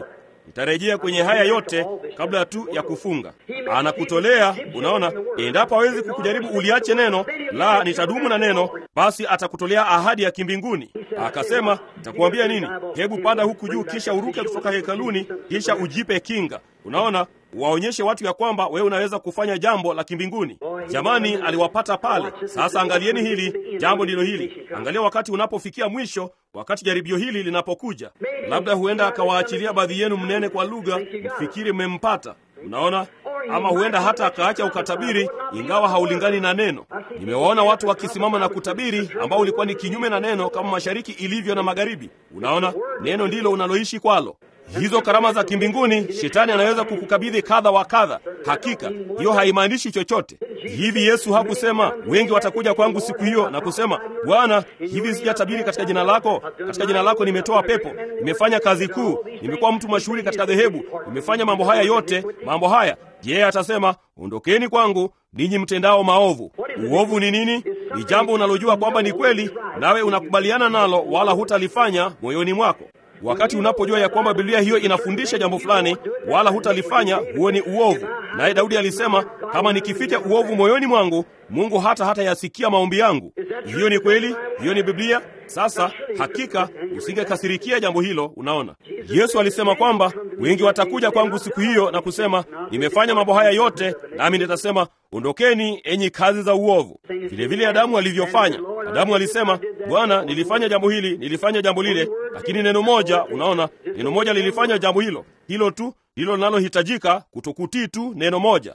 Nitarejea kwenye haya yote kabla tu ya kufunga. Anakutolea, unaona, endapo hawezi kukujaribu uliache neno, la nitadumu na neno, basi atakutolea ahadi ya kimbinguni. Akasema, nitakuambia nini? Hebu panda huku juu, kisha uruke kutoka hekaluni, kisha ujipe kinga. Unaona, waonyeshe watu ya kwamba wewe unaweza kufanya jambo la kimbinguni. Jamani, aliwapata pale. Sasa angalieni hili, jambo ndilo hili. Angalia wakati unapofikia mwisho, wakati jaribio hili linapokuja. Labda huenda akawaachilia baadhi yenu mnene kwa lugha, mfikiri mmempata. Unaona, ama huenda hata akaacha ukatabiri ingawa haulingani na neno. Nimewaona watu wakisimama na kutabiri ambao ulikuwa ni kinyume na neno, kama mashariki ilivyo na magharibi. Unaona, neno ndilo unaloishi kwalo. Hizo karama za kimbinguni, shetani anaweza kukukabidhi kadha wa kadha. Hakika hiyo haimaanishi chochote. Hivi Yesu hakusema wengi watakuja kwangu siku hiyo na kusema, Bwana, hivi sijatabiri katika jina lako? Katika jina lako nimetoa pepo, nimefanya kazi kuu, nimekuwa mtu mashuhuri katika dhehebu, nimefanya mambo haya yote, mambo haya. Je, atasema, ondokeni kwangu ninyi mtendao maovu? Uovu ni nini? Ni jambo unalojua kwamba ni kweli, nawe unakubaliana nalo, wala hutalifanya moyoni mwako. Wakati unapojua ya kwamba Biblia hiyo inafundisha jambo fulani, wala hutalifanya, huo ni uovu. Naye Daudi alisema, kama nikificha uovu moyoni mwangu, Mungu hata hata yasikia maombi yangu. Hiyo ni kweli, hiyo ni Biblia. Sasa hakika usingekasirikia jambo hilo. Unaona, Yesu alisema kwamba wengi watakuja kwangu siku hiyo na kusema, nimefanya mambo haya yote, nami nitasema, ondokeni enyi kazi za uovu. Vile vile Adamu alivyofanya. Adamu alisema, Bwana, nilifanya jambo hili, nilifanya jambo lile, lakini neno moja, unaona, neno moja lilifanya jambo hilo. Hilo tu hilo linalohitajika, kutokutii tu neno moja.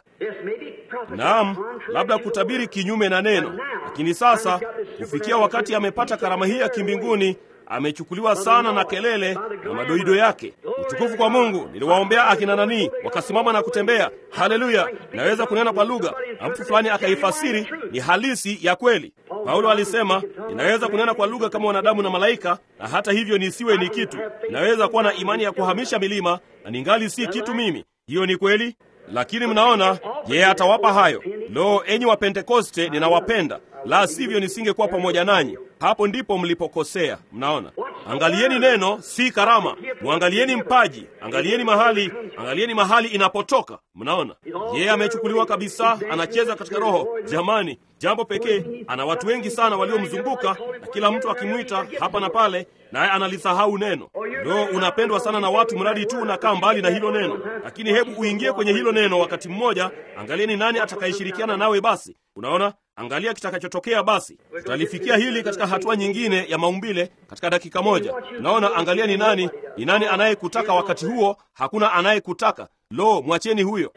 Naam, labda kutabiri kinyume na neno. Lakini sasa kufikia wakati amepata karama hii ya kimbinguni, amechukuliwa sana na kelele na madoido yake. Utukufu kwa Mungu. Niliwaombea akina nani wakasimama na kutembea. Haleluya! Naweza kunena kwa lugha na mtu fulani akaifasiri ni halisi ya kweli. Paulo alisema, ninaweza kunena kwa lugha kama wanadamu na malaika, na hata hivyo nisiwe ni kitu. Ninaweza kuwa na imani ya kuhamisha milima na ningali si kitu mimi. Hiyo ni kweli. Lakini mnaona, yeye atawapa hayo. Lo, enyi wa Pentekoste, ninawapenda. La sivyo nisingekuwa pamoja nanyi. Hapo ndipo mlipokosea. Mnaona? Angalieni neno, si karama. Muangalieni mpaji. Angalieni mahali, angalieni mahali inapotoka. Mnaona? Yeye amechukuliwa kabisa, anacheza katika roho. Jamani, jambo pekee, ana watu wengi sana waliomzunguka na kila mtu akimwita hapa na pale, naye analisahau neno. Ndio unapendwa sana na watu mradi tu unakaa mbali na hilo neno. Lakini hebu uingie kwenye hilo neno wakati mmoja, angalieni nani atakayeshirikiana nawe basi. Unaona? Angalia kitakachotokea basi. Tutalifikia hili katika hatua nyingine ya maumbile katika dakika moja. Unaona, angalia ni nani, ni nani anayekutaka wakati huo, hakuna anayekutaka. Lo, mwacheni huyo.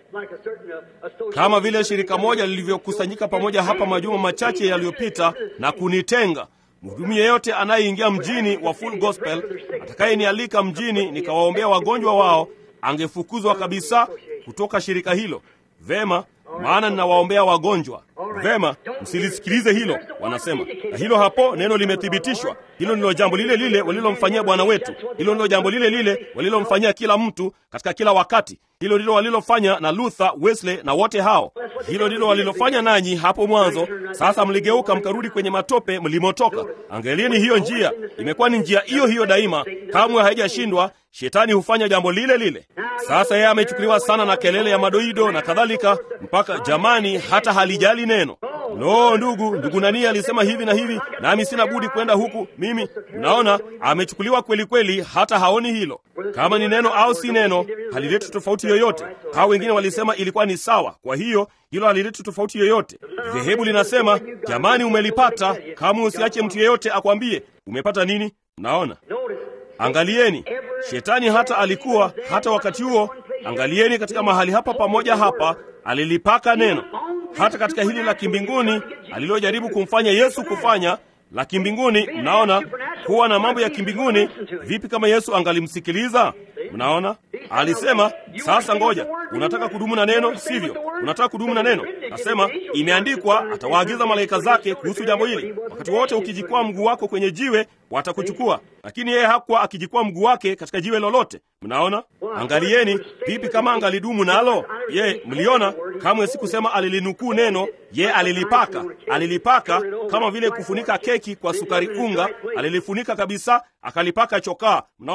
Kama vile shirika moja lilivyokusanyika pamoja hapa majuma machache yaliyopita na kunitenga. Mhudumu yeyote anayeingia mjini wa Full Gospel, atakayenialika mjini nikawaombea wagonjwa wao, angefukuzwa kabisa kutoka shirika hilo. Vema, maana ninawaombea wagonjwa. Vema, msilisikilize hilo, wanasema. Na hilo hapo neno limethibitishwa. Hilo ndilo jambo lile lile walilomfanyia Bwana wetu. Hilo ndilo jambo lile lile walilomfanyia kila mtu katika kila wakati. Hilo ndilo walilofanya na Luther, Wesley na wote hao. Hilo ndilo walilofanya nanyi hapo mwanzo. Sasa mligeuka mkarudi kwenye matope mlimotoka. Angalieni hiyo njia. Imekuwa ni njia hiyo hiyo daima. Kamwe haijashindwa. Shetani hufanya jambo lile lile. Sasa yeye amechukuliwa sana na kelele ya madoido na kadhalika, mpaka jamani hata halijali neno. Lo, ndugu, ndugu nani alisema hivi na hivi, nami sina budi kwenda huku mimi. Unaona, amechukuliwa kweli kweli, hata haoni hilo. Kama ni neno au si neno, halileti tofauti yoyote. Hao wengine walisema ilikuwa ni sawa, kwa hiyo hilo halileti tofauti yoyote. Dhehebu linasema, jamani, umelipata, kama usiache mtu yeyote akwambie umepata nini. Unaona? Angalieni, shetani hata alikuwa hata wakati huo, angalieni katika mahali hapa pamoja hapa, alilipaka neno. Hata katika hili la kimbinguni alilojaribu kumfanya Yesu kufanya la kimbinguni, mnaona, kuwa na mambo ya kimbinguni, vipi kama Yesu angalimsikiliza? Mnaona? Alisema, sasa ngoja, unataka kudumu na neno, sivyo? Unataka kudumu na neno? Nasema, imeandikwa, atawaagiza malaika zake kuhusu jambo hili. Wakati wote ukijikwaa mguu wako kwenye jiwe, watakuchukua. Lakini yeye hakuwa akijikwaa mguu wake katika jiwe lolote. Mnaona? Angalieni, vipi kama angalidumu nalo? Ye, mliona, kamwe sikusema alilinukuu neno, ye alilipaka. Alilipaka kama vile kufunika keki kwa sukari unga, alilifunika kabisa, akalipaka chokaa. Mnaona?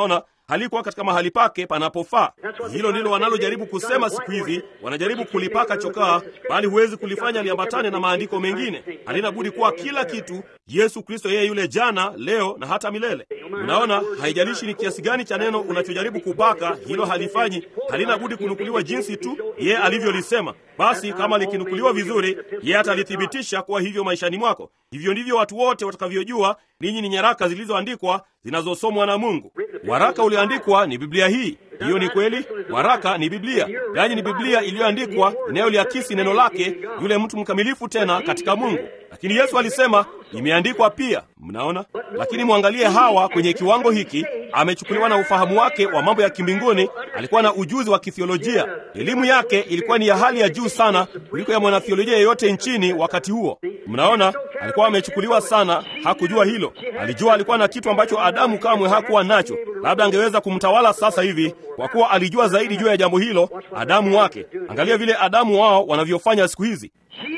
halikuwa katika mahali pake panapofaa. Hilo ndilo wanalojaribu kusema siku hizi. Wanajaribu kulipaka chokaa, bali huwezi kulifanya liambatane na maandiko mengine. Halina budi kuwa kila kitu Yesu Kristo, yeye yule jana, leo na hata milele. Unaona, haijalishi ni kiasi gani cha neno unachojaribu kupaka, hilo halifanyi. Halina budi kunukuliwa jinsi tu yeye alivyolisema. Basi kama likinukuliwa vizuri, yeye atalithibitisha kuwa hivyo maishani mwako. Hivyo ndivyo watu wote watakavyojua ninyi ni nyaraka zilizoandikwa zinazosomwa na Mungu. Waraka ulioandikwa ni Biblia hii. Hiyo ni kweli, waraka ni Biblia. Yaani ni Biblia iliyoandikwa inayoliakisi neno lake, yule mtu mkamilifu tena katika Mungu. Lakini Yesu alisema imeandikwa pia. Mnaona? Lakini muangalie Hawa kwenye kiwango hiki, amechukuliwa na ufahamu wake wa mambo ya kimbinguni, alikuwa na ujuzi wa kithiolojia. Elimu yake ilikuwa ni ya hali ya juu sana kuliko ya mwanathiolojia yeyote nchini wakati huo. Mnaona? Alikuwa amechukuliwa sana, hakujua hilo. Alijua alikuwa na kitu ambacho Adamu kamwe hakuwa nacho. Labda angeweza kumtawala sasa hivi kwa kuwa alijua zaidi juu ya jambo hilo Adamu wake. Angalia vile Adamu wao wanavyofanya siku hizi.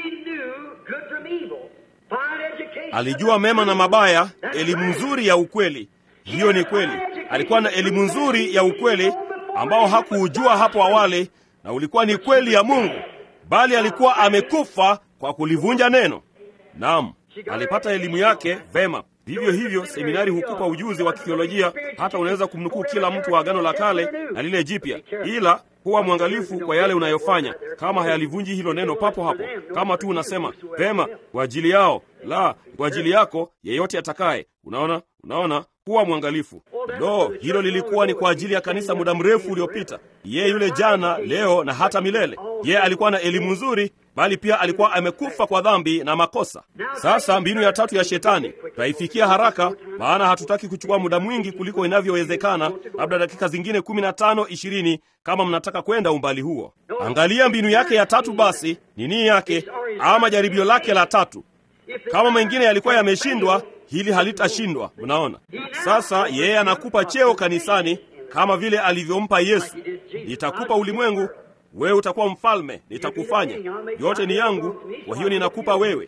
Alijua mema na mabaya, elimu nzuri ya ukweli. Hiyo ni kweli. Alikuwa na elimu nzuri ya ukweli ambao hakuujua hapo awali, na ulikuwa ni kweli ya Mungu, bali alikuwa amekufa kwa kulivunja neno. Naam, alipata elimu yake vema. Vivyo hivyo seminari hukupa ujuzi wa kithiolojia, hata unaweza kumnukuu kila mtu wa Agano la Kale na lile Jipya, ila huwa mwangalifu kwa yale unayofanya, kama hayalivunji hilo neno papo hapo. Kama tu unasema vema kwa ajili yao, la kwa ajili yako yeyote atakaye. Unaona, unaona, huwa mwangalifu. Lo, hilo lilikuwa ni kwa ajili ya kanisa muda mrefu uliopita. Yeye yule jana, leo na hata milele. Yeye alikuwa na elimu nzuri, bali pia alikuwa amekufa kwa dhambi na makosa. Sasa mbinu ya tatu ya shetani, tutaifikia haraka, maana hatutaki kuchukua muda mwingi kuliko inavyowezekana, labda dakika zingine kumi na tano ishirini kama mnataka kwenda umbali huo. Angalia mbinu yake ya tatu basi, nini yake ama jaribio lake la tatu. Kama mengine yalikuwa yameshindwa, hili halitashindwa. Unaona? Sasa yeye anakupa cheo kanisani kama vile alivyompa Yesu. Nitakupa ulimwengu, wewe utakuwa mfalme, nitakufanya. Yote ni yangu, kwa hiyo ninakupa wewe.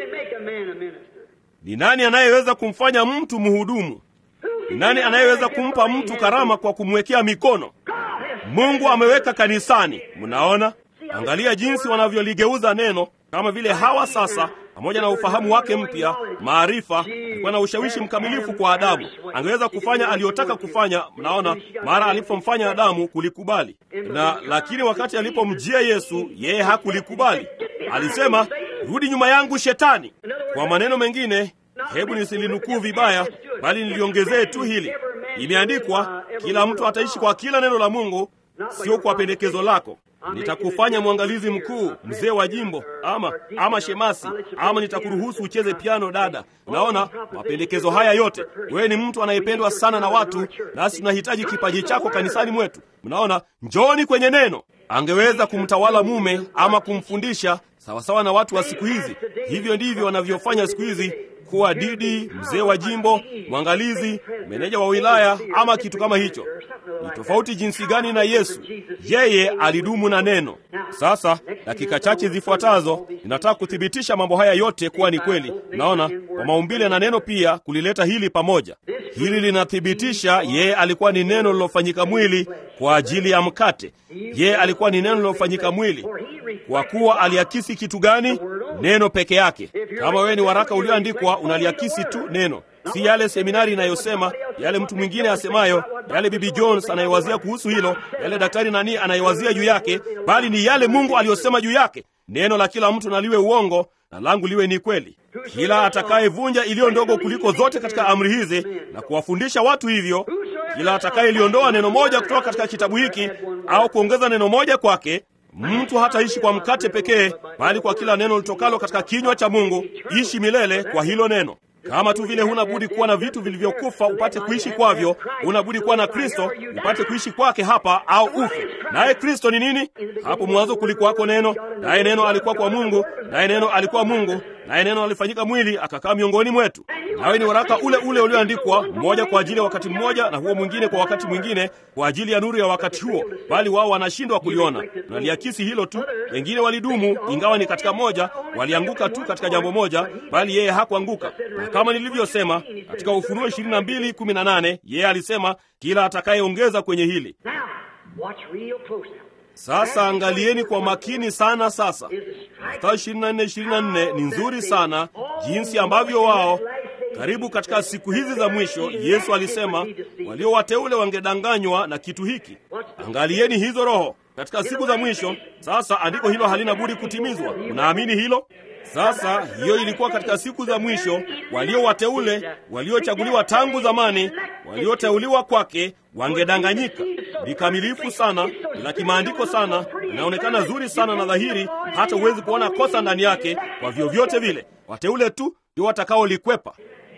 Ni nani anayeweza kumfanya mtu mhudumu? Ni nani anayeweza kumpa mtu karama kwa kumwekea mikono? Mungu ameweka kanisani. Mnaona? Angalia jinsi wanavyoligeuza neno, kama vile Hawa sasa, pamoja na ufahamu wake mpya, maarifa, alikuwa na ushawishi mkamilifu kwa Adamu. Angeweza kufanya aliyotaka kufanya. Mnaona, mara alipomfanya Adamu kulikubali. Na lakini wakati alipomjia Yesu, yeye hakulikubali. Alisema, rudi nyuma yangu Shetani. Kwa maneno mengine, hebu nisilinukuu vibaya, bali niliongezee tu hili. Imeandikwa, kila mtu ataishi kwa kila neno la Mungu, sio kwa pendekezo lako. Nitakufanya mwangalizi mkuu, mzee wa jimbo, ama ama shemasi, ama nitakuruhusu ucheze piano dada. Naona mapendekezo haya yote. Wewe ni mtu anayependwa sana na watu, nasi tunahitaji kipaji chako kanisani mwetu. Mnaona, njooni kwenye neno. Angeweza kumtawala mume ama kumfundisha sawasawa na watu wa siku hizi. Hivyo ndivyo wanavyofanya siku hizi, kuwa didi, mzee wa jimbo, mwangalizi, meneja wa wilaya ama kitu kama hicho. Ni tofauti jinsi gani na Yesu. Yeye alidumu na neno. Sasa dakika chache zifuatazo ninataka kuthibitisha mambo haya yote kuwa ni kweli. Naona kwa maumbile na neno pia kulileta hili pamoja. Hili linathibitisha yeye alikuwa ni neno lilofanyika mwili kwa ajili ya mkate. Yeye alikuwa ni neno lilofanyika mwili. Kwa kuwa aliakisi kitu gani? Neno peke yake. Kama wewe ni waraka ulioandikwa, unaliakisi tu neno. Si yale seminari inayosema, yale mtu mwingine asemayo, yale Bibi Jones anayewazia kuhusu hilo, yale daktari nani anayewazia juu yake, bali ni yale Mungu aliyosema juu yake. Neno la kila mtu na liwe uongo, na langu liwe ni kweli. Kila atakayevunja iliyo ndogo kuliko zote katika amri hizi na kuwafundisha watu hivyo, kila atakayeliondoa neno moja kutoka katika kitabu hiki au kuongeza neno moja kwake, mtu hataishi kwa mkate pekee, bali kwa kila neno litokalo katika kinywa cha Mungu. Ishi milele kwa hilo neno. Kama tu vile huna budi kuwa na vitu vilivyokufa upate kuishi kwavyo, huna budi kuwa na Kristo upate kuishi kwake hapa au ufe. Naye Kristo ni nini? Hapo mwanzo kulikuwako neno, naye neno alikuwa kwa Mungu, naye neno alikuwa Mungu. naye neno alifanyika mwili akakaa miongoni mwetu. Nawe ni waraka ule ule ulioandikwa, mmoja kwa ajili ya wakati mmoja na huo mwingine kwa wakati mwingine, kwa ajili ya nuru ya wakati huo, bali wao wanashindwa kuliona. Naliakisi hilo tu. Wengine walidumu, ingawa ni katika moja, walianguka tu katika jambo moja, bali yeye hakuanguka. Na kama nilivyosema katika Ufunuo ishirini na mbili kumi na nane, yeye alisema kila atakayeongeza kwenye hili. Sasa angalieni kwa makini sana. Sasa Mathayo ishirini na nne ishirini na nne ni nzuri sana, jinsi ambavyo wao karibu katika siku hizi za mwisho, Yesu alisema walio wateule wangedanganywa na kitu hiki. Angalieni hizo roho katika siku za mwisho. Sasa andiko hilo halina budi kutimizwa. Unaamini hilo? Sasa hiyo ilikuwa katika siku za mwisho, walio wateule, waliochaguliwa tangu zamani, walioteuliwa kwake wangedanganyika. Ni kamilifu sana, la kimaandiko sana, inaonekana zuri sana na dhahiri, hata huwezi kuona kosa ndani yake kwa vyovyote vile. Wateule tu ndio watakaolikwepa.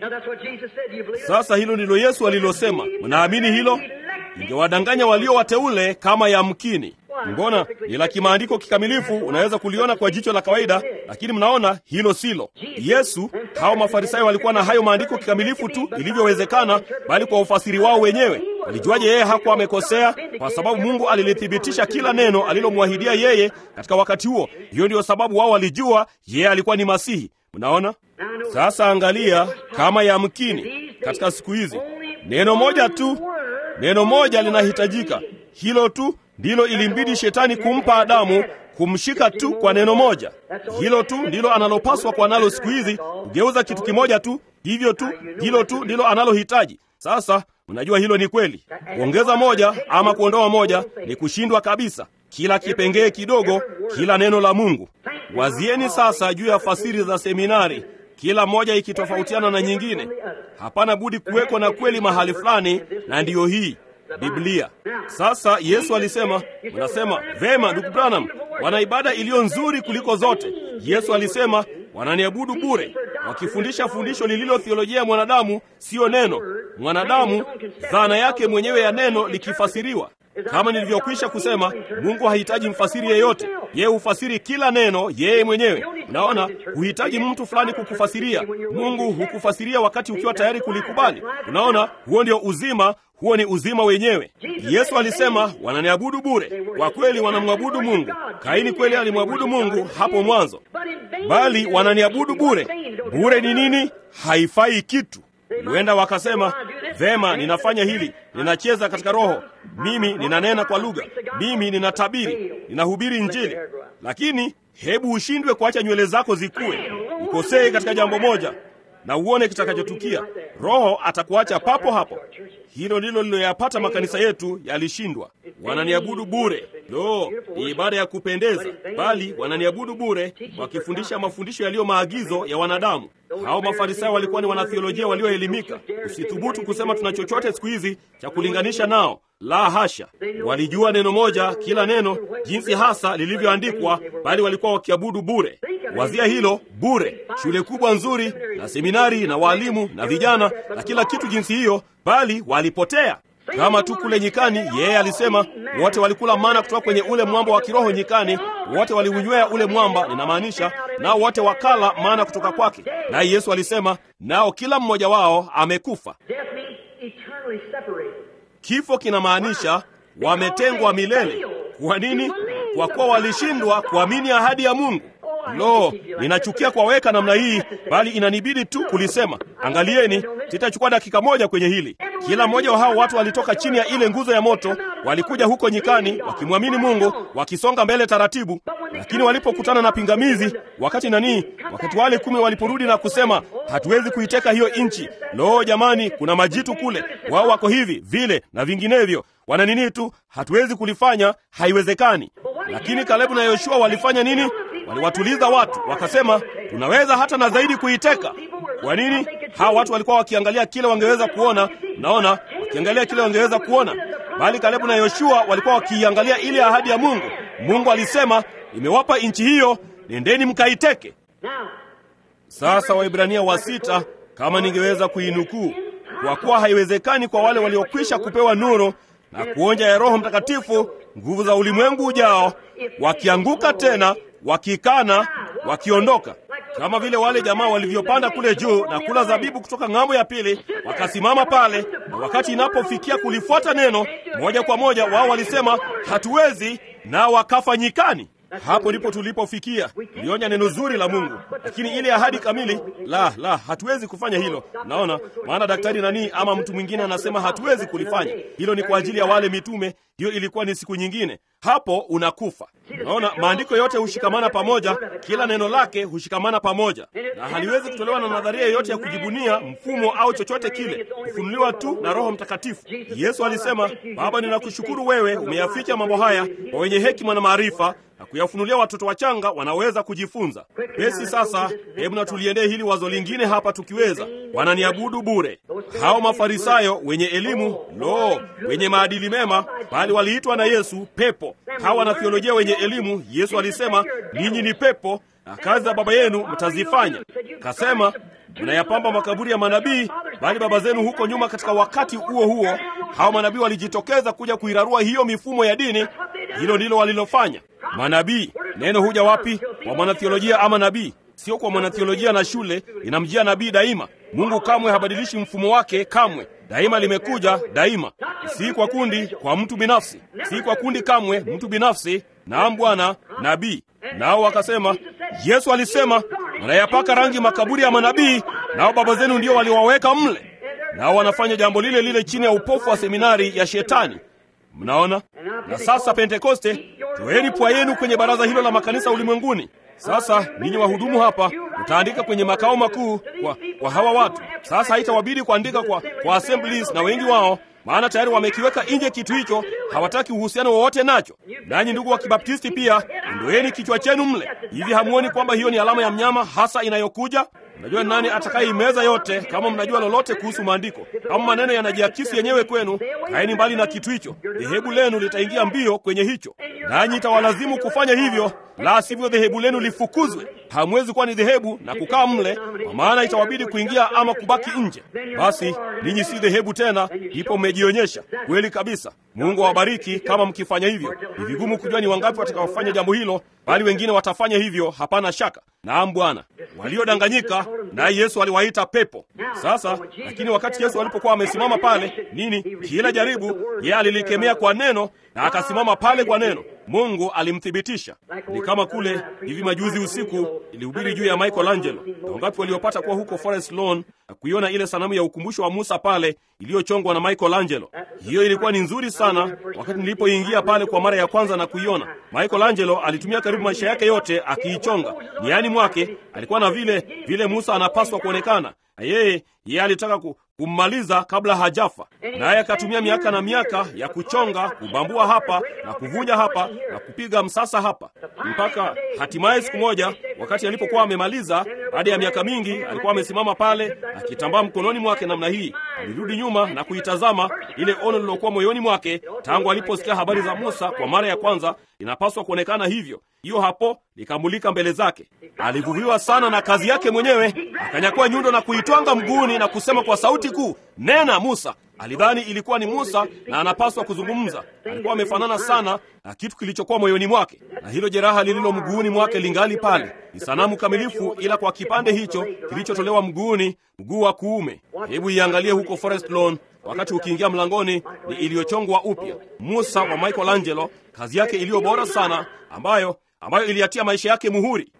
Sasa hilo ndilo Yesu alilosema. Mnaamini hilo? Ingewadanganya walio wateule kama yamkini. Mbona ni la kimaandiko kikamilifu, unaweza kuliona kwa jicho la kawaida, lakini mnaona hilo silo. Yesu, hao Mafarisayo walikuwa na hayo maandiko kikamilifu tu ilivyowezekana, bali kwa ufasiri wao wenyewe. Walijuaje yeye hakuwa amekosea? Kwa sababu Mungu alilithibitisha kila neno alilomwahidia yeye katika wakati huo. Hiyo ndio sababu wao walijua yeye alikuwa ni Masihi. Mnaona? Sasa angalia kama yamkini katika siku hizi neno moja tu, neno moja linahitajika. Hilo tu ndilo ilimbidi shetani kumpa Adamu, kumshika tu kwa neno moja. Hilo tu ndilo analopaswa kwa nalo siku hizi, kugeuza kitu kimoja tu, hivyo tu, hilo tu ndiloanalohitaji. Sasa unajua hilo ni kweli. Kuongeza moja ama kuondoa moja ni kushindwa kabisa. Kila kipengee kidogo, kila neno la Mungu. Wazieni sasa juu ya fasiri za seminari, kila moja ikitofautiana na nyingine. Hapana budi kuwekwa na kweli mahali fulani, na ndiyo hii Biblia. Sasa Yesu alisema, unasema, vema ndugu Branham, wana ibada iliyo nzuri kuliko zote. Yesu alisema, wananiabudu bure, wakifundisha fundisho lililo theolojia ya mwanadamu, sio neno. Mwanadamu dhana yake mwenyewe ya neno likifasiriwa. Kama nilivyokwisha kusema, Mungu hahitaji mfasiri yeyote. Yeye hufasiri kila neno yeye mwenyewe. Unaona, huhitaji mtu fulani kukufasiria. Mungu hukufasiria wakati ukiwa tayari kulikubali. Unaona, huo ndio uzima, huo ni uzima wenyewe. Yesu alisema, wananiabudu bure. Kwa kweli wanamwabudu Mungu. Kaini kweli alimwabudu Mungu hapo mwanzo. Bali wananiabudu bure. Bure ni nini? Haifai kitu. Huenda wakasema, vema, ninafanya hili, ninacheza katika roho, mimi ninanena kwa lugha, mimi ninatabiri, ninahubiri Injili. Lakini hebu ushindwe kuacha nywele zako zikue, ukosee katika jambo moja, na uone kitakachotukia. Roho atakuacha papo hapo. Hilo ndilo liloyapata makanisa yetu, yalishindwa. Wananiabudu bure. Lo, ni ibada ya kupendeza, bali wananiabudu bure, wakifundisha mafundisho yaliyo maagizo ya wanadamu. Hao Mafarisayo walikuwa ni wanatheolojia walioelimika. Usithubutu kusema tuna chochote siku hizi cha kulinganisha nao. La hasha. Walijua neno moja, kila neno jinsi hasa lilivyoandikwa, bali walikuwa wakiabudu bure. Wazia hilo, bure. Shule kubwa nzuri na seminari na walimu na vijana na kila kitu jinsi hiyo, bali walipotea. Kama tu kule nyikani, yeye alisema wote walikula mana kutoka kwenye ule mwamba wa kiroho nyikani, wote waliunywea ule mwamba, ninamaanisha nao wote wakala mana kutoka kwake. Naye Yesu alisema, nao kila mmoja wao amekufa. Kifo kinamaanisha wametengwa milele. Kwa nini? Kwa kuwa walishindwa kuamini ahadi ya Mungu. Lo, ninachukia kuwaweka namna hii, bali inanibidi tu kulisema. Angalieni, sitachukua dakika moja kwenye hili. Kila mmoja wa hao watu walitoka chini ya ile nguzo ya moto, walikuja huko nyikani wakimwamini Mungu, wakisonga mbele taratibu. Lakini walipokutana na pingamizi, wakati nani, wakati wale kumi waliporudi na kusema, hatuwezi kuiteka hiyo nchi. Lo jamani, kuna majitu kule, wao wako hivi vile na vinginevyo, wana nini tu, hatuwezi kulifanya, haiwezekani. Lakini Kalebu na Yoshua walifanya nini? Waliwatuliza watu, wakasema, tunaweza hata na zaidi kuiteka. Kwa nini? Hao watu walikuwa wakiangalia kile wangeweza kuona, naona, wakiangalia kile wangeweza kuona. Bali Kalebu na Yoshua walikuwa wakiangalia ile ahadi ya Mungu. Mungu alisema, nimewapa nchi hiyo, nendeni mkaiteke. Sasa Waibrania wa sita, kama ningeweza kuinukuu, kwa kuwa haiwezekani kwa wale waliokwisha kupewa nuru na kuonja ya Roho Mtakatifu nguvu za ulimwengu ujao, wakianguka tena, wakikana, wakiondoka. kama vile wale jamaa walivyopanda kule juu na kula zabibu kutoka ng'ambo ya pili, wakasimama pale, na wakati inapofikia kulifuata neno moja kwa moja, wao walisema hatuwezi, na wakafa nyikani. Hapo ndipo tulipofikia. Ilionya neno zuri la Mungu, lakini ile ahadi kamili, la la, hatuwezi kufanya hilo. Naona maana daktari nani ama mtu mwingine anasema hatuwezi kulifanya hilo, ni kwa ajili ya wale mitume. Hiyo ilikuwa ni siku nyingine. Hapo unakufa. Naona maandiko yote hushikamana pamoja, kila neno lake hushikamana pamoja, na haliwezi kutolewa na nadharia yoyote ya kujibunia mfumo au chochote kile, kufunuliwa tu na Roho Mtakatifu. Yesu alisema, Baba, ninakushukuru wewe umeyaficha mambo haya kwa wenye hekima na maarifa na kuyafunulia watoto wachanga wanaweza kujifunza. Basi sasa, hebu na tuliendee hili wazo lingine hapa tukiweza. Wananiabudu bure. Hao Mafarisayo wenye elimu, lo, wenye maadili mema, bali waliitwa na Yesu pepo. Hawa wana theolojia wenye elimu, Yesu alisema, ninyi ni pepo na kazi za baba yenu mtazifanya. Kasema, mnayapamba makaburi ya manabii, bali baba zenu huko nyuma. Katika wakati huo huo, hao manabii walijitokeza kuja kuirarua hiyo mifumo ya dini. Hilo ndilo walilofanya. Manabii, neno huja wapi? Kwa mwanatheolojia ama nabii? Sio kwa mwanatheolojia na shule, inamjia nabii daima. Mungu kamwe habadilishi mfumo wake, kamwe. Daima limekuja daima. Si kwa kundi, kwa mtu binafsi. Si kwa kundi kamwe, mtu binafsi. Naam Bwana, nabii. Nao wakasema, Yesu alisema, mnayapaka rangi makaburi ya manabii, nao baba zenu ndio waliwaweka mle. Nao wanafanya jambo lile lile chini ya upofu wa seminari ya Shetani. Mnaona? Na sasa Pentekoste, toeni pua yenu kwenye baraza hilo la makanisa ulimwenguni. Sasa ninyi wahudumu hapa, mtaandika kwenye makao makuu kwa, kwa hawa watu. Sasa haitawabidi kuandika kwa, kwa assemblies na wengi wao, maana tayari wamekiweka nje kitu hicho, hawataki uhusiano wowote nacho. Nanyi ndugu wa Kibaptisti pia, ondoeni kichwa chenu mle. Hivi hamuoni kwamba hiyo ni alama ya mnyama hasa inayokuja? Unajua nani atakayeimeza yote? Kama mnajua lolote kuhusu maandiko, kama maneno yanajiakisi yenyewe kwenu, kaeni mbali na kitu hicho. Dhehebu lenu litaingia mbio kwenye hicho, nanyi itawalazimu kufanya hivyo, la sivyo dhehebu lenu lifukuzwe. Hamwezi kuwa ni dhehebu na kukaa mle, kwa maana itawabidi kuingia ama kubaki nje. Basi ninyi si dhehebu tena, ndipo mmejionyesha kweli kabisa. Mungu awabariki kama mkifanya hivyo. Ni vigumu kujua ni wangapi watakaofanya jambo hilo, bali wengine watafanya hivyo, hapana shaka. Naam Bwana. Waliodanganyika, naye Yesu aliwaita pepo. Sasa, lakini wakati Yesu alipokuwa amesimama pale, nini? Kila jaribu, yeye alilikemea kwa neno, na akasimama pale kwa neno. Mungu alimthibitisha. Ni kama kule hivi majuzi usiku ilihubiri juu ya Michelangelo. Na wangapi waliopata kuwa huko Forest Lawn na kuiona ile sanamu ya ukumbusho wa Musa pale iliyochongwa na Michelangelo? Hiyo ilikuwa ni nzuri sana wakati nilipoingia pale kwa mara ya kwanza na kuiona. Michelangelo alitumia karibu maisha yake yote akiichonga. Niani mwake alikuwa na vile vile Musa anapaswa kuonekana. Na yeye yeye alitaka ku kummaliza kabla hajafa. Naye akatumia miaka na miaka ya kuchonga, kubambua hapa na kuvunja hapa na kupiga msasa hapa, mpaka hatimaye siku moja wakati alipokuwa amemaliza, baada ya miaka mingi, alikuwa amesimama pale akitambaa mkononi mwake namna hii. Alirudi nyuma na kuitazama ile ono lilokuwa moyoni mwake tangu aliposikia habari za Musa kwa mara ya kwanza. Inapaswa kuonekana hivyo. Hiyo hapo likamulika mbele zake. Alivuviwa sana na kazi yake mwenyewe, akanyakua nyundo na kuitwanga mguuni na kusema kwa sauti kuu, nena Musa. Alidhani ilikuwa ni Musa na anapaswa kuzungumza. Alikuwa amefanana sana na kitu kilichokuwa moyoni mwake, na hilo jeraha lililo mguuni mwake lingali pale. Ni sanamu kamilifu, ila kwa kipande hicho kilichotolewa mguuni, mguu wa kuume. Hebu iangalie huko Forest Lawn. Wakati ukiingia mlangoni, ni iliyochongwa upya. Musa wa Michelangelo, kazi yake iliyo bora sana, ambayo ambayo iliatia maisha yake muhuri.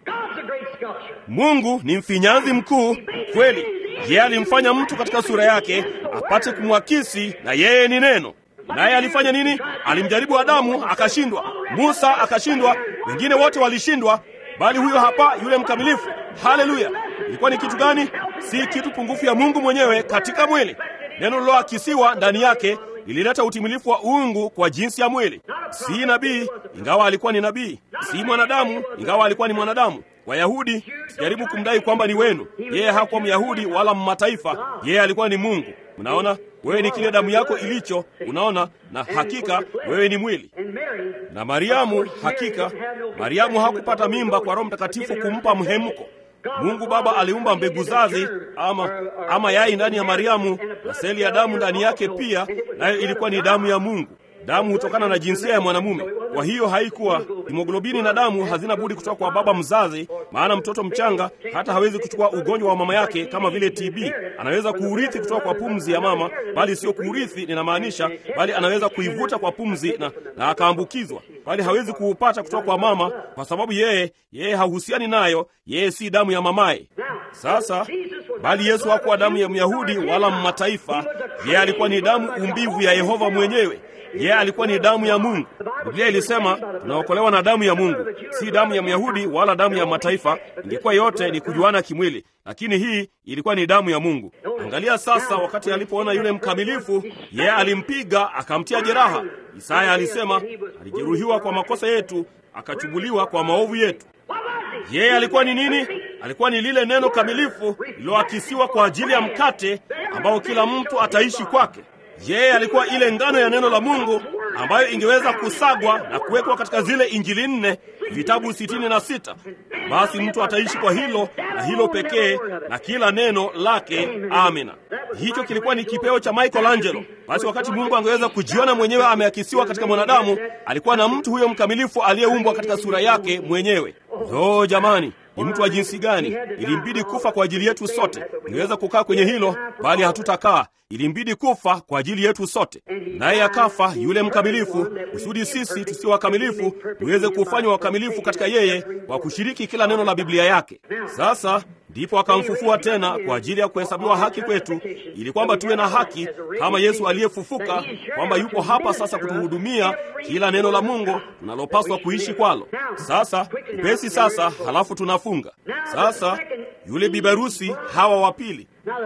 Mungu ni mfinyanzi mkuu kweli. Yeye alimfanya mtu katika sura yake apate kumwakisi, na yeye ni neno. Naye alifanya nini? Alimjaribu Adamu akashindwa, Musa akashindwa, wengine wote walishindwa, bali huyo hapa yule mkamilifu. Haleluya! Ilikuwa ni kitu gani? Si kitu pungufu ya Mungu mwenyewe katika mwili. Neno liloakisiwa ndani yake ilileta utimilifu wa uungu kwa jinsi ya mwili. Si nabii, ingawa alikuwa ni nabii. Si mwanadamu, ingawa alikuwa ni mwanadamu. Wayahudi, sijaribu kumdai kwamba ni wenu. Yeye hakuwa Myahudi wala mmataifa. Yeye alikuwa ni Mungu. Unaona, wewe ni kile damu yako ilicho, unaona, na hakika wewe ni mwili. Na Mariamu, hakika Mariamu hakupata mimba kwa Roho Mtakatifu kumpa mhemko. Mungu Baba aliumba mbegu zazi ama ama yai ndani ya Mariamu, na seli ya damu ndani yake pia, nayo ilikuwa ni damu ya Mungu. damu hutokana na jinsia ya mwanamume. Kwa hiyo haikuwa hemoglobini na damu hazina budi kutoka kwa baba mzazi, maana mtoto mchanga hata hawezi kuchukua ugonjwa wa mama yake kama vile T B. Anaweza kuurithi kutoka kwa pumzi ya mama, bali sio kuurithi ninamaanisha, bali anaweza kuivuta kwa pumzi na, na akaambukizwa, bali hawezi kuupata kutoka kwa mama kwa sababu yeye yeye hahusiani nayo, yeye si damu ya mamaye. Sasa bali Yesu hakuwa damu ya Myahudi wala mataifa, yeye alikuwa ni damu umbivu ya Yehova mwenyewe. Yeye alikuwa ni damu ya Mungu. Biblia ilisema tunaokolewa na damu ya Mungu, si damu ya Myahudi wala damu ya mataifa. Ingekuwa yote ni kujuana kimwili, lakini hii ilikuwa ni damu ya Mungu. Angalia sasa, wakati alipoona yule mkamilifu, yeye alimpiga akamtia jeraha. Isaya alisema alijeruhiwa kwa makosa yetu, akachubuliwa kwa maovu yetu. Yeye alikuwa ni nini? Alikuwa ni lile neno kamilifu lililoakisiwa kwa ajili ya mkate ambao kila mtu ataishi kwake. Yeye alikuwa ile ngano ya neno la Mungu ambayo ingeweza kusagwa na kuwekwa katika zile Injili nne, vitabu sitini na sita. Basi mtu ataishi kwa hilo na hilo pekee na kila neno lake. Amina. Hicho kilikuwa ni kipeo cha Michelangelo. Basi wakati Mungu angeweza kujiona mwenyewe ameakisiwa katika mwanadamu, alikuwa na mtu huyo mkamilifu aliyeumbwa katika sura yake mwenyewe. Oh jamani, ni mtu wa jinsi gani! Ilimbidi kufa kwa ajili yetu sote. Ingeweza kukaa kwenye hilo, bali hatutakaa. Ilimbidi kufa kwa ajili yetu sote, naye akafa yule mkamilifu, kusudi sisi tusio wakamilifu tuweze kufanywa wakamilifu katika yeye kwa kushiriki kila neno la Biblia yake. Sasa ndipo akamfufua tena kwa ajili ya kuhesabiwa haki kwetu, ili kwamba tuwe na haki kama Yesu aliyefufuka, kwamba yupo hapa sasa kutuhudumia kila neno la Mungu tunalopaswa kuishi kwalo. Sasa upesi sasa, halafu tunafunga. Sasa yule bibarusi Hawa wa pili.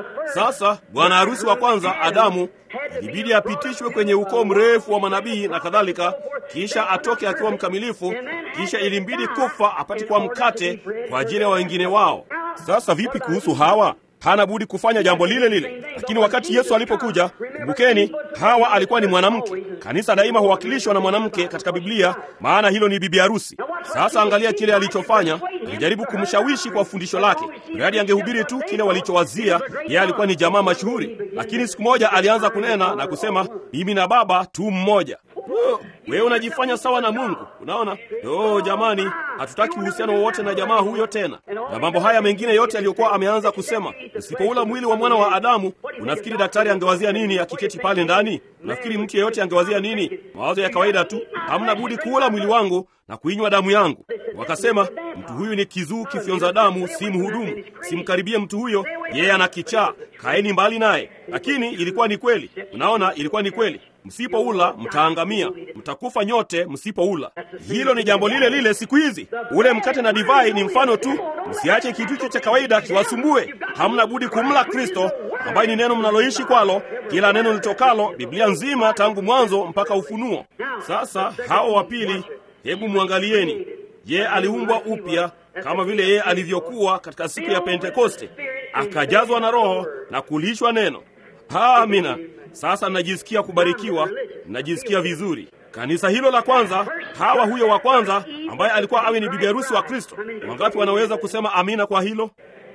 Sasa bwana harusi wa kwanza Adamu ilibidi apitishwe kwenye ukoo mrefu wa manabii na kadhalika, kisha atoke akiwa mkamilifu, kisha ilimbidi kufa apate kwa mkate kwa ajili ya wengine wao. Sasa vipi kuhusu Hawa? Hana budi kufanya jambo lile lile. Lakini wakati Yesu alipokuja, kumbukeni, Hawa alikuwa ni mwanamke. Kanisa daima huwakilishwa na mwanamke katika Biblia, maana hilo ni bibi harusi. Sasa angalia kile alichofanya. Alijaribu kumshawishi kwa fundisho lake. Mradi angehubiri tu kile walichowazia, yeye alikuwa ni jamaa mashuhuri. Lakini siku moja alianza kunena na kusema, mimi na Baba tu mmoja. Oh, wewe unajifanya sawa na Mungu. Unaona? Oh jamani, hatutaki uhusiano wowote na jamaa huyo tena. Na mambo haya mengine yote aliyokuwa ameanza kusema, usipoula mwili wa mwana wa Adamu, unafikiri daktari angewazia nini akiketi pale ndani? Unafikiri mtu yeyote angewazia nini? Mawazo ya kawaida tu. Hamna budi kuula mwili wangu na kuinywa damu yangu. Wakasema, mtu huyu ni kizuu kifyonza damu, si mhudumu. Simkaribie mtu huyo, yeye ana kichaa. Kaeni mbali naye. Lakini ilikuwa ni kweli. Unaona, ilikuwa ni kweli. Msipoula mtaangamia, mtakufa nyote msipoula. Hilo ni jambo lile lile siku hizi. Ule mkate na divai ni mfano tu. Msiache kitu cha kawaida kiwasumbue. Hamna budi kumla Kristo, ambaye ni neno mnaloishi kwalo, kila neno litokalo Biblia nzima tangu mwanzo mpaka Ufunuo. Sasa hao wa pili, hebu muangalieni. Ye aliumbwa upya kama vile yeye alivyokuwa katika siku ya Pentekoste, akajazwa na Roho na kulishwa neno. Amina. Sasa najisikia kubarikiwa, najisikia vizuri. Kanisa hilo la kwanza, Hawa huyo wa kwanza ambaye alikuwa awe ni bibi harusi wa Kristo. Wangapi wanaweza kusema amina kwa hilo?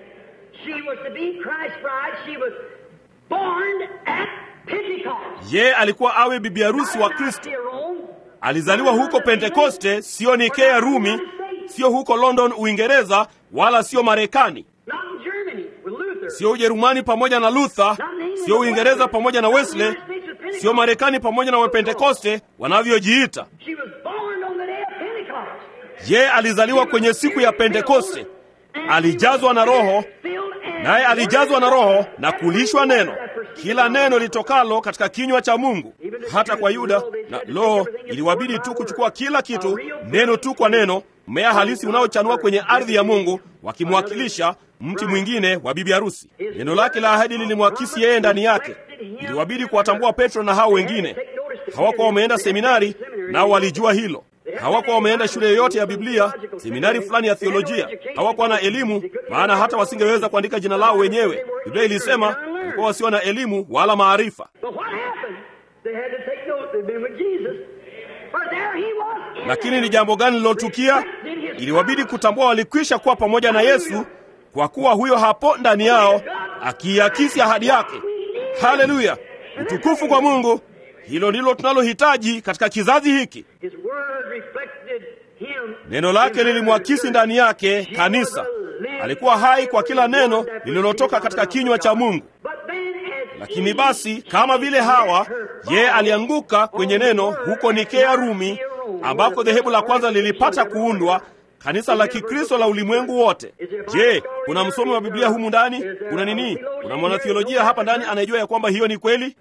Ye alikuwa awe bibi harusi wa Kristo. Alizaliwa huko Pentekoste, sio Nikea Rumi, sio huko London Uingereza, wala sio Marekani. Sio Ujerumani pamoja na Luther, sio Uingereza pamoja na Wesley, sio Marekani pamoja na Wapentekoste wanavyojiita. Ye alizaliwa kwenye siku ya Pentekoste. Alijazwa na Roho, naye alijazwa na Roho na kulishwa neno, kila neno litokalo katika kinywa cha Mungu. Hata kwa Yuda na lo, iliwabidi tu kuchukua kila kitu neno tu kwa neno, mmea halisi unaochanua kwenye ardhi ya Mungu, wakimwakilisha mti mwingine wa bibi harusi. Neno lake la ahadi lilimwakisi yeye ndani yake. Iliwabidi kuwatambua Petro na hao wengine. Hawakuwa wameenda seminari, nao walijua hilo. Hawakuwa wameenda shule yoyote ya Biblia, seminari fulani ya theolojia. Hawakuwa na elimu, maana hata wasingeweza kuandika jina lao wenyewe. Biblia ilisema walikuwa wasio na elimu wala maarifa. Lakini ni jambo gani lilotukia? Iliwabidi kutambua walikwisha kuwa pamoja na Yesu, kwa kuwa huyo hapo ndani yao akiakisi ahadi yake. Haleluya! Utukufu kwa Mungu. Hilo ndilo tunalohitaji katika kizazi hiki. Neno lake lilimwakisi ndani yake kanisa. Alikuwa hai kwa kila neno lililotoka katika kinywa cha Mungu. Lakini basi, kama vile Hawa, yeye alianguka kwenye neno huko Nikea, Rumi, ambako dhehebu la kwanza lilipata kuundwa, kanisa la Kikristo la ulimwengu wote. Je, kuna msomi wa Biblia humu ndani? Kuna nini? Kuna mwanatheolojia hapa ndani anayejua ya kwamba hiyo ni kweli?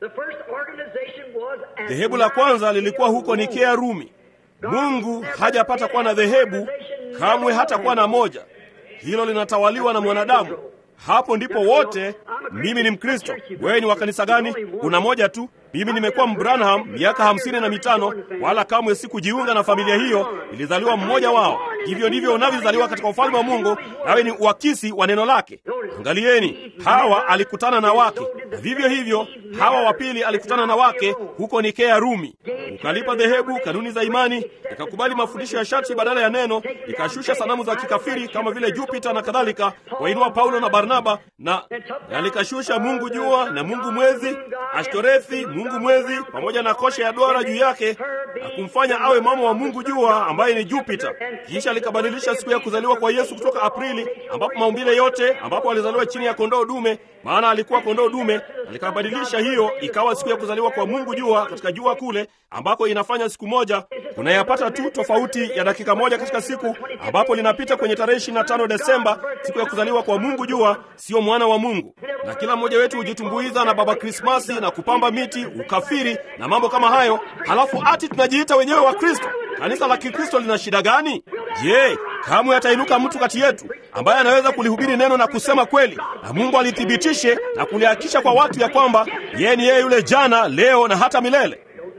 Dhehebu la kwanza lilikuwa huko Nikea, Rumi. Mungu hajapata kuwa na dhehebu, kamwe hata kuwa na moja. Hilo linatawaliwa na mwanadamu. Hapo ndipo wote, mimi ni Mkristo, wewe ni wa kanisa gani? Kuna moja tu. Mimi nimekuwa Mbranham miaka hamsini na mitano, wala kamwe sikujiunga na familia hiyo, ilizaliwa mmoja wao. Hivyo ndivyo unavyozaliwa katika ufalme wa Mungu, nawe ni uakisi wa neno lake. Angalieni, Hawa alikutana na wake, na vivyo hivyo Hawa wa pili alikutana na wake huko Nikea, Rumi. Ukalipa dhehebu, kanuni za imani, ikakubali mafundisho ya sharti badala ya neno, ikashusha sanamu za kikafiri kama vile Jupiter na kadhalika, wainua Paulo na Barnaba, na alikashusha Mungu jua na Mungu mwezi, Ashtorethi Mungu mwezi pamoja na kosha ya duara juu yake, na kumfanya awe mama wa Mungu jua ambaye ni Jupiter. Kisha likabadilisha siku ya kuzaliwa kwa Yesu kutoka Aprili, ambapo maumbile yote, ambapo alizaliwa chini ya kondoo dume, maana alikuwa kondoo dume, na likabadilisha hiyo ikawa siku ya kuzaliwa kwa Mungu jua katika jua kule, ambako inafanya siku moja. Unayapata tu tofauti ya dakika moja katika siku, ambapo linapita kwenye tarehe ishirini na tano Desemba, siku ya kuzaliwa kwa Mungu jua, sio mwana wa Mungu. Na kila mmoja wetu hujitumbuiza na baba Krismasi na kupamba miti, ukafiri na mambo kama hayo, halafu ati tunajiita wenyewe wa Kristo. Kanisa la Kikristo lina shida gani? Je, kamwe atainuka mtu kati yetu ambaye anaweza kulihubiri neno na kusema kweli, na Mungu alithibitishe na kulihakikisha kwa watu ya kwamba yeye ni yeye yule jana, leo na hata milele?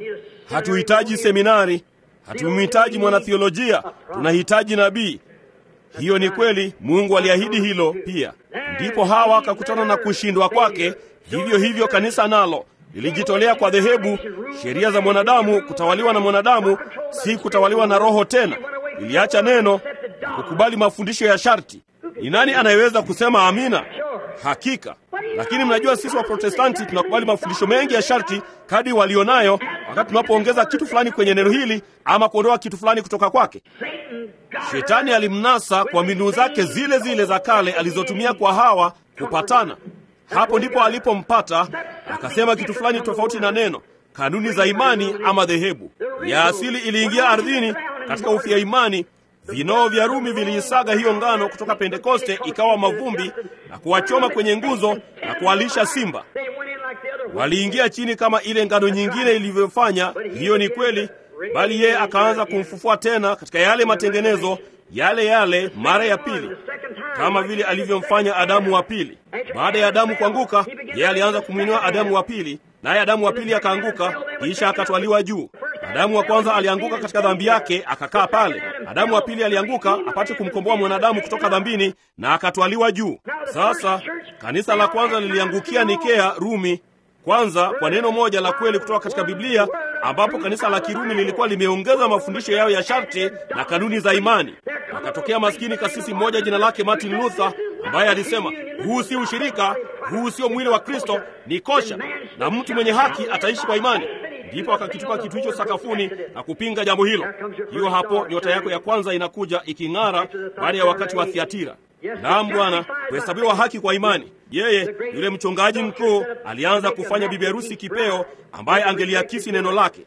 Hatuhitaji seminari, hatumhitaji mwanatheolojia, tunahitaji nabii. Hiyo ni kweli, Mungu aliahidi hilo pia. Ndipo Hawa akakutana na kushindwa kwake. Vivyo hivyo kanisa nalo lilijitolea kwa dhehebu, sheria za mwanadamu, kutawaliwa na mwanadamu, si kutawaliwa na Roho tena. Iliacha neno na kukubali mafundisho ya sharti. Ni nani anayeweza kusema amina? Hakika. Lakini mnajua sisi wa Protestanti tunakubali mafundisho mengi ya sharti kadri walionayo, wakati tunapoongeza kitu fulani kwenye neno hili ama kuondoa kitu fulani kutoka kwake. Shetani alimnasa kwa mbinu zake zile zile za kale alizotumia kwa Hawa kupatana. Hapo ndipo alipompata, akasema kitu fulani tofauti na neno, kanuni za imani ama dhehebu. Ya asili iliingia ardhini katika ufia imani. Vinoo vya Rumi viliisaga hiyo ngano kutoka Pentekoste ikawa mavumbi na kuwachoma kwenye nguzo na kuwalisha simba. Waliingia chini kama ile ngano nyingine ilivyofanya. Hiyo ni kweli, bali yeye akaanza kumfufua tena katika yale matengenezo yale yale mara ya pili, kama vile alivyomfanya Adamu wa pili. Baada ya Adamu kuanguka, yeye alianza kumwinua Adamu wa pili, naye Adamu wa pili akaanguka, kisha akatwaliwa juu. Adamu wa kwanza alianguka katika dhambi yake, akakaa pale. Adamu wa pili alianguka apate kumkomboa mwanadamu kutoka dhambini, na akatwaliwa juu. Sasa kanisa la kwanza liliangukia Nikea, Rumi, kwanza kwa neno moja la kweli kutoka katika Biblia, ambapo kanisa la Kirumi lilikuwa limeongeza mafundisho yao ya sharti na kanuni za imani. Akatokea maskini kasisi mmoja jina lake Martin Luther, ambaye alisema, huu si ushirika, huu sio mwili wa Kristo, ni kosha, na mtu mwenye haki ataishi kwa imani. Ndipo akakitupa kitu hicho sakafuni na kupinga jambo hilo. Hiyo hapo nyota yako ya kwanza inakuja iking'ara baada ya wakati wa Thiatira. Naam Bwana, kuhesabiwa haki kwa imani. Yeye yule mchungaji mkuu alianza kufanya bibi harusi kipeo ambaye angeliakisi neno lake.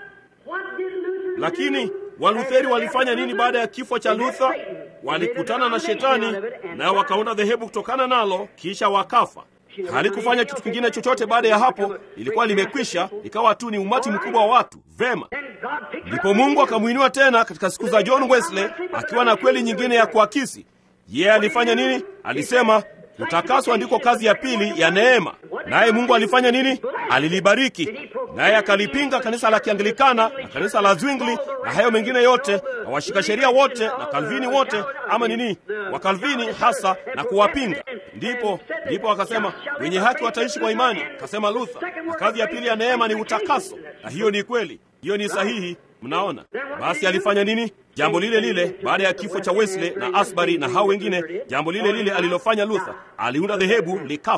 Lakini Walutheri walifanya nini baada ya kifo cha Luther? Walikutana na Shetani na wakaunda dhehebu kutokana nalo, kisha wakafa. Halikufanya kitu kingine chochote baada ya hapo, ilikuwa limekwisha, ikawa tu ni umati mkubwa wa watu. Vema. Ndipo Mungu akamuinua tena katika siku za John Wesley akiwa na kweli nyingine ya kuakisi. Yeye alifanya nini? Alisema kutakaswa ndiko kazi ya pili ya neema. Naye Mungu alifanya nini? Alilibariki. Naye akalipinga kanisa la Kianglikana na kanisa la Zwingli na hayo mengine yote na washika sheria wote na Kalvini wote, ama nini, wa Kalvini hasa, na kuwapinga. Ndipo ndipo akasema wenye haki wataishi kwa imani, akasema Luther. Na kazi ya pili ya neema ni utakaso. Na hiyo ni kweli. Hiyo ni sahihi. Mnaona? Basi alifanya nini? Jambo lile lile baada ya kifo cha Wesley na Asbury na hao wengine, jambo lile lile alilofanya Luther. Aliunda dhehebu likafa.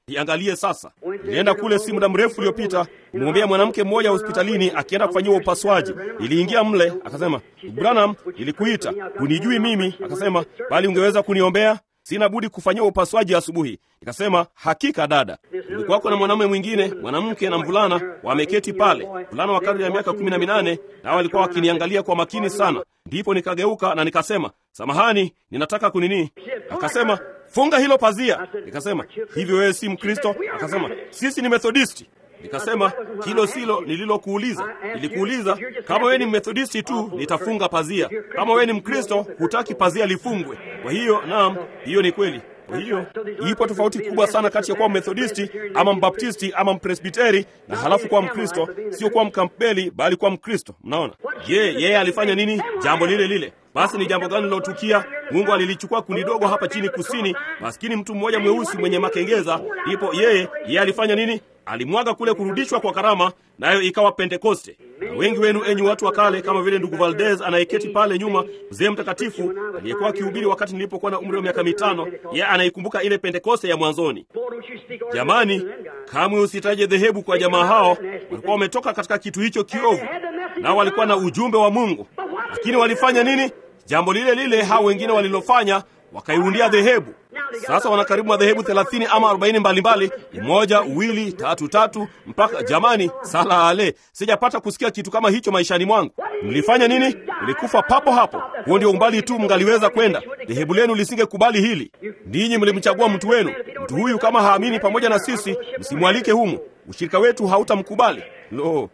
Iangalie sasa. Nilienda kule si muda mrefu uliopita kumwombea mwanamke mmoja hospitalini akienda kufanyiwa upasuaji. Niliingia mle, akasema, Branham, nilikuita, hunijui mimi. Akasema, bali ungeweza kuniombea? Sina budi kufanyiwa upasuaji asubuhi. Nikasema, hakika dada. Kulikuwako na mwanamume mwingine, mwanamke na mvulana wameketi pale. Mvulana wa kadri ya miaka kumi na minane, nao walikuwa wakiniangalia kwa makini sana. Ndipo nikageuka na nikasema, samahani, ninataka kunini? Akasema, funga hilo pazia. Nikasema, hivyo wewe si Mkristo? Akasema, sisi ni Methodisti. Nikasema, hilo silo nililokuuliza. Nilikuuliza kama wewe ni Methodisti tu nitafunga pazia. Kama wewe ni Mkristo hutaki pazia lifungwe. Kwa hiyo naam, hiyo ni kweli. Kwa hiyo ipo tofauti kubwa sana kati ya kuwa Methodisti ama Mbaptisti ama Mpresbiteri na halafu kuwa Mkristo, sio kuwa Mkampeli bali kuwa Mkristo. Mnaona? Je, yeye alifanya nini? Jambo lile lile. Basi ni jambo gani lilotukia? Mungu alilichukua kundi dogo hapa chini kusini, maskini mtu mmoja mweusi mwenye makengeza. Ndipo yeye, yeye alifanya nini? Alimwaga kule kurudishwa kwa karama, nayo ikawa Pentekoste. Na wengi wenu enyi watu wa kale, kama vile ndugu Valdez anayeketi pale nyuma, mzee mtakatifu aliyekuwa akihubiri wakati nilipokuwa na umri wa miaka mitano, yeye anaikumbuka ile Pentekoste ya mwanzoni. Jamani, kamwe usitaje dhehebu kwa jamaa hao, walikuwa wametoka katika kitu hicho kiovu. Nao walikuwa na ujumbe wa Mungu. Lakini walifanya nini? Jambo lile lile hao wengine walilofanya, wakaiundia dhehebu. Sasa wana karibu madhehebu thelathini ama arobaini mbalimbali, moja, uwili, tatu tatu, mpaka jamani, sala ale. Sijapata kusikia kitu kama hicho maishani mwangu. Mlifanya nini? Mlikufa papo hapo. Huo ndio umbali tu mngaliweza kwenda. Dhehebu lenu lisingekubali hili. Ninyi mlimchagua mtu wenu. Mtu huyu kama haamini pamoja na sisi, msimwalike humu. Ushirika wetu hautamkubali. Lo.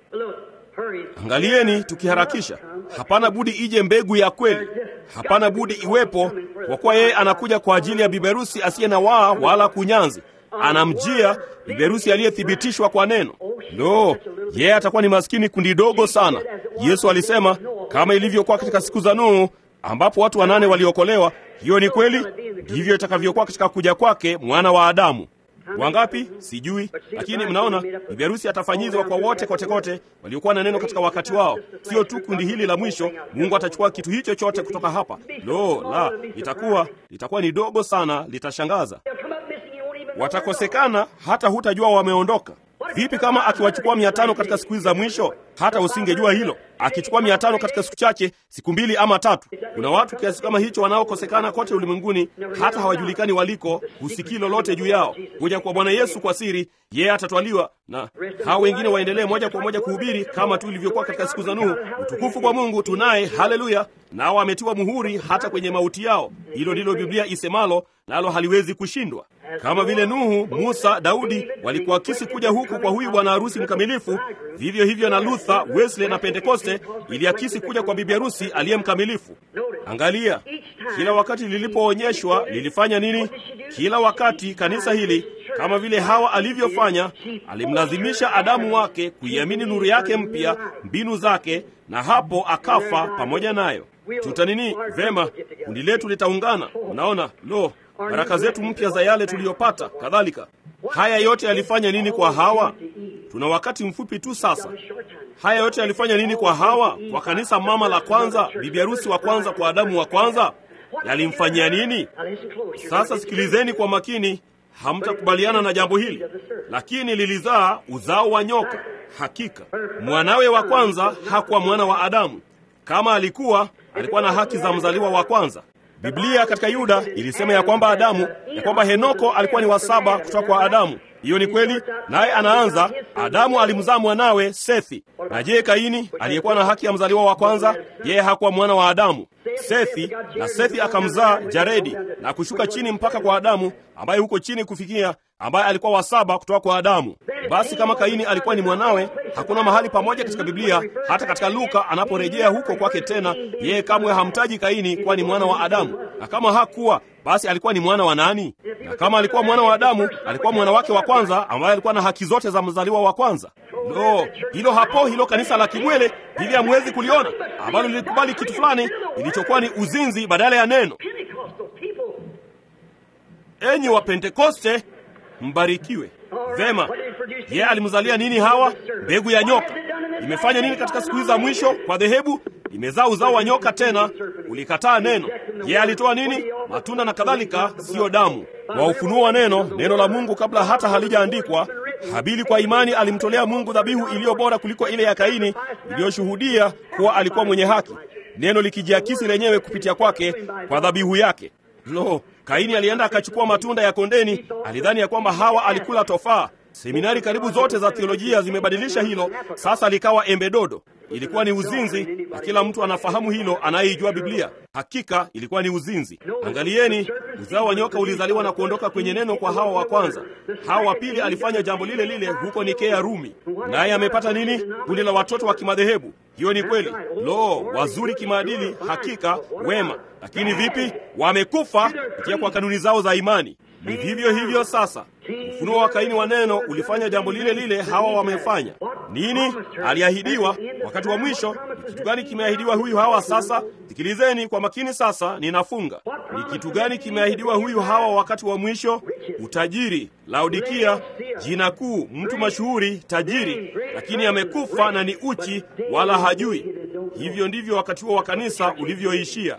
Angalieni tukiharakisha. Hapana budi ije mbegu ya kweli. Hapana budi iwepo, kwa kuwa yeye anakuja kwa ajili ya biberusi asiye na waa wala kunyanzi. Anamjia biberusi aliyethibitishwa kwa neno. Lo, yeye atakuwa ni maskini kundi dogo sana. Yesu alisema kama ilivyokuwa katika siku za Nuhu ambapo watu wanane waliokolewa, hiyo ni kweli, ndivyo itakavyokuwa katika kuja kwake mwana wa Adamu. Wangapi? Sijui. Lakini mnaona, bibi harusi atafanyizwa kwa wote kote kote waliokuwa na neno katika wakati wao. Sio tu kundi hili la mwisho. Mungu atachukua kitu hicho chote kutoka hapa. Lo, la, itakuwa litakuwa ni dogo sana, litashangaza. Watakosekana hata hutajua wameondoka. Vipi kama akiwachukua mia tano katika siku za mwisho? Hata usingejua hilo. Akichukua mia tano katika siku chache, siku mbili ama tatu. Kuna watu kiasi kama hicho wanaokosekana kote ulimwenguni, hata hawajulikani waliko, husikii lolote juu yao. Kuja kwa Bwana Yesu kwa siri, yeye atatwaliwa na hao wengine waendelee moja kwa moja kuhubiri kama tu ilivyokuwa katika siku za Nuhu. Utukufu kwa Mungu tunaye, haleluya. Nao ametiwa muhuri hata kwenye mauti yao. Hilo ndilo Biblia isemalo, nalo haliwezi kushindwa. Kama vile Nuhu, Musa, Daudi walikuakisi kuja huku kwa huyu bwana harusi mkamilifu, vivyo hivyo na Luther, Wesley na Pentekoste iliakisi kuja kwa bibi harusi aliye mkamilifu. Angalia, kila wakati lilipoonyeshwa lilifanya nini? Kila wakati kanisa hili, kama vile Hawa alivyofanya, alimlazimisha Adamu wake kuiamini nuru yake mpya, mbinu zake, na hapo akafa pamoja nayo. Tutanini? Vema, kundi letu litaungana. Unaona, lo, baraka zetu mpya za yale tuliyopata, kadhalika. Haya yote yalifanya nini kwa Hawa? Tuna wakati mfupi tu sasa. Haya yote yalifanya nini kwa Hawa? Kwa kanisa mama la kwanza, bibi harusi wa kwanza kwa Adamu wa kwanza, yalimfanyia nini? Sasa sikilizeni kwa makini, hamtakubaliana na jambo hili, lakini lilizaa uzao wa nyoka. Hakika mwanawe wa kwanza hakuwa mwana wa Adamu. Kama alikuwa, alikuwa na haki za mzaliwa wa kwanza. Biblia katika Yuda ilisema ya kwamba Adamu, ya kwamba Henoko alikuwa ni wa saba kutoka kwa Adamu. Hiyo ni kweli. Naye anaanza, Adamu alimzaa mwanawe Sethi. Na je, Kaini aliyekuwa na haki ya mzaliwa wa kwanza, yeye hakuwa mwana wa Adamu? Sethi, na Sethi akamzaa Jaredi na kushuka chini mpaka kwa Adamu, ambaye huko chini kufikia, ambaye alikuwa wa saba kutoka kwa Adamu. Basi kama Kaini alikuwa ni mwanawe, hakuna mahali pamoja katika Biblia, hata katika Luka anaporejea huko kwake tena, yeye kamwe hamtaji Kaini kuwa ni mwana wa Adamu. Na kama hakuwa, basi alikuwa ni mwana wa nani? Na kama alikuwa mwana wa Adamu, alikuwa mwana wake wa kwanza, ambaye alikuwa na haki zote za mzaliwa wa kwanza. Lo, hilo hapo, hilo kanisa la kimwele, hivi hamwezi kuliona, ambalo lilikubali kitu fulani ilichokuwa ni uzinzi badala ya neno. Enyi wa Pentekoste, mbarikiwe. Vema, yeye alimzalia nini Hawa? Mbegu ya nyoka. Imefanya nini katika siku za mwisho kwa dhehebu? Imezaa uzao wa nyoka tena, ulikataa neno. Yeye alitoa nini? Matunda na kadhalika, sio damu. Kwa ufunuo wa neno, neno la Mungu kabla hata halijaandikwa, Habili kwa imani alimtolea Mungu dhabihu iliyo bora kuliko ile ya Kaini, iliyoshuhudia kuwa alikuwa mwenye haki, neno likijiakisi lenyewe kupitia kwake kwa dhabihu yake. Lo, Kaini alienda akachukua matunda ya kondeni, alidhani ya kwamba Hawa alikula tofaa. Seminari karibu zote za teolojia zimebadilisha hilo, sasa likawa embe dodo. Ilikuwa ni uzinzi, na kila mtu anafahamu hilo anayeijua Biblia. Hakika ilikuwa ni uzinzi. Angalieni, uzao wa nyoka ulizaliwa na kuondoka kwenye neno kwa Hawa wa kwanza. Hawa wa pili alifanya jambo lile lile huko Nikea, Rumi. Naye amepata nini? Kundi la watoto wa kimadhehebu. Hiyo ni kweli. Lo, wazuri kimaadili, hakika wema. Lakini vipi? Wamekufa kupitia kwa kanuni zao za imani. Ni vivyo hivyo sasa. Ufunuo wa Kaini wa neno ulifanya jambo lile lile Hawa wamefanya. Nini? Aliahidiwa wakati wa mwisho. Ni kitu gani kimeahidiwa huyu Hawa sasa? Sikilizeni kwa makini sasa, ninafunga. Ni kitu gani kimeahidiwa huyu Hawa wakati wa mwisho? Utajiri. Laodikia, jina kuu, mtu mashuhuri, tajiri, lakini amekufa na ni uchi wala hajui. Hivyo ndivyo wakati wa kanisa ulivyoishia.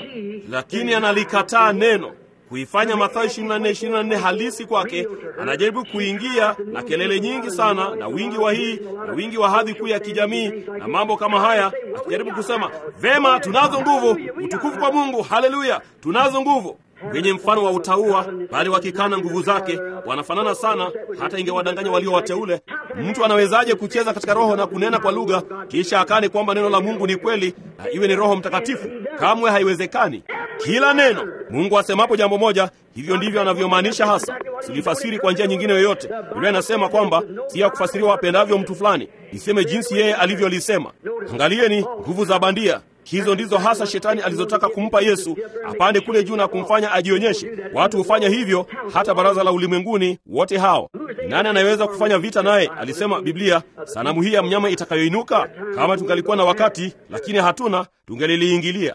Lakini analikataa neno, kuifanya Mathayo ishirini na nne ishirini na nne halisi kwake. Anajaribu kuingia na kelele nyingi sana na wingi wa hii na wingi wa hadhi kuu ya kijamii na mambo kama haya, akijaribu kusema, vema, tunazo nguvu, utukufu kwa Mungu, haleluya, tunazo nguvu. Wenye mfano wa utaua, bali wakikana nguvu zake, wanafanana sana, hata ingewadanganya walio wateule. Mtu anawezaje kucheza katika roho na kunena kwa lugha, kisha akane kwamba neno la Mungu ni kweli na iwe ni Roho Mtakatifu? Kamwe haiwezekani. Kila neno Mungu asemapo jambo moja, hivyo ndivyo anavyomaanisha hasa. Silifasiri kwa njia nyingine yoyote. Biblia inasema kwamba si ya kufasiriwa wapendavyo mtu fulani, iseme jinsi yeye alivyolisema. Angalieni nguvu za bandia. Hizo ndizo hasa shetani alizotaka kumpa Yesu, apande kule juu na kumfanya ajionyeshe. Watu hufanya hivyo, hata baraza la ulimwenguni wote hao. Nani anayeweza kufanya vita naye? Alisema Biblia, sanamu hii ya mnyama itakayoinuka. Kama tungalikuwa na wakati, lakini hatuna, tungeliliingilia.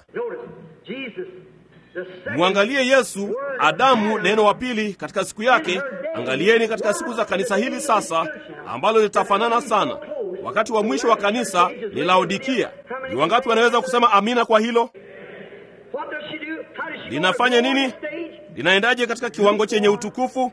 Muangalie Yesu, Adamu, neno wa pili katika siku yake. Angalieni katika siku za kanisa hili sasa, ambalo litafanana sana. Wakati wa mwisho wa kanisa ni Laodikia. Ni wangapi wanaweza kusema amina kwa hilo? Linafanya nini? Linaendaje katika kiwango chenye utukufu?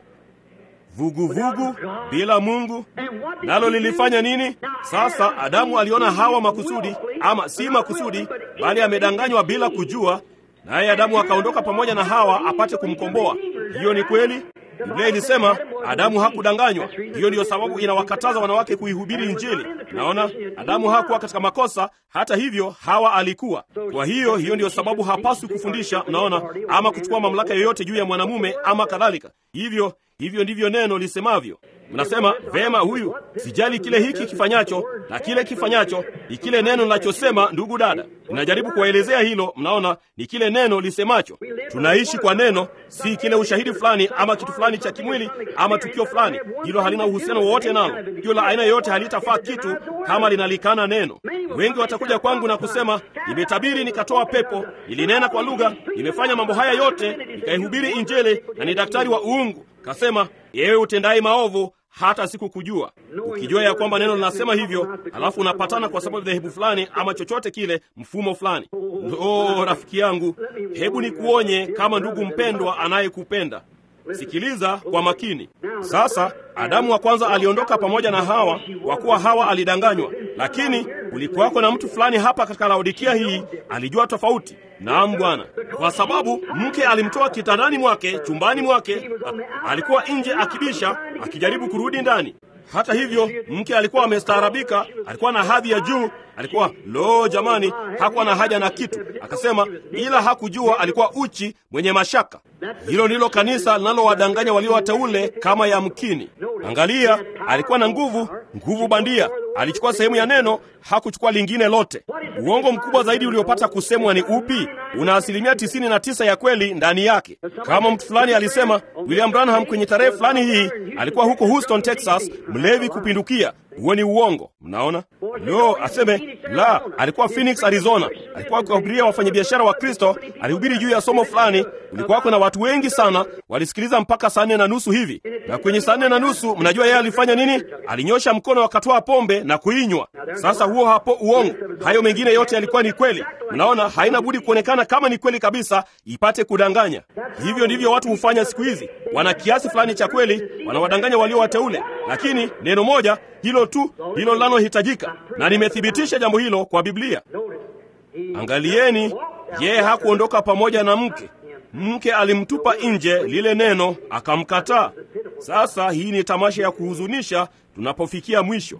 Vuguvugu bila Mungu. Nalo lilifanya nini? Sasa Adamu aliona Hawa makusudi, ama si makusudi, bali amedanganywa bila kujua, naye Adamu akaondoka pamoja na Hawa apate kumkomboa. Hiyo ni kweli. Biblia ilisema Adamu hakudanganywa. Hiyo ndiyo sababu inawakataza wanawake kuihubiri Injili. Naona Adamu hakuwa katika makosa, hata hivyo Hawa alikuwa. Kwa hiyo hiyo ndiyo sababu hapaswi kufundisha, naona, ama kuchukua mamlaka yoyote juu ya mwanamume ama kadhalika. Hivyo hivyo ndivyo neno lisemavyo. Mnasema, vema, huyu sijali kile hiki kifanyacho na kile kifanyacho, ni kile neno linachosema. Ndugu dada, ninajaribu kuwaelezea hilo. Mnaona, ni kile neno lisemacho. Tunaishi kwa neno, si kile ushahidi fulani ama kitu fulani cha kimwili ama tukio fulani. Hilo halina uhusiano wowote nalo. Tukio la aina yoyote halitafaa kitu kama linalikana neno. Wengi watakuja kwangu na kusema, nimetabiri, nikatoa pepo, nilinena kwa lugha, nimefanya mambo haya yote, nikaihubiri Injili na ni daktari wa uungu. Kasema, yewe utendaye maovu, hata sikukujua. Ukijua ya kwamba neno linasema hivyo, alafu unapatana kwa sababu dhehebu fulani ama chochote kile, mfumo fulani. Oh, rafiki yangu, hebu nikuonye kama ndugu mpendwa anayekupenda. Sikiliza kwa makini. Sasa Adamu wa kwanza aliondoka pamoja na Hawa, kwa kuwa Hawa alidanganywa. Lakini kulikuwako na mtu fulani hapa katika Laodikia hii alijua tofauti. Naam Bwana, kwa sababu mke alimtoa kitandani mwake, chumbani mwake, alikuwa nje akibisha, akijaribu kurudi ndani. Hata hivyo mke alikuwa amestaarabika, alikuwa na hadhi ya juu, alikuwa lo jamani, hakuwa na haja na kitu. Akasema, ila hakujua alikuwa uchi, mwenye mashaka. Hilo ndilo kanisa linalowadanganya walio wateule kama yamkini. Angalia, alikuwa na nguvu, nguvu bandia. Alichukua sehemu ya neno, hakuchukua lingine lote. Uongo mkubwa zaidi uliopata kusemwa ni upi? Una asilimia tisini na tisa ya kweli ndani yake. Kama mtu fulani alisema, William Branham kwenye tarehe fulani hii alikuwa huko Houston, Texas, mlevi kupindukia. Huo ni uongo. Mnaona? Lo, aseme la, alikuwa Phoenix, Arizona. Alikuwa akiwahubiria wafanyabiashara wa Kristo, alihubiri juu ya somo fulani. Kulikuwa kuna watu wengi sana, walisikiliza mpaka saa nne na nusu hivi. Na kwenye saa nne na nusu, mnajua yeye alifanya nini? Alinyosha mkono, akatoa pombe na kuinywa. Sasa huo hapo uongo. Hayo mengine yote yalikuwa ni kweli. Unaona, haina budi kuonekana kama ni kweli kabisa ipate kudanganya. Hivyo ndivyo watu hufanya siku hizi. Wana kiasi fulani cha kweli, wanawadanganya walio wateule. Lakini neno moja hilo tu hilo linalohitajika, na nimethibitisha jambo hilo kwa Biblia. Angalieni, yeye hakuondoka pamoja na mke. Mke alimtupa nje lile neno, akamkataa. Sasa hii ni tamasha ya kuhuzunisha tunapofikia mwisho.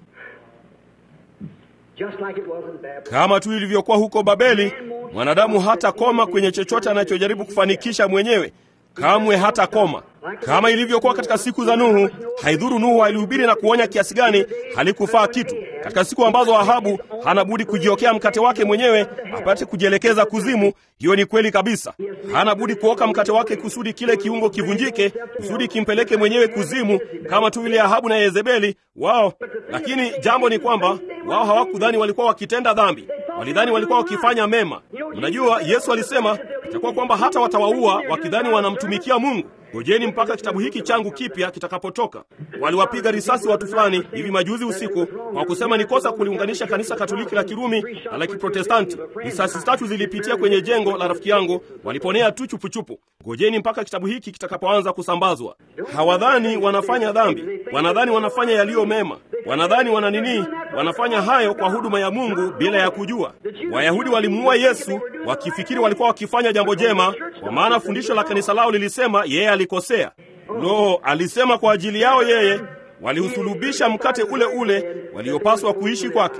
Kama tu ilivyokuwa huko Babeli, mwanadamu hata koma kwenye chochote anachojaribu kufanikisha mwenyewe. Kamwe hata koma. Kama ilivyokuwa katika siku za Nuhu, haidhuru Nuhu alihubiri na kuonya kiasi gani, halikufaa kitu. Katika siku ambazo Ahabu hana budi kujiokea mkate wake mwenyewe apate kujielekeza kuzimu, hiyo ni kweli kabisa. Hana budi kuoka mkate wake kusudi kile kiungo kivunjike, kusudi kimpeleke mwenyewe kuzimu, kama tu vile Ahabu na Yezebeli wao. Lakini jambo ni kwamba wao hawakudhani walikuwa wakitenda dhambi, walidhani walikuwa wakifanya mema. Mnajua Yesu alisema itakuwa kwamba hata watawaua wakidhani wanamtumikia Mungu. Ngojeni mpaka kitabu hiki changu kipya kitakapotoka. Waliwapiga risasi watu fulani hivi majuzi usiku kwa kusema ni kosa kuliunganisha kanisa Katoliki la Kirumi na la Kiprotestanti. Risasi tatu zilipitia kwenye jengo la rafiki yangu, waliponea tu chupuchupu. Ngojeni mpaka kitabu hiki kitakapoanza kusambazwa. Hawadhani wanafanya dhambi, wanadhani wanafanya yaliyo mema. Wanadhani wana nini? Wanafanya hayo kwa huduma ya Mungu bila ya kujua. Wayahudi walimuua Yesu wakifikiri walikuwa wakifanya jambo jema, kwa maana fundisho la kanisa lao lilisema yeye alikosea. Lo, alisema kwa ajili yao yeye waliusulubisha mkate ule ule waliopaswa kuishi kwake.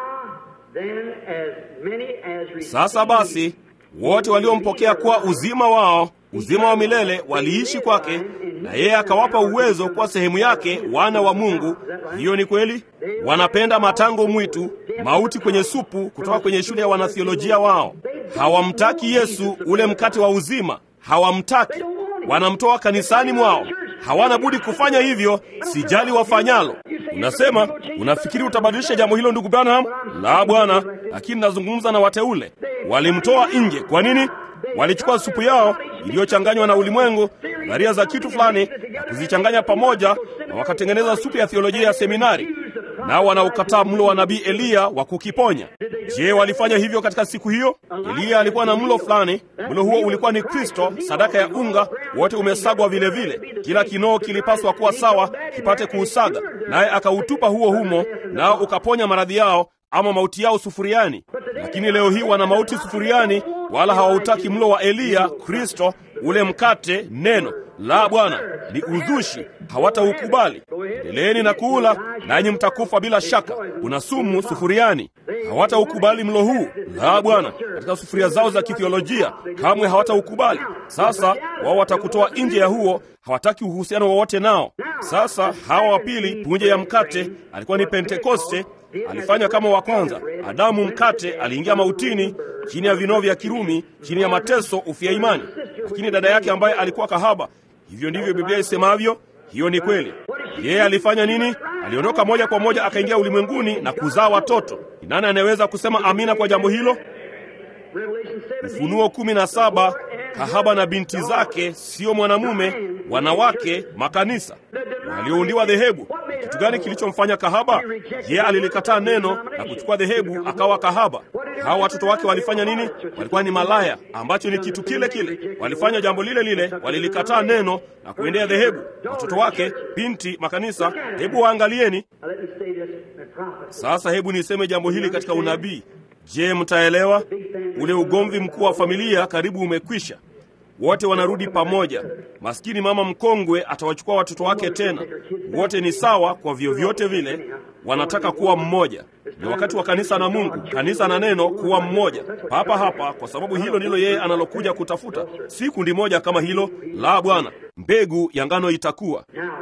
Sasa basi, wote waliompokea kuwa uzima wao, uzima wa milele, waliishi kwake, na yeye akawapa uwezo kwa sehemu yake wana wa Mungu. Hiyo ni kweli. Wanapenda matango mwitu, mauti kwenye supu, kutoka kwenye shule ya wanathiolojia wao. Hawamtaki Yesu, ule mkate wa uzima. Hawamtaki. Wanamtoa kanisani mwao. Hawana budi kufanya hivyo, sijali wafanyalo. Unasema, unafikiri utabadilisha jambo hilo ndugu Branham? La bwana, lakini nazungumza na wateule. Walimtoa nje. Kwa nini? Walichukua supu yao iliyochanganywa na ulimwengu, dharia za kitu fulani, na kuzichanganya pamoja, na wakatengeneza supu ya theolojia ya seminari. Nao wanaukataa mlo wa nabii Eliya wa kukiponya. Je, walifanya hivyo katika siku hiyo? Eliya alikuwa na mlo fulani. Mlo huo ulikuwa ni Kristo, sadaka ya unga, wote umesagwa vile vile. Kila kinoo kilipaswa kuwa sawa kipate kuusaga, naye akautupa huo humo, nao ukaponya maradhi yao ama mauti yao sufuriani. Lakini leo hii wana mauti sufuriani, wala hawautaki mlo wa Eliya, Kristo, ule mkate, neno. La bwana, ni uzushi, hawataukubali. Endeleeni na kuula, nanyi mtakufa bila shaka. Kuna sumu sufuriani. Hawataukubali mlo huu. La bwana, katika sufuria zao za kithiolojia kamwe hawataukubali. Sasa wao watakutoa nje ya huo, hawataki uhusiano wowote nao. Sasa hawa wa pili, punje ya mkate, alikuwa ni Pentekoste, alifanya kama wa kwanza. Adamu mkate aliingia mautini chini ya vinoo vya Kirumi, chini ya mateso ufia imani. Lakini dada yake ambaye alikuwa kahaba, hivyo ndivyo Biblia isemavyo. Hiyo ni kweli. Yeye alifanya nini? Aliondoka moja kwa moja akaingia ulimwenguni na kuzaa watoto. Nani anaweza kusema amina kwa jambo hilo? Ufunuo kumi na saba, kahaba na binti zake, sio mwanamume, wanawake, makanisa walioundiwa dhehebu. Kitu gani kilichomfanya kahaba? Yeye alilikataa neno na kuchukua dhehebu akawa kahaba. Hao watoto wake walifanya nini? Walikuwa ni malaya, ambacho ni kitu kile kile. Walifanya jambo lile lile, walilikataa neno na kuendea dhehebu. Watoto wake, binti, makanisa, hebu waangalieni. Sasa hebu niseme jambo hili katika unabii. Je, mtaelewa? Ule ugomvi mkuu wa familia karibu umekwisha. Wote wanarudi pamoja. Maskini mama mkongwe atawachukua watoto wake tena. Wote ni sawa kwa vyovyote vile, wanataka kuwa mmoja. Ni wakati wa kanisa na Mungu, kanisa na neno kuwa mmoja. Hapa hapa, kwa sababu hilo ndilo yeye analokuja kutafuta. Si kundi moja kama hilo. La bwana, mbegu ya ngano itakuwa.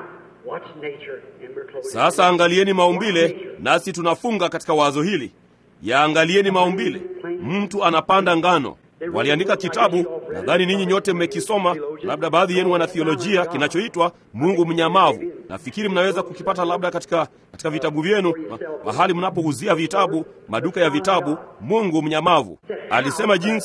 Sasa angalieni maumbile, nasi tunafunga katika wazo hili. Yaangalieni maumbile. Mtu anapanda ngano. Waliandika kitabu, nadhani ninyi nyote mmekisoma, labda baadhi yenu wana theolojia, kinachoitwa Mungu Mnyamavu. Nafikiri mnaweza kukipata labda katika katika vitabu vyenu, mahali mnapouzia vitabu, maduka ya vitabu. Mungu Mnyamavu alisema jinsi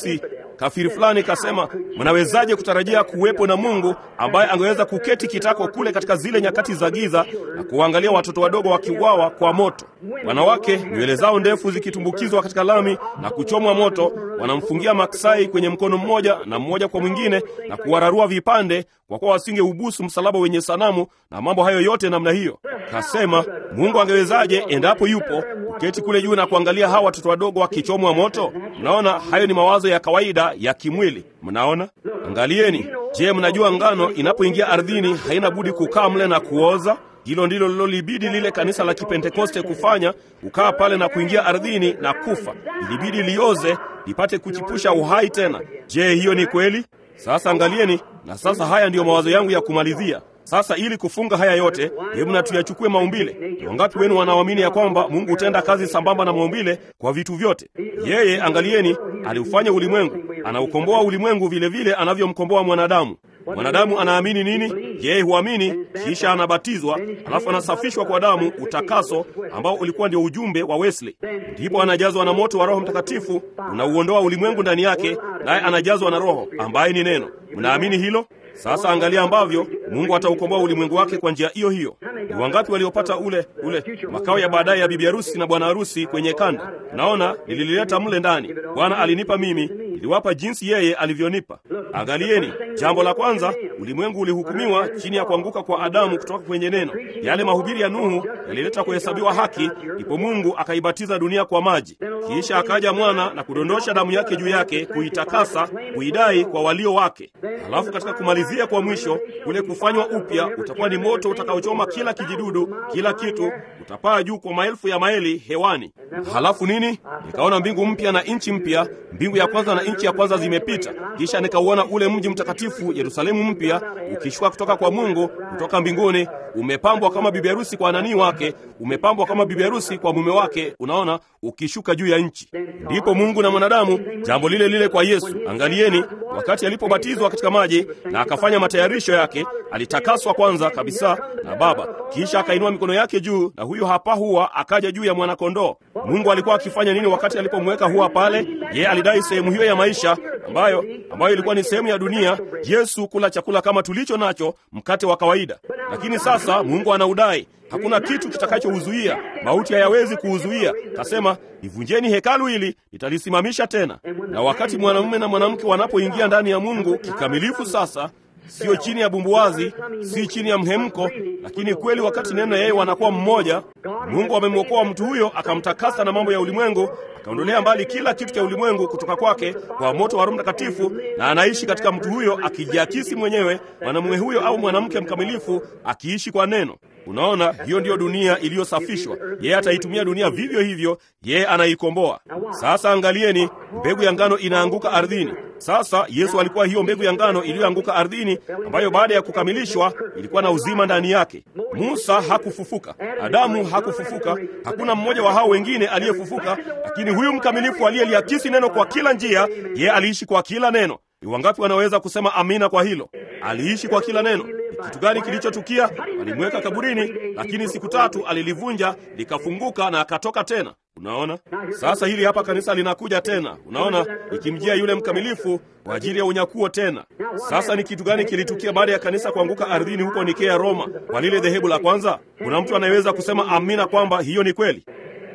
Kafiri fulani kasema, mnawezaje kutarajia kuwepo na Mungu ambaye angeweza kuketi kitako kule katika zile nyakati za giza na kuangalia watoto wadogo wakiuawa kwa moto, wanawake nywele zao ndefu zikitumbukizwa katika lami na kuchomwa moto, wanamfungia maksai kwenye mkono mmoja na mmoja kwa mwingine na kuwararua vipande kwa kuwa wasingeubusu msalaba wenye sanamu na mambo hayo yote namna hiyo. Kasema, Mungu angewezaje endapo yupo kuketi kule juu na kuangalia hawa watoto wadogo wakichomwa moto? Mnaona, hayo ni mawazo ya kawaida ya kimwili. Mnaona, angalieni. Je, mnajua ngano inapoingia ardhini haina budi kukaa mle na kuoza? Hilo ndilo lilolibidi lile kanisa la Kipentekoste kufanya, kukaa pale na kuingia ardhini na kufa. Ilibidi lioze lipate kuchipusha uhai tena. Je, hiyo ni kweli? Sasa angalieni, na sasa haya ndiyo mawazo yangu ya kumalizia. Sasa ili kufunga haya yote, hebu na tuyachukue maumbile. Ni wangapi wenu wanaoamini ya kwamba Mungu hutenda kazi sambamba na maumbile kwa vitu vyote? Yeye, angalieni, aliufanya ulimwengu, anaukomboa ulimwengu vile vile anavyomkomboa mwanadamu. Mwanadamu anaamini nini? Yeye huamini, kisha anabatizwa, alafu anasafishwa kwa damu, utakaso ambao ulikuwa ndio ujumbe wa Wesley. Ndipo anajazwa na moto wa Roho Mtakatifu, unauondoa ulimwengu ndani yake, naye anajazwa na Roho ambaye ni neno. Mnaamini hilo? Sasa angalia ambavyo Mungu ataukomboa ulimwengu wake kwa njia hiyo hiyo. Ni wangapi waliopata ule ule makao ya baadaye ya bibi harusi na bwana harusi kwenye kanda? Naona nililileta mle ndani. Bwana alinipa mimi, niliwapa jinsi yeye alivyonipa. Angalieni, jambo la kwanza, ulimwengu ulihukumiwa chini ya kuanguka kwa Adamu kutoka kwenye neno. Yale mahubiri ya Nuhu yalileta kuhesabiwa haki, ndipo Mungu akaibatiza dunia kwa maji. Kisha akaja mwana na kudondosha damu yake juu yake, kuitakasa, kuidai kwa walio wake. Halafu katika kumalizia kwa mwisho, kule kufanywa upya utakuwa ni moto utakaochoma kila kijidudu, kila kitu, utapaa juu kwa maelfu ya maili hewani. Halafu nini? Nikaona mbingu mpya na nchi mpya. Mbingu ya kwanza na nchi ya kwanza zimepita. Kisha nikauona ule mji mtakatifu Yerusalemu mpya ukishuka kutoka kwa Mungu, kutoka mbinguni, umepambwa kama bibi harusi kwa nani wake, umepambwa kama bibi harusi kwa mume wake. Unaona, ukishuka juu ya nchi. Ndipo Mungu na mwanadamu, jambo lile lile kwa Yesu. Angalieni, wakati alipobatizwa katika maji na akafanya matayarisho yake, alitakaswa kwanza kabisa na Baba, kisha akainua mikono yake juu, na huyo hapa huwa akaja juu ya mwana kondoo. Mungu alikuwa akifanya nini wakati alipomweka huwa pale? Yeye alidai sehemu hiyo ya maisha ambayo ambayo ilikuwa ni sehemu ya dunia, Yesu kula chakula kama tulicho nacho, mkate wa kawaida. Lakini sasa Mungu anaudai. Hakuna kitu kitakachouzuia. Mauti hayawezi kuuzuia. Kasema, ivunjeni hekalu hili, nitalisimamisha tena. Na wakati mwanamume na mwanamke wanapoingia ndani ya Mungu kikamilifu, sasa sio chini ya bumbuazi, si chini ya mhemko, lakini kweli wakati neno yeye wanakuwa mmoja. Mungu amemwokoa mtu huyo, akamtakasa na mambo ya ulimwengu, akaondolea mbali kila kitu cha ulimwengu kutoka kwake kwa moto wa Roho Mtakatifu, na anaishi katika mtu huyo, akijiakisi mwenyewe, mwanamume huyo au mwanamke mkamilifu, akiishi kwa neno. Unaona, hiyo ndiyo dunia iliyosafishwa. Yeye ataitumia dunia vivyo hivyo, yeye anaikomboa. Sasa angalieni, mbegu ya ngano inaanguka ardhini. Sasa Yesu alikuwa hiyo mbegu ya ngano iliyoanguka ardhini, ambayo baada ya kukamilishwa ilikuwa na uzima ndani yake. Musa hakufufuka, Adamu hakufufuka, hakuna mmoja wa hao wengine aliyefufuka, lakini huyu mkamilifu aliyeliakisi neno kwa kila njia, yeye aliishi kwa kila neno. Ni wangapi wanaweza kusema amina kwa hilo? Aliishi kwa kila neno. Kitu gani kilichotukia? Alimweka kaburini, lakini siku tatu alilivunja, likafunguka na akatoka tena. Unaona? Sasa hili hapa kanisa linakuja tena. Unaona? Ikimjia yule mkamilifu kwa ajili ya unyakuo tena. Sasa ni kitu gani kilitukia baada ya kanisa kuanguka ardhini huko Nikea, Roma, kwa lile dhehebu la kwanza? Kuna mtu anayeweza kusema amina kwamba hiyo ni kweli?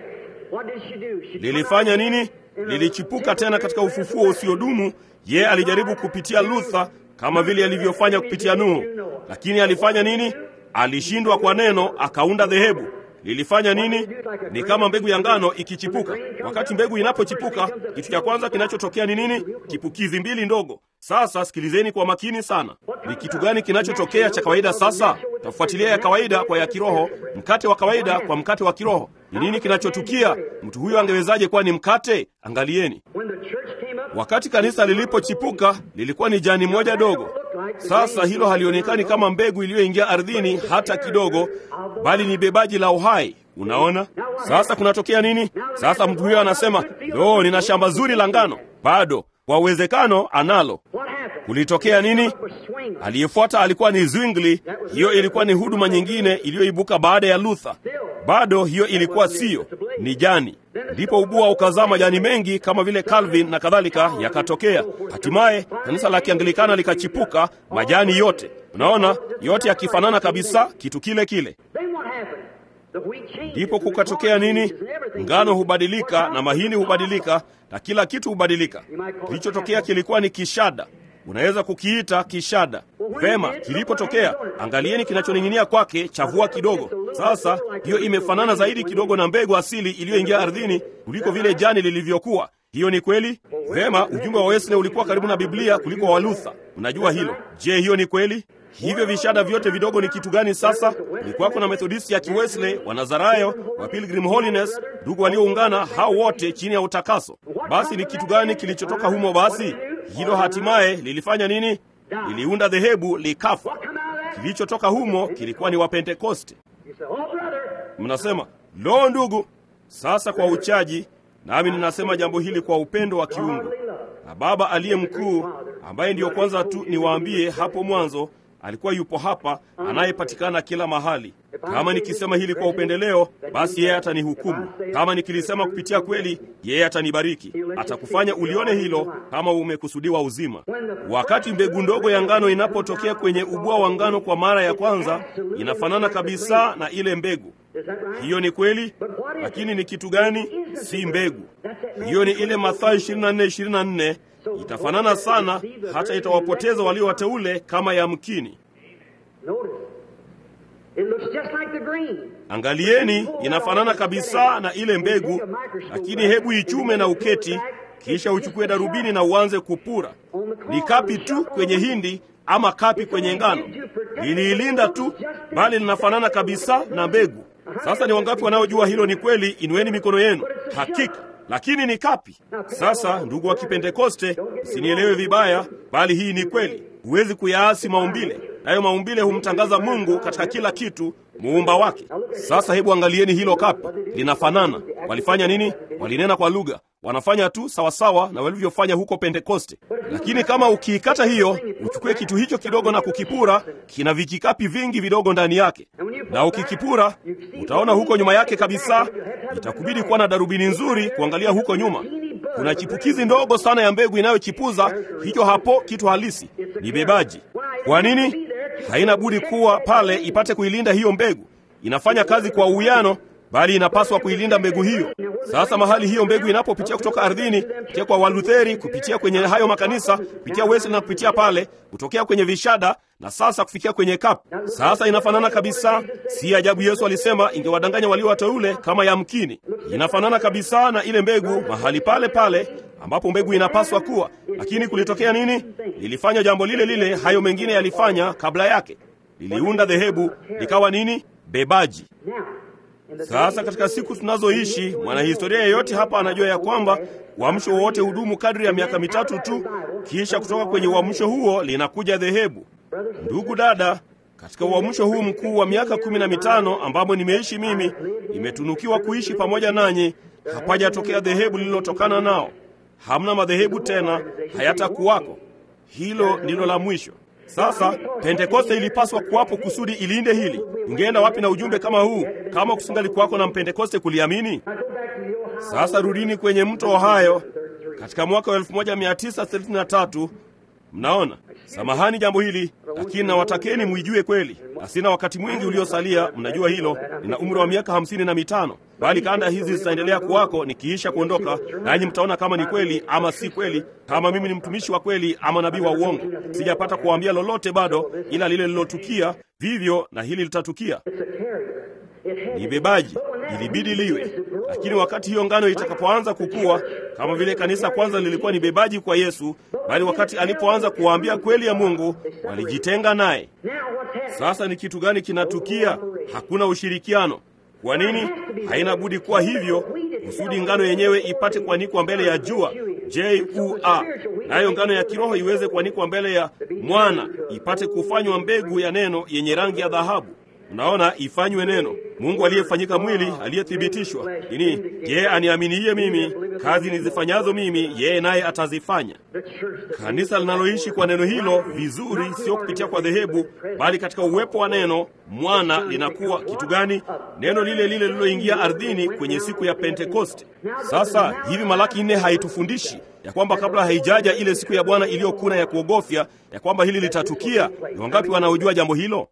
Lilifanya nini? Lilichipuka tena katika ufufuo usiodumu. Yeye alijaribu kupitia Luther kama vile alivyofanya kupitia Nuhu. Lakini alifanya nini? Alishindwa kwa neno, akaunda dhehebu. Lilifanya nini? Ni kama mbegu ya ngano ikichipuka. Wakati mbegu inapochipuka, kitu cha kwanza kinachotokea ni nini? Chipukizi mbili ndogo. Sasa sikilizeni kwa makini sana. Ni kitu gani kinachotokea cha kawaida sasa? Tafuatilia ya kawaida kwa ya kiroho, mkate wa kawaida kwa mkate wa kiroho. Ni nini kinachotukia? Mtu huyo angewezaje kuwa ni mkate? Angalieni. Wakati kanisa lilipochipuka, lilikuwa ni jani moja dogo. Sasa hilo halionekani kama mbegu iliyoingia ardhini hata kidogo, bali ni bebaji la uhai. Unaona? Sasa kunatokea nini? Sasa mtu huyo anasema, "Lo, nina shamba zuri la ngano." Bado, kwa uwezekano analo. Kulitokea nini? Aliyefuata alikuwa ni Zwingli. Hiyo ilikuwa ni huduma nyingine iliyoibuka baada ya Luther. Bado hiyo ilikuwa sio. ni jani. Ndipo ubua ukazaa majani mengi kama vile Calvin na kadhalika yakatokea. Hatimaye kanisa la Kianglikana likachipuka, majani yote, unaona, yote yakifanana kabisa, kitu kile kile. Ndipo kukatokea nini? Ngano hubadilika na mahindi hubadilika na kila kitu hubadilika. Kilichotokea kilikuwa ni kishada. Unaweza kukiita kishada. Vema, kilipotokea, angalieni kinachoning'inia kwake, chavua kidogo. Sasa hiyo imefanana zaidi kidogo na mbegu asili iliyoingia ardhini kuliko vile jani lilivyokuwa. Hiyo ni kweli? Vema, ujumbe wa Wesley ulikuwa karibu na Biblia kuliko wa Luther. Unajua hilo. Je, hiyo ni kweli? Hivyo vishada vyote vidogo ni kitu gani sasa? Kulikuwa kuna Methodisti ya Kiwesley, Wanazarayo, wa Pilgrim Holiness, ndugu walioungana, hao wote chini ya utakaso. Basi ni kitu gani kilichotoka humo basi? Hilo hatimaye lilifanya nini? Liliunda dhehebu likafa. Kilichotoka humo kilikuwa ni Wapentekoste. Mnasema, "Lo ndugu." Sasa kwa uchaji, nami ninasema jambo hili kwa upendo wa kiungu. Na Baba aliye mkuu, ambaye ndiyo kwanza tu niwaambie hapo mwanzo, alikuwa yupo hapa, anayepatikana kila mahali. Kama nikisema hili kwa upendeleo, basi yeye atanihukumu. Kama nikilisema kupitia kweli, yeye atanibariki. Atakufanya ulione hilo kama umekusudiwa uzima. Wakati mbegu ndogo ya ngano inapotokea kwenye ubua wa ngano kwa mara ya kwanza, inafanana kabisa na ile mbegu. Hiyo ni kweli, lakini ni kitu gani? Si mbegu. Hiyo ni ile Mathayo ishirini na nne ishirini na nne. Itafanana sana hata itawapoteza walio wateule kama yamkini. Angalieni, inafanana kabisa na ile mbegu, lakini hebu ichume na uketi, kisha uchukue darubini na uanze kupura. Ni kapi tu kwenye hindi ama kapi kwenye ngano. Liliilinda tu, bali linafanana kabisa na mbegu. Sasa ni wangapi wanaojua hilo ni kweli? Inueni mikono yenu. Hakika. Lakini ni kapi. Sasa ndugu wa Kipentekoste, usinielewe vibaya, bali hii ni kweli. Huwezi kuyaasi maumbile, nayo maumbile humtangaza Mungu katika kila kitu, muumba wake. Sasa hebu angalieni hilo kapi, linafanana. Walifanya nini? Walinena kwa lugha. Wanafanya tu sawasawa na walivyofanya huko Pentekoste. Lakini kama ukiikata hiyo, uchukue kitu hicho kidogo na kukipura, kina vijikapi vingi vidogo ndani yake. Na ukikipura, utaona huko nyuma yake kabisa, itakubidi kuwa na darubini nzuri kuangalia huko nyuma. Kuna chipukizi ndogo sana ya mbegu inayochipuza, hicho hapo kitu halisi. Ni bebaji. Kwa nini? Haina budi kuwa pale ipate kuilinda hiyo mbegu. Inafanya kazi kwa uwiano, bali inapaswa kuilinda mbegu hiyo. Sasa mahali hiyo mbegu inapopitia kutoka ardhini, kupitia kwa Walutheri, kupitia kwenye hayo makanisa, kupitia Wesley na kupitia pale, kutokea kwenye vishada na sasa kufikia kwenye kapu. Sasa inafanana kabisa. Si ajabu Yesu alisema ingewadanganya walio wateule kama yamkini. Inafanana kabisa na ile mbegu mahali pale pale ambapo mbegu inapaswa kuwa. Lakini kulitokea nini? Lilifanya jambo lile lile hayo mengine yalifanya kabla yake. Liliunda dhehebu, likawa nini? Bebaji. Sasa katika siku tunazoishi, mwanahistoria yeyote hapa anajua ya kwamba uamsho wote hudumu kadri ya miaka mitatu tu, kisha kutoka kwenye uamsho huo linakuja dhehebu. Ndugu dada, katika uamsho huu mkuu wa miaka kumi na mitano ambamo nimeishi mimi, nimetunukiwa kuishi pamoja nanyi, hapajatokea dhehebu lililotokana nao. Hamna madhehebu tena, hayatakuwako. Hilo ndilo la mwisho. Sasa Pentekoste ilipaswa kuwapo kusudi ilinde hili. Ungeenda wapi na ujumbe kama huu kama kusingali kwako na Mpentekoste kuliamini? Sasa rudini kwenye mto Ohio katika mwaka wa elfu moja mia tisa thelathini na tatu. Mnaona? Samahani jambo hili, lakini nawatakeni muijue kweli. Na sina wakati mwingi uliosalia, mnajua hilo. Nina umri wa miaka hamsini na mitano. Bali kanda hizi zitaendelea kuwako nikiisha kuondoka, nanyi mtaona kama ni kweli ama si kweli, kama mimi ni mtumishi wa kweli ama nabii wa uongo. Sijapata kuambia lolote bado, ila lile lilotukia vivyo na hili litatukia. Ni bebaji, ilibidi liwe. Lakini wakati hiyo ngano itakapoanza kukua, kama vile kanisa kwanza lilikuwa ni bebaji kwa Yesu, bali wakati alipoanza kuwaambia kweli ya Mungu, walijitenga naye. Sasa ni kitu gani kinatukia? Hakuna ushirikiano. Kwa nini? Haina budi kuwa hivyo, kusudi ngano yenyewe ipate kuanikwa mbele ya jua, J U A. Nayo ngano ya kiroho iweze kuanikwa mbele ya mwana, ipate kufanywa mbegu ya neno yenye rangi ya dhahabu. Unaona, ifanywe neno. Mungu aliyefanyika mwili, aliyethibitishwa. Ini, je, aniaminiye mimi, kazi nizifanyazo mimi, yeye naye atazifanya. Kanisa linaloishi kwa neno hilo vizuri, sio kupitia kwa dhehebu, bali katika uwepo wa neno mwana, linakuwa kitu gani? Neno lile lile lililoingia ardhini kwenye siku ya Pentekoste. Sasa hivi Malaki nne haitufundishi ya kwamba kabla haijaja ile siku ya Bwana iliyokuna ya kuogofya, ya kwamba hili litatukia? Ni wangapi wanaojua jambo hilo?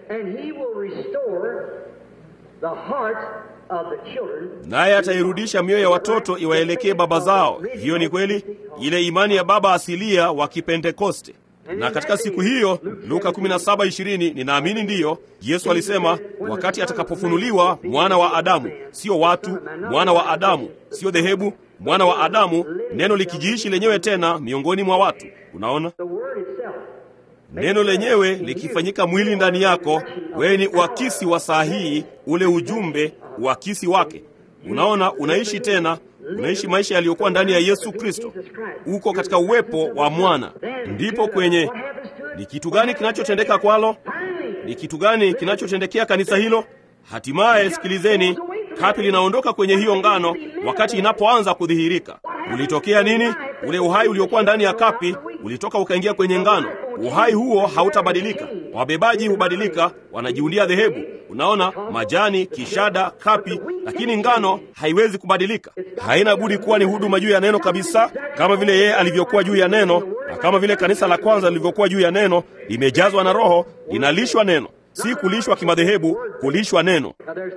Naye atairudisha mioyo ya watoto iwaelekee baba zao. Hiyo ni kweli, ile imani ya baba asilia wa Kipentekoste. Na katika siku hiyo, Luka kumi na saba ishirini, ninaamini ndiyo, Yesu alisema wakati atakapofunuliwa mwana wa Adamu, sio watu, mwana wa Adamu, sio dhehebu, mwana wa Adamu, neno likijiishi lenyewe tena miongoni mwa watu. Unaona? Neno lenyewe likifanyika mwili ndani yako, wewe ni uakisi wa saa hii, ule ujumbe, uakisi wake. Unaona, unaishi tena, unaishi maisha yaliyokuwa ndani ya Yesu Kristo. Uko katika uwepo wa mwana. Ndipo kwenye, ni kitu gani kinachotendeka kwalo? Ni kitu gani kinachotendekea kanisa hilo? Hatimaye, sikilizeni, kapi linaondoka kwenye hiyo ngano wakati inapoanza kudhihirika. Ulitokea nini? Ule uhai uliokuwa ndani ya kapi ulitoka ukaingia kwenye ngano. Uhai huo hautabadilika. Wabebaji hubadilika, wanajiundia dhehebu. Unaona, majani, kishada, kapi, lakini ngano haiwezi kubadilika. Haina budi kuwa ni huduma juu ya neno kabisa, kama vile yeye alivyokuwa juu ya neno, na kama vile kanisa la kwanza lilivyokuwa juu ya neno, limejazwa na Roho, linalishwa neno. Si kulishwa kimadhehebu, kulishwa neno.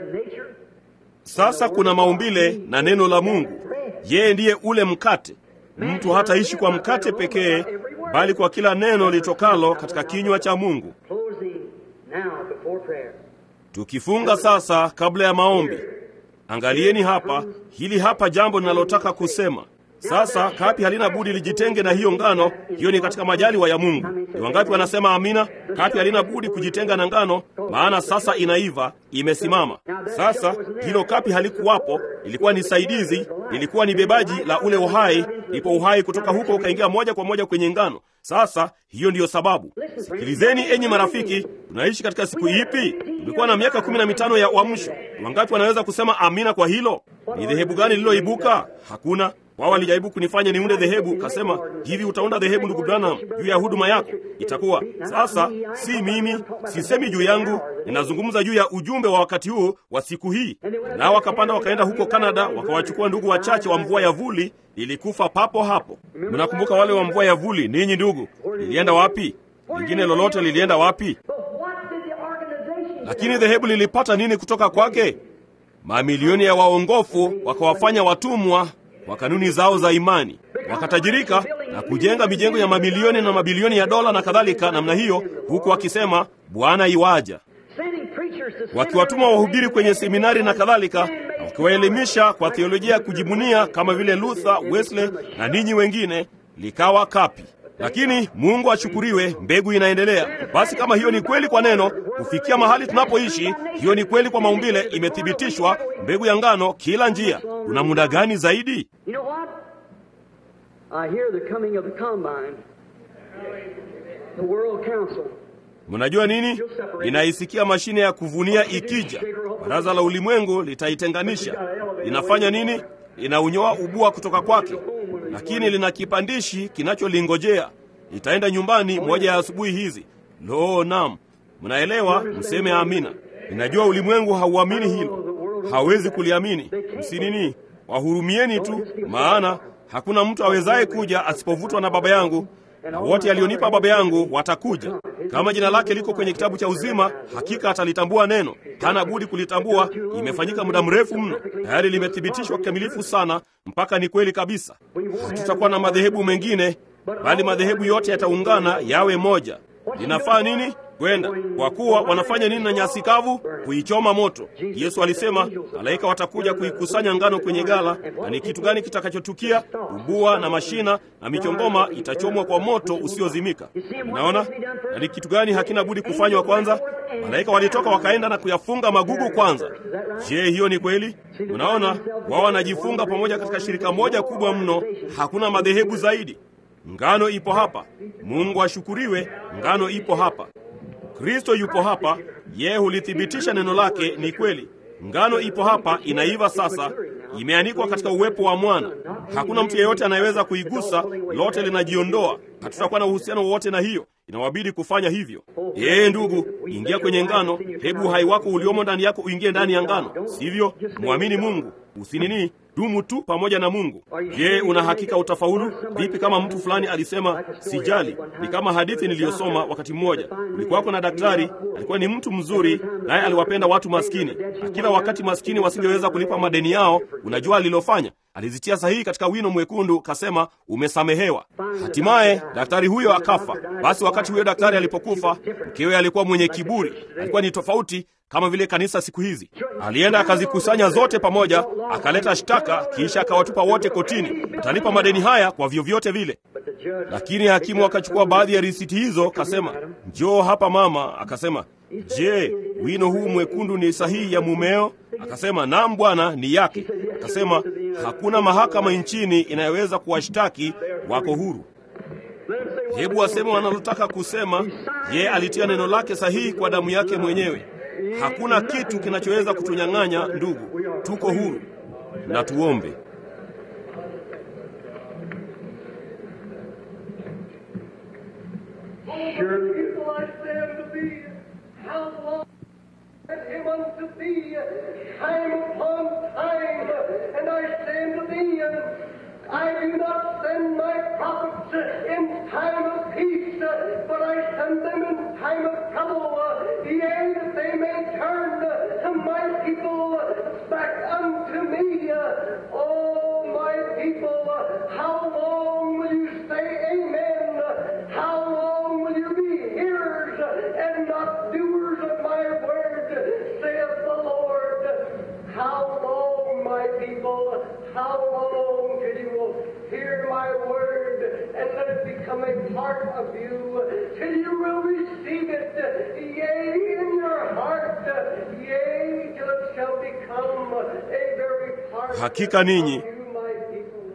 Sasa kuna maumbile na neno la Mungu. Yeye ndiye ule mkate. Mtu hataishi kwa mkate pekee, bali kwa kila neno litokalo katika kinywa cha Mungu. Tukifunga sasa kabla ya maombi, angalieni hapa, hili hapa jambo ninalotaka kusema. Sasa kapi halina budi lijitenge na hiyo ngano. Hiyo ni katika majaliwa ya Mungu. Ni wangapi wanasema amina? Kapi halina budi kujitenga na ngano, maana sasa inaiva, imesimama. Sasa hilo kapi halikuwapo, ilikuwa ni saidizi, ilikuwa ni bebaji la ule uhai, ndipo uhai kutoka huko ukaingia moja kwa moja kwenye ngano. Sasa hiyo ndiyo sababu. Sikilizeni enyi marafiki, tunaishi katika siku ipi? Tumekuwa na miaka kumi na mitano ya uamsho. Wangapi wanaweza kusema amina kwa hilo? Ni dhehebu gani lililoibuka? Hakuna. Wao walijaribu kunifanya niunde dhehebu, kasema, hivi utaunda dhehebu ndugu Branham juu ya huduma yako? Itakuwa sasa, si mimi, sisemi juu yangu, ninazungumza juu ya ujumbe wa wakati huu wa siku hii. Na wakapanda wakaenda huko Canada, wakawachukua ndugu wachache wa mvua ya vuli, ilikufa papo hapo. Mnakumbuka wale wa mvua ya vuli, ninyi ndugu? Lilienda wapi? Lingine lolote lilienda wapi? Lakini dhehebu lilipata nini kutoka kwake? Mamilioni ya waongofu wakawafanya watumwa wa kanuni zao za imani, wakatajirika na kujenga mijengo ya mamilioni na mabilioni ya dola na kadhalika namna hiyo, huku wakisema Bwana iwaja, wakiwatuma wahubiri kwenye seminari na kadhalika, wakiwaelimisha kwa theolojia ya kujibunia kama vile Luther, Wesley na ninyi wengine. Likawa kapi. Lakini Mungu ashukuriwe, mbegu inaendelea. Basi kama hiyo ni kweli kwa neno, kufikia mahali tunapoishi, hiyo ni kweli kwa maumbile, imethibitishwa, mbegu ya ngano kila njia. Una muda gani zaidi? Mnajua nini? Inaisikia mashine ya kuvunia ikija. Baraza la ulimwengu litaitenganisha. Linafanya nini? Linaunyoa ubua kutoka kwake, lakini lina kipandishi kinacholingojea. Itaenda nyumbani moja ya asubuhi hizi. Lo, naam. Mnaelewa? Mseme amina. Ninajua ulimwengu hauamini hilo, hawezi kuliamini. Msinini, wahurumieni tu, maana hakuna mtu awezaye kuja asipovutwa na Baba yangu, na wote alionipa Baba yangu watakuja. Kama jina lake liko kwenye kitabu cha uzima, hakika atalitambua neno. Hana budi kulitambua. Imefanyika muda mrefu mno, tayari limethibitishwa kikamilifu sana, mpaka ni kweli kabisa. Hatutakuwa na madhehebu mengine, bali madhehebu yote yataungana yawe moja. Linafaa nini? Kwenda. Kwa kuwa wanafanya nini na nyasi kavu? Kuichoma moto. Yesu alisema malaika watakuja kuikusanya ngano kwenye gala, na ni kitu gani kitakachotukia? Ubua na mashina na michongoma itachomwa kwa moto usiozimika. Unaona? Na ni kitu gani hakina budi kufanywa kwanza? Malaika walitoka wakaenda na kuyafunga magugu kwanza. Je, hiyo ni kweli? Unaona, wao wanajifunga pamoja katika shirika moja kubwa mno, hakuna madhehebu zaidi. Ngano ipo hapa. Mungu ashukuriwe, ngano ipo hapa. Kristo yupo hapa, yeye hulithibitisha neno lake ni kweli. Ngano ipo hapa, inaiva sasa, imeanikwa katika uwepo wa Mwana. Hakuna mtu yeyote anayeweza kuigusa, lote linajiondoa. Hatutakuwa na uhusiano wowote na hiyo. Inawabidi kufanya hivyo. Ee ndugu, ingia kwenye ngano. Hebu uhai wako uliomo ndani yako uingie ndani ya ngano, sivyo? Mwamini Mungu, usinini dumu tu pamoja na Mungu. Je, una hakika utafaulu? Vipi kama mtu fulani alisema sijali? Ni kama hadithi niliyosoma wakati mmoja. Kulikuwako na daktari, alikuwa ni mtu mzuri, naye aliwapenda watu maskini. Na kila wakati maskini wasingeweza kulipa madeni yao, unajua alilofanya? Alizitia sahihi katika wino mwekundu, kasema umesamehewa. Hatimaye daktari huyo akafa. Basi wakati huyo daktari alipokufa, mkewe alikuwa mwenye kiburi. Alikuwa ni tofauti kama vile kanisa siku hizi. Alienda akazikusanya zote pamoja, akaleta shtaka, kisha akawatupa wote kotini. Utalipa madeni haya kwa vyovyote vile. Lakini hakimu akachukua baadhi ya risiti hizo, kasema, njoo hapa mama. Akasema, je, wino huu mwekundu ni sahihi ya mumeo? Akasema, naam bwana, ni yake. Akasema, hakuna mahakama nchini inayoweza kuwashtaki, wako huru. Hebu waseme wanalotaka kusema. Je, alitia neno lake sahihi kwa damu yake mwenyewe. Hakuna kitu kinachoweza kutunyang'anya, ndugu. Tuko huru. Na tuombe. I do not send my prophets in time of peace, but I send them in time of trouble, yea, that they may turn to my people back unto me. Oh, my people, how long will you say amen? How long will you be hearers and not doers of my word, saith the Lord? How long, my people, how long till you will hear my word and let it become a part of you, till you will receive it, yea, in your heart, yea, till it shall become a very part Hakika ninyi. of you, my people.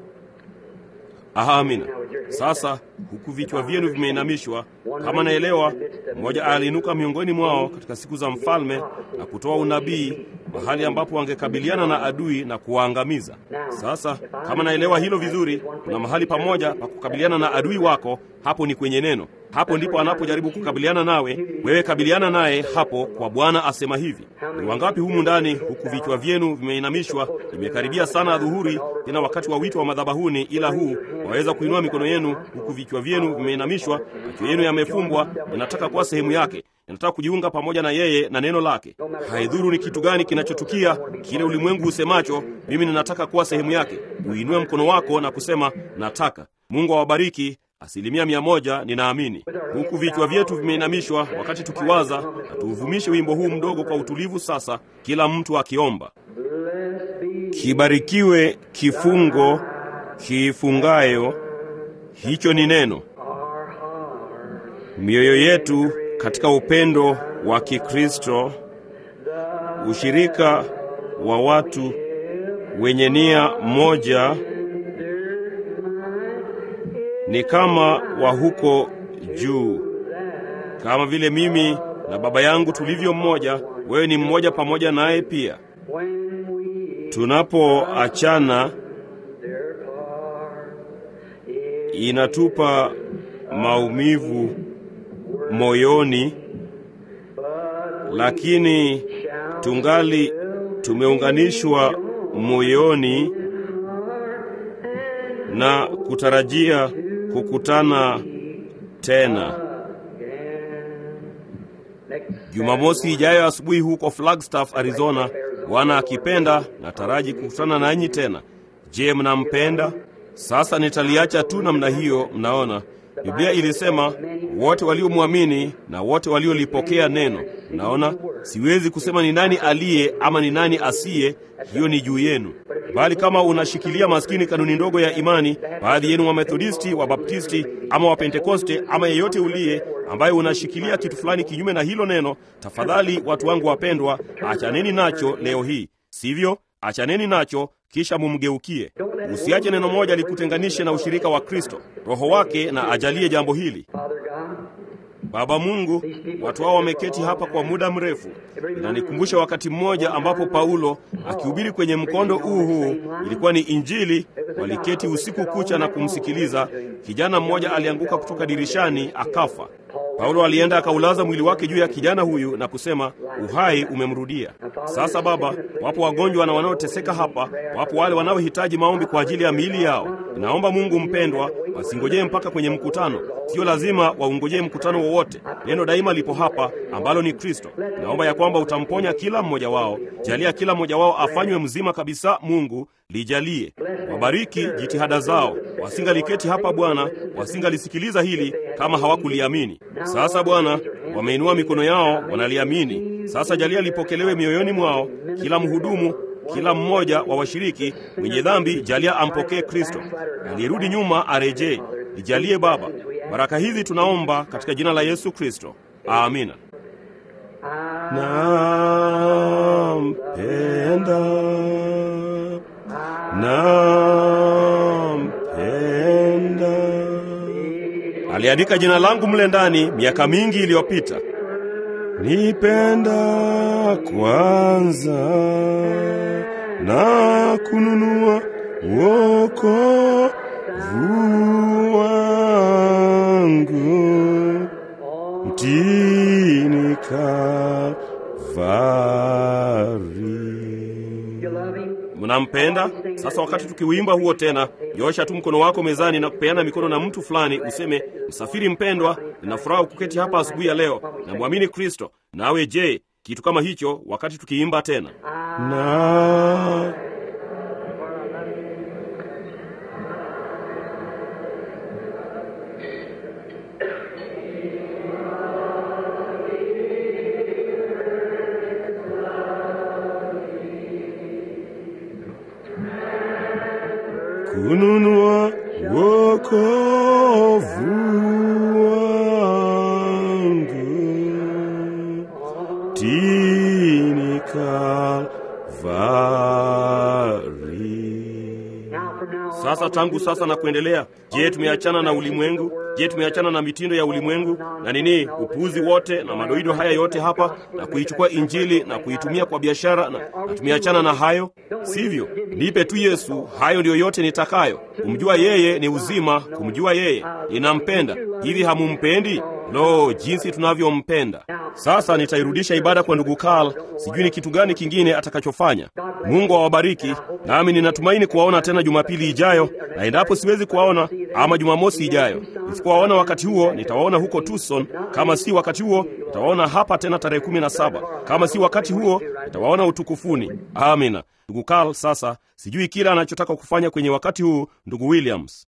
Amina. Sasa huku vichwa vyenu vimeinamishwa, kama naelewa, mmoja aliinuka miongoni mwao katika siku za mfalme na kutoa unabii mahali ambapo wangekabiliana na adui na kuwaangamiza. Sasa kama naelewa hilo vizuri, kuna mahali pamoja pa kukabiliana na adui wako, hapo ni kwenye neno. Hapo ndipo anapojaribu kukabiliana nawe, wewe kabiliana naye hapo, kwa Bwana asema hivi. Ni wangapi humu ndani huku vichwa vyenu vimeinamishwa? Imekaribia sana adhuhuri, tena wakati wa wito wa madhabahuni, ila huu waweza kuinua mikono yenu huku vichwa vyenu vimeinamishwa, macho yenu yamefumbwa. Ninataka kuwa sehemu yake. Ninataka kujiunga pamoja na yeye na neno lake. Haidhuru ni kitu gani kinachotukia, kile ulimwengu usemacho, mimi ninataka kuwa sehemu yake. Uinue mkono wako na kusema nataka. Mungu awabariki. Asilimia mia moja ninaamini. Huku vichwa vyetu vimeinamishwa, wakati tukiwaza, na tuuvumishe wimbo huu mdogo kwa utulivu sasa, kila mtu akiomba. Kibarikiwe kifungo kifungayo, hicho ni neno. Mioyo yetu katika upendo wa Kikristo, ushirika wa watu wenye nia moja, ni kama wa huko juu. Kama vile mimi na Baba yangu tulivyo mmoja, wewe ni mmoja pamoja naye pia. Tunapoachana, inatupa maumivu moyoni, lakini tungali tumeunganishwa moyoni na kutarajia kukutana tena. Jumamosi ijayo asubuhi huko Flagstaff, Arizona, Bwana akipenda, nataraji kukutana nanyi tena. Je, mnampenda? Sasa nitaliacha tu namna hiyo. Mnaona, Biblia ilisema wote waliomwamini na wote waliolipokea neno. Naona siwezi kusema ni nani aliye ama ni nani asiye, hiyo ni juu yenu. Bali kama unashikilia maskini kanuni ndogo ya imani, baadhi yenu wa Methodisti, wa Baptisti ama wa Pentekoste ama yeyote uliye ambaye unashikilia kitu fulani kinyume na hilo neno, tafadhali watu wangu wapendwa, achaneni nacho leo hii. Sivyo? Achaneni nacho kisha mumgeukie. Usiache neno moja likutenganishe na ushirika wa Kristo. Roho wake na ajalie jambo hili. Father God, Baba Mungu, watu hao wameketi hapa kwa muda mrefu. Inanikumbusha wakati mmoja ambapo Paulo akihubiri kwenye mkondo huu huu, ilikuwa ni Injili, waliketi usiku kucha na kumsikiliza. Kijana mmoja alianguka kutoka dirishani akafa. Paulo alienda akaulaza mwili wake juu ya kijana huyu na kusema uhai umemrudia. Sasa Baba, wapo wagonjwa na wanaoteseka hapa, wapo wale wanaohitaji maombi kwa ajili ya miili yao. Naomba Mungu mpendwa, wasingojee mpaka kwenye mkutano. Sio lazima waungojee mkutano wowote. Neno daima lipo hapa ambalo ni Kristo. Naomba ya kwamba utamponya kila mmoja wao. Jalia kila mmoja wao afanywe mzima kabisa. Mungu lijalie. Wabariki jitihada zao. Wasingaliketi hapa Bwana, wasingalisikiliza hili kama hawakuliamini. Sasa Bwana, wameinua mikono yao, wanaliamini. Sasa jalia lipokelewe mioyoni mwao. Kila mhudumu, kila mmoja wa washiriki mwenye dhambi, jalia ampokee Kristo. Aliyerudi nyuma arejee. Lijalie Baba. Baraka hizi tunaomba katika jina la Yesu Kristo. Amina. Nampenda, nampenda. Aliandika jina langu mle ndani miaka mingi iliyopita. Nipenda kwanza na kununua wokovu wangu mtini Kalvari. Mnampenda? Sasa wakati tukiuimba huo tena, nyosha tu mkono wako mezani na kupeana mikono na mtu fulani, useme, msafiri mpendwa, ninafurahi kuketi hapa asubuhi ya leo na muamini Kristo. Nawe je, kitu kama hicho wakati tukiimba tena? Na kununua wokovu wangu tini Kalvari. Sasa tangu sasa na kuendelea, je, tumeachana na ulimwengu? Je, tumeachana na mitindo ya ulimwengu na nini, upuuzi wote na madoido haya yote hapa, na kuichukua Injili na kuitumia kwa biashara, na, na tumeachana na hayo? Sivyo. Nipe tu Yesu, hayo ndiyo yote nitakayo. Kumjua yeye ni uzima, kumjua yeye. Ninampenda. Hivi hamumpendi? Lo, jinsi tunavyompenda. Sasa nitairudisha ibada kwa ndugu Carl. Sijui ni kitu gani kingine atakachofanya. Mungu awabariki. Nami ninatumaini kuwaona tena Jumapili ijayo, na endapo siwezi kuwaona, ama Jumamosi ijayo. Nisipowaona wakati huo, nitawaona huko Tucson. Kama si wakati huo, nitawaona hapa tena tarehe kumi na saba. Kama si wakati huo, nitawaona utukufuni. Amina. Ndugu Carl, sasa sijui kila anachotaka kufanya kwenye wakati huu, ndugu Williams.